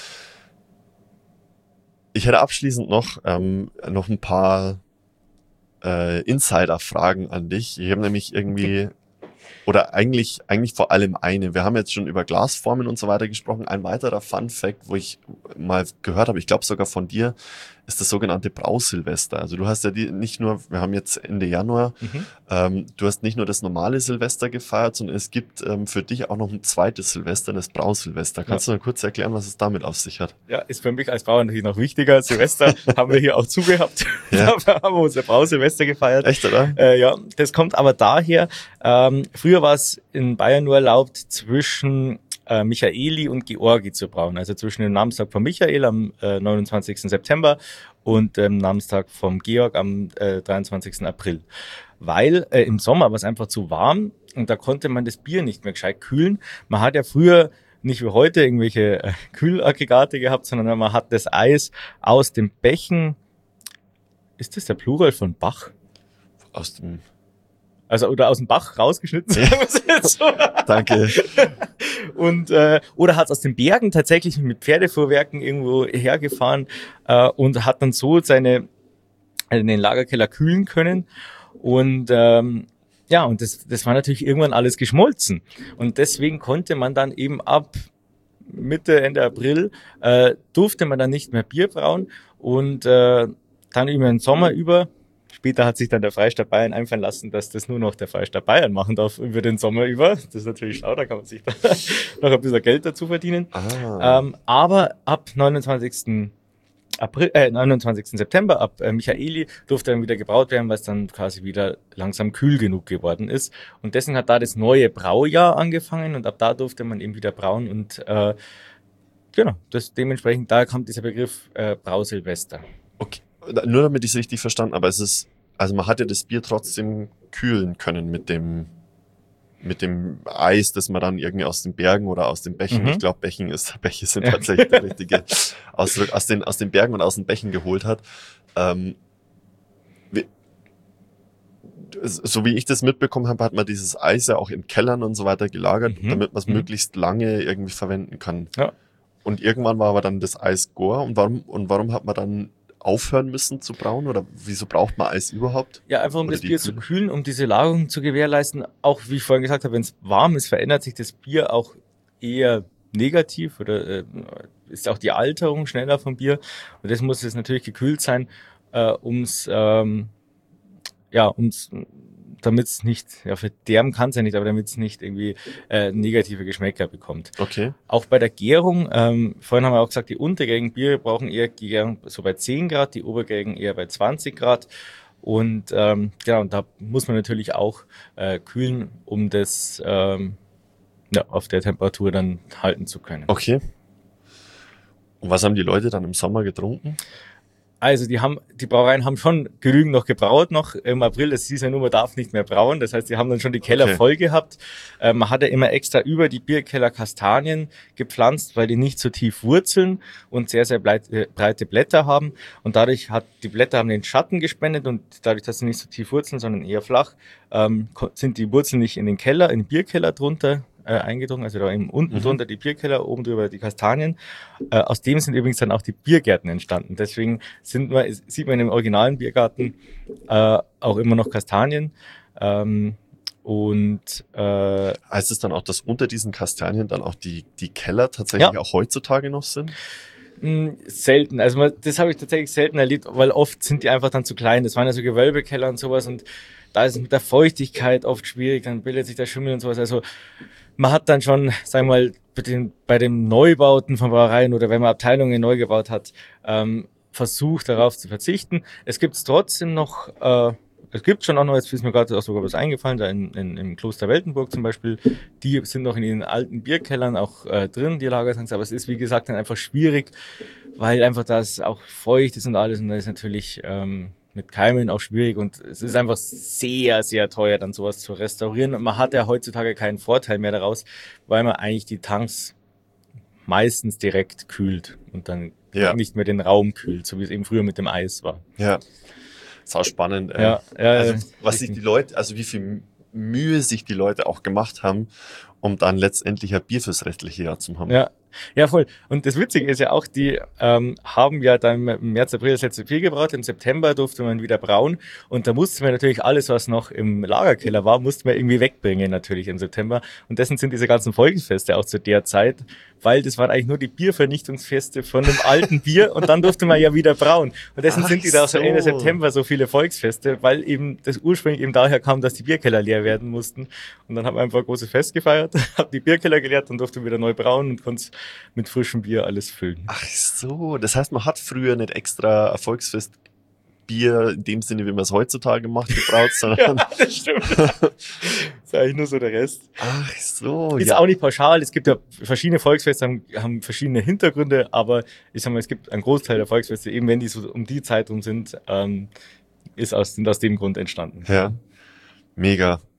ich hätte abschließend noch, ähm, noch ein paar äh, Insider-Fragen an dich. Ich habe nämlich irgendwie, oder eigentlich, eigentlich vor allem eine. Wir haben jetzt schon über Glasformen und so weiter gesprochen. Ein weiterer Fun-Fact, wo ich mal gehört habe, ich glaube sogar von dir, ist das sogenannte Brausilvester. Also du hast ja die, nicht nur, wir haben jetzt Ende Januar, Mhm. ähm, du hast nicht nur das normale Silvester gefeiert, sondern es gibt ähm, für dich auch noch ein zweites Silvester, das Brausilvester. Kannst du mal kurz erklären, was es damit auf sich hat? Ja, ist für mich als Bauer natürlich noch wichtiger. Silvester haben wir hier auch zugehabt. Ja. Da haben wir unser Brausilvester gefeiert. Echt, oder? Äh, ja, das kommt aber daher, ähm, früher war es in Bayern nur erlaubt, zwischen äh, Michaeli und Georgi zu brauen. Also zwischen dem Namenstag von Michael am äh, neunundzwanzigsten September und dem Namenstag vom Georg am äh, dreiundzwanzigsten April. Weil äh, im Sommer war es einfach zu warm und da konnte man das Bier nicht mehr gescheit kühlen. Man hat ja früher nicht wie heute irgendwelche äh, Kühlaggregate gehabt, sondern man hat das Eis aus dem Bächen, ist das der Plural von Bach? Aus dem... Also, oder aus dem Bach rausgeschnitten, sagen wir es jetzt so. Danke. Und, äh, oder hat es aus den Bergen tatsächlich mit Pferdefuhrwerken irgendwo hergefahren äh, und hat dann so seine, also den Lagerkeller kühlen können. Und ähm, ja, und das, das war natürlich irgendwann alles geschmolzen. Und deswegen konnte man dann eben ab Mitte, Ende April, äh, durfte man dann nicht mehr Bier brauen. Und äh, dann über den Sommer über, später hat sich dann der Freistaat Bayern einfallen lassen, dass das nur noch der Freistaat Bayern machen darf über den Sommer über. Das ist natürlich schlau, da kann man sich da noch ein bisschen Geld dazu verdienen. Ah. Ähm, aber ab neunundzwanzigsten April, äh, neunundzwanzigsten September, ab äh, Michaeli, durfte dann wieder gebraut werden, weil es dann quasi wieder langsam kühl genug geworden ist. Und deswegen hat da das neue Braujahr angefangen und ab da durfte man eben wieder brauen und äh, genau, das dementsprechend, da kommt dieser Begriff äh, Brausilvester. Okay. Nur damit ich es richtig verstanden, aber es ist, also man hat ja das Bier trotzdem kühlen können mit dem, mit dem Eis, das man dann irgendwie aus den Bergen oder aus den Bächen, Mhm. ich glaube Bächen ist, Bäche sind tatsächlich der richtige Ausdruck, aus den, aus den Bergen und aus den Bächen geholt hat. Ähm, wie, so wie ich das mitbekommen habe, hat man dieses Eis ja auch in Kellern und so weiter gelagert, Mhm. damit man es Mhm. möglichst lange irgendwie verwenden kann. Ja. Und irgendwann war aber dann das Eis Gore und warum, und warum hat man dann aufhören müssen zu brauen oder wieso braucht man Eis überhaupt? Ja, einfach um Oder das die Bier zu Kühle. kühlen, um diese Lagerung zu gewährleisten. Auch wie ich vorhin gesagt habe, wenn es warm ist, verändert sich das Bier auch eher negativ oder äh, ist auch die Alterung schneller vom Bier. Und das muss jetzt natürlich gekühlt sein, äh, ums ähm, ja, ums damit es nicht, ja, verderben kann es ja nicht, aber damit es nicht irgendwie äh, negative Geschmäcker bekommt. Okay. Auch bei der Gärung, ähm, vorhin haben wir auch gesagt, die untergärigen Biere brauchen eher Gärung so bei zehn Grad, die obergärigen eher bei zwanzig Grad. Und ähm, genau, und da muss man natürlich auch äh, kühlen, um das ähm, ja, auf der Temperatur dann halten zu können. Okay. Und was haben die Leute dann im Sommer getrunken? Also die haben, die Brauereien haben schon genügend noch gebraut noch im April. Es hieß ja nur, man darf nicht mehr brauen. Das heißt, die haben dann schon die Keller Okay. voll gehabt. Äh, man hat ja immer extra über die Bierkeller Kastanien gepflanzt, weil die nicht so tief wurzeln und sehr, sehr breit, äh, breite Blätter haben. Und dadurch hat, die Blätter haben den Schatten gespendet und dadurch, dass sie nicht so tief wurzeln, sondern eher flach, ähm, ko- sind die Wurzeln nicht in den Keller, in den Bierkeller drunter äh, eingedrungen, also da eben unten Mhm. drunter die Bierkeller, oben drüber die Kastanien. Äh, aus dem sind übrigens dann auch die Biergärten entstanden. Deswegen sind wir, sieht man im originalen Biergarten äh, auch immer noch Kastanien. Ähm, und äh, Heißt es dann auch, dass unter diesen Kastanien dann auch die, die Keller tatsächlich Ja. auch heutzutage noch sind? mh, selten, also man, das habe ich tatsächlich selten erlebt, weil oft sind die einfach dann zu klein. Das waren ja so Gewölbekeller und sowas und da ist es mit der Feuchtigkeit oft schwierig, dann bildet sich der Schimmel und sowas. Also man hat dann schon, sagen wir mal, bei den, bei den Neubauten von Brauereien oder wenn man Abteilungen neu gebaut hat, ähm, versucht darauf zu verzichten. Es gibt es trotzdem noch, äh, es gibt schon auch noch, jetzt ist mir gerade auch sogar was eingefallen, da in, in, im Kloster Weltenburg zum Beispiel, die sind noch in den alten Bierkellern auch äh, drin, die Lagertanks, aber es ist wie gesagt dann einfach schwierig, weil einfach das auch feucht ist und alles und da ist natürlich ähm, mit Keimen auch schwierig und es ist einfach sehr, sehr teuer, dann sowas zu restaurieren. Und man hat ja heutzutage keinen Vorteil mehr daraus, weil man eigentlich die Tanks meistens direkt kühlt und dann Ja. nicht mehr den Raum kühlt, so wie es eben früher mit dem Eis war. Ja. Sau spannend. äh. Ja, ja, Also, ja, was sich die Leute, also wie viel Mühe sich die Leute auch gemacht haben, um dann letztendlich ein Bier fürs restliche Jahr zu haben. Ja, ja, voll. Und das Witzige ist ja auch, die ähm, haben ja dann im März, April das letzte Bier gebraut. Im September durfte man wieder brauen. Und da musste man natürlich alles, was noch im Lagerkeller war, musste man irgendwie wegbringen natürlich im September. Und dessen sind diese ganzen Volksfeste auch zu der Zeit, weil das waren eigentlich nur die Biervernichtungsfeste von dem alten Bier und dann durfte man ja wieder brauen. Und deswegen Ach sind die da auch so so. Ende September so viele Volksfeste, weil eben das ursprünglich eben daher kam, dass die Bierkeller leer werden mussten. Und dann haben wir einfach ein großes Fest gefeiert, haben die Bierkeller geleert und durfte wieder neu brauen und konnte mit frischem Bier alles füllen. Ach so, das heißt, man hat früher nicht extra Erfolgsfest Bier in dem Sinne, wie man es heutzutage macht, gebraut, sondern... Ja, das stimmt. Das ist eigentlich nur so der Rest. Ach so, Ist ja. auch nicht pauschal. Es gibt ja verschiedene Volksfeste, haben, haben verschiedene Hintergründe, aber ich sag mal, es gibt einen Großteil der Volksfeste, eben wenn die so um die Zeit rum sind, ähm, ist aus, sind aus dem Grund entstanden. Ja, mega.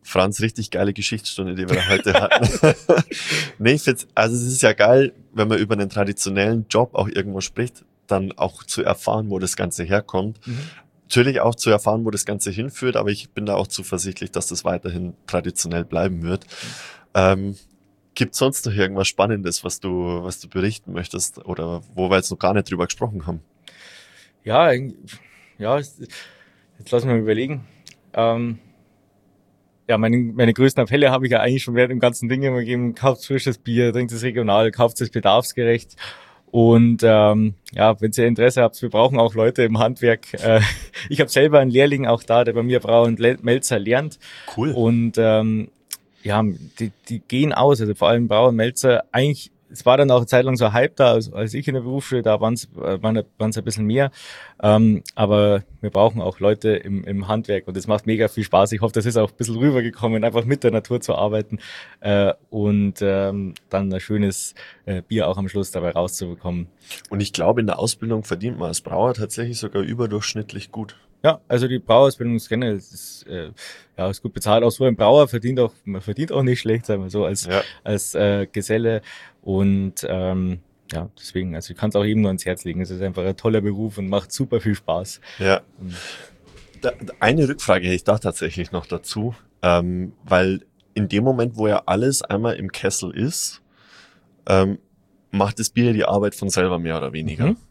Franz, richtig geile Geschichtsstunde, die wir da heute hatten. Nee, ich find's, also es ist ja geil, wenn man über einen traditionellen Job auch irgendwo spricht, dann auch zu erfahren, wo das Ganze herkommt. Mhm. Natürlich auch zu erfahren, wo das Ganze hinführt, aber ich bin da auch zuversichtlich, dass das weiterhin traditionell bleiben wird. Mhm. Ähm, Gibt es sonst noch irgendwas Spannendes, was du, was du berichten möchtest oder wo wir jetzt noch gar nicht drüber gesprochen haben? Ja, ja, jetzt lass mich mal überlegen. Ähm, ja, meine, meine größten Appelle habe ich ja eigentlich schon während dem ganzen Ding immer gegeben. Kauft frisches Bier, trinkt es regional, kauft es bedarfsgerecht. Und ähm, ja, wenn ihr Interesse habt, wir brauchen auch Leute im Handwerk. Äh, ich habe selber einen Lehrling auch da, der bei mir Brau und Melzer lernt. Cool. Und ähm, ja, die, die gehen aus, also vor allem Brau und Melzer. Eigentlich, es war dann auch eine Zeit lang so ein Hype da, als, als ich in der Berufsschule, da waren es waren es ein bisschen mehr. Ähm, aber wir brauchen auch Leute im, im Handwerk und es macht mega viel Spaß. Ich hoffe, das ist auch ein bisschen rübergekommen, einfach mit der Natur zu arbeiten äh, und ähm, dann ein schönes äh, Bier auch am Schluss dabei rauszubekommen. Und ich glaube, in der Ausbildung verdient man als Brauer tatsächlich sogar überdurchschnittlich gut. Ja, also die Brauausbildung ist generell ist, äh, ja, ist gut bezahlt. Auch so ein Brauer verdient auch, man verdient auch nicht schlecht, sagen wir so, als, ja. als äh, Geselle. Und ähm, ja, deswegen, also ich kann es auch eben nur ans Herz legen. Es ist einfach ein toller Beruf und macht super viel Spaß. Ja. Da, eine Rückfrage hätte ich da tatsächlich noch dazu, ähm, weil in dem Moment, wo ja alles einmal im Kessel ist, ähm, macht das Bier die Arbeit von selber mehr oder weniger. Mhm.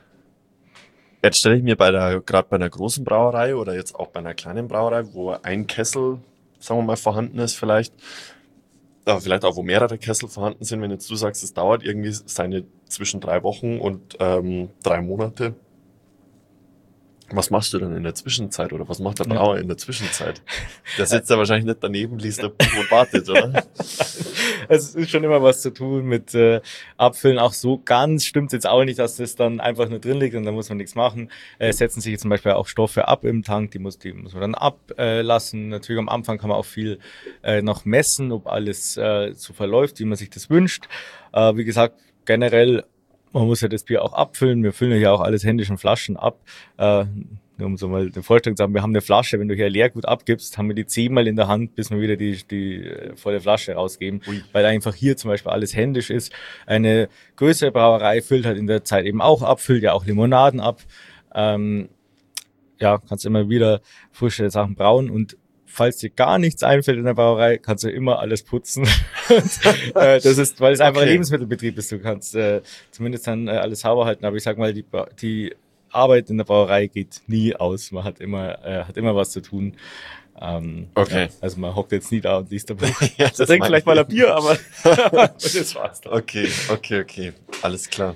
Jetzt stelle ich mir bei der, gerade bei einer großen Brauerei oder jetzt auch bei einer kleinen Brauerei, wo ein Kessel, sagen wir mal, vorhanden ist vielleicht, aber vielleicht auch wo mehrere Kessel vorhanden sind, wenn jetzt du sagst, es dauert irgendwie seine zwischen drei Wochen und ähm, drei Monate. Was machst du dann in der Zwischenzeit oder was macht der Brauer ja. in der Zwischenzeit? Der sitzt ja wahrscheinlich nicht daneben, liest ein Buch und wartet, oder? Es ist schon immer was zu tun mit äh, Abfüllen. Auch so ganz stimmt jetzt auch nicht, dass das dann einfach nur drin liegt und da muss man nichts machen. Äh, setzen sich jetzt zum Beispiel auch Stoffe ab im Tank, die muss, die muss man dann ablassen. Äh, Natürlich am Anfang kann man auch viel äh, noch messen, ob alles äh, so verläuft, wie man sich das wünscht. Äh, wie gesagt, generell man muss ja das Bier auch abfüllen. Wir füllen ja auch alles händisch in Flaschen ab. Äh, nur um so mal den Vorstellung zu haben, wir haben eine Flasche, wenn du hier Leergut abgibst, haben wir die zehnmal in der Hand, bis wir wieder die, die volle Flasche rausgeben. Ui. Weil einfach hier zum Beispiel alles händisch ist. Eine größere Brauerei füllt halt in der Zeit eben auch ab, füllt ja auch Limonaden ab. Ähm, ja, kannst immer wieder frische Sachen brauen und falls dir gar nichts einfällt in der Brauerei, kannst du immer alles putzen. Und, äh, das ist, weil es einfach okay. ein Lebensmittelbetrieb ist. Du kannst äh, zumindest dann äh, alles sauber halten. Aber ich sag mal, die, die Arbeit in der Brauerei geht nie aus. Man hat immer, äh, hat immer was zu tun. Ähm, okay. Ja, also man hockt jetzt nie da und liest ein Buch. Ja, das trinkt vielleicht mal ein Bier, aber das war's dann. Okay, okay, okay. Alles klar.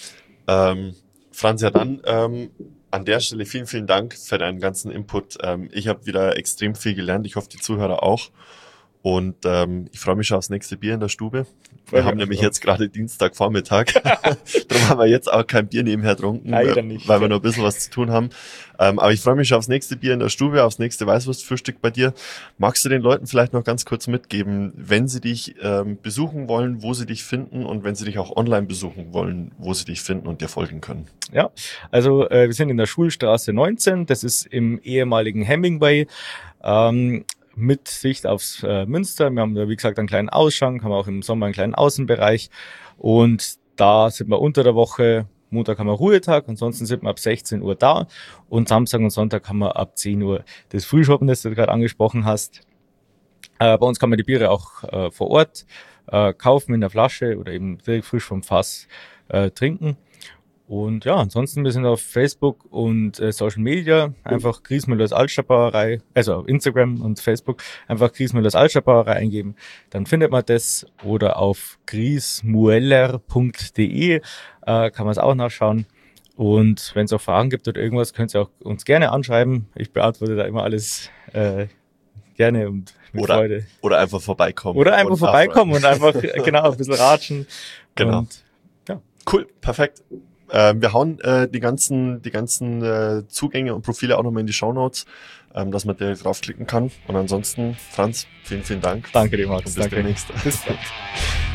Ähm, Franz, ja dann, ähm, an der Stelle vielen, vielen Dank für deinen ganzen Input. Ähm, ich habe wieder extrem viel gelernt. Ich hoffe, die Zuhörer auch. Und ähm, ich freue mich schon aufs nächste Bier in der Stube. Wir haben nämlich jetzt gerade Dienstagvormittag. Darum haben wir jetzt auch kein Bier nebenher getrunken, Leider nicht, weil wir noch ein bisschen was zu tun haben. Ähm, aber ich freue mich schon aufs nächste Bier in der Stube, aufs nächste Weißwurstfrühstück bei dir. Magst du den Leuten vielleicht noch ganz kurz mitgeben, wenn sie dich ähm, besuchen wollen, wo sie dich finden und wenn sie dich auch online besuchen wollen, wo sie dich finden und dir folgen können? Ja, also äh, wir sind in der Schulstraße neunzehn. Das ist im ehemaligen Hemingway. Ähm, mit Sicht aufs äh, Münster. Wir haben da, wie gesagt, einen kleinen Ausschank, haben auch im Sommer einen kleinen Außenbereich und da sind wir unter der Woche, Montag haben wir Ruhetag, ansonsten sind wir ab sechzehn Uhr da und Samstag und Sonntag haben wir ab zehn Uhr das Frühshoppen, das du gerade angesprochen hast. Äh, bei uns kann man die Biere auch äh, vor Ort äh, kaufen in der Flasche oder eben direkt frisch vom Fass äh, trinken. Und ja, ansonsten wir sind auf Facebook und äh, Social Media, einfach Griesmüllers Altstadtbrauerei, also auf Instagram und Facebook, einfach Griesmüllers Altstadtbrauerei eingeben, dann findet man das. Oder auf griesmueller punkt de äh, kann man es auch nachschauen. Und wenn es auch Fragen gibt oder irgendwas, könnt ihr auch uns gerne anschreiben. Ich beantworte da immer alles äh, gerne und mit oder, Freude. Oder einfach vorbeikommen. Oder einfach und vorbeikommen und einfach genau ein bisschen ratschen. Genau. Und, ja. Cool, perfekt. Ähm, wir hauen äh, die ganzen, die ganzen äh, Zugänge und Profile auch nochmal in die Shownotes, ähm, dass man direkt draufklicken kann. Und ansonsten, Franz, vielen, vielen Dank. Danke dir, Markus. Bis Danke. demnächst. Bis dann.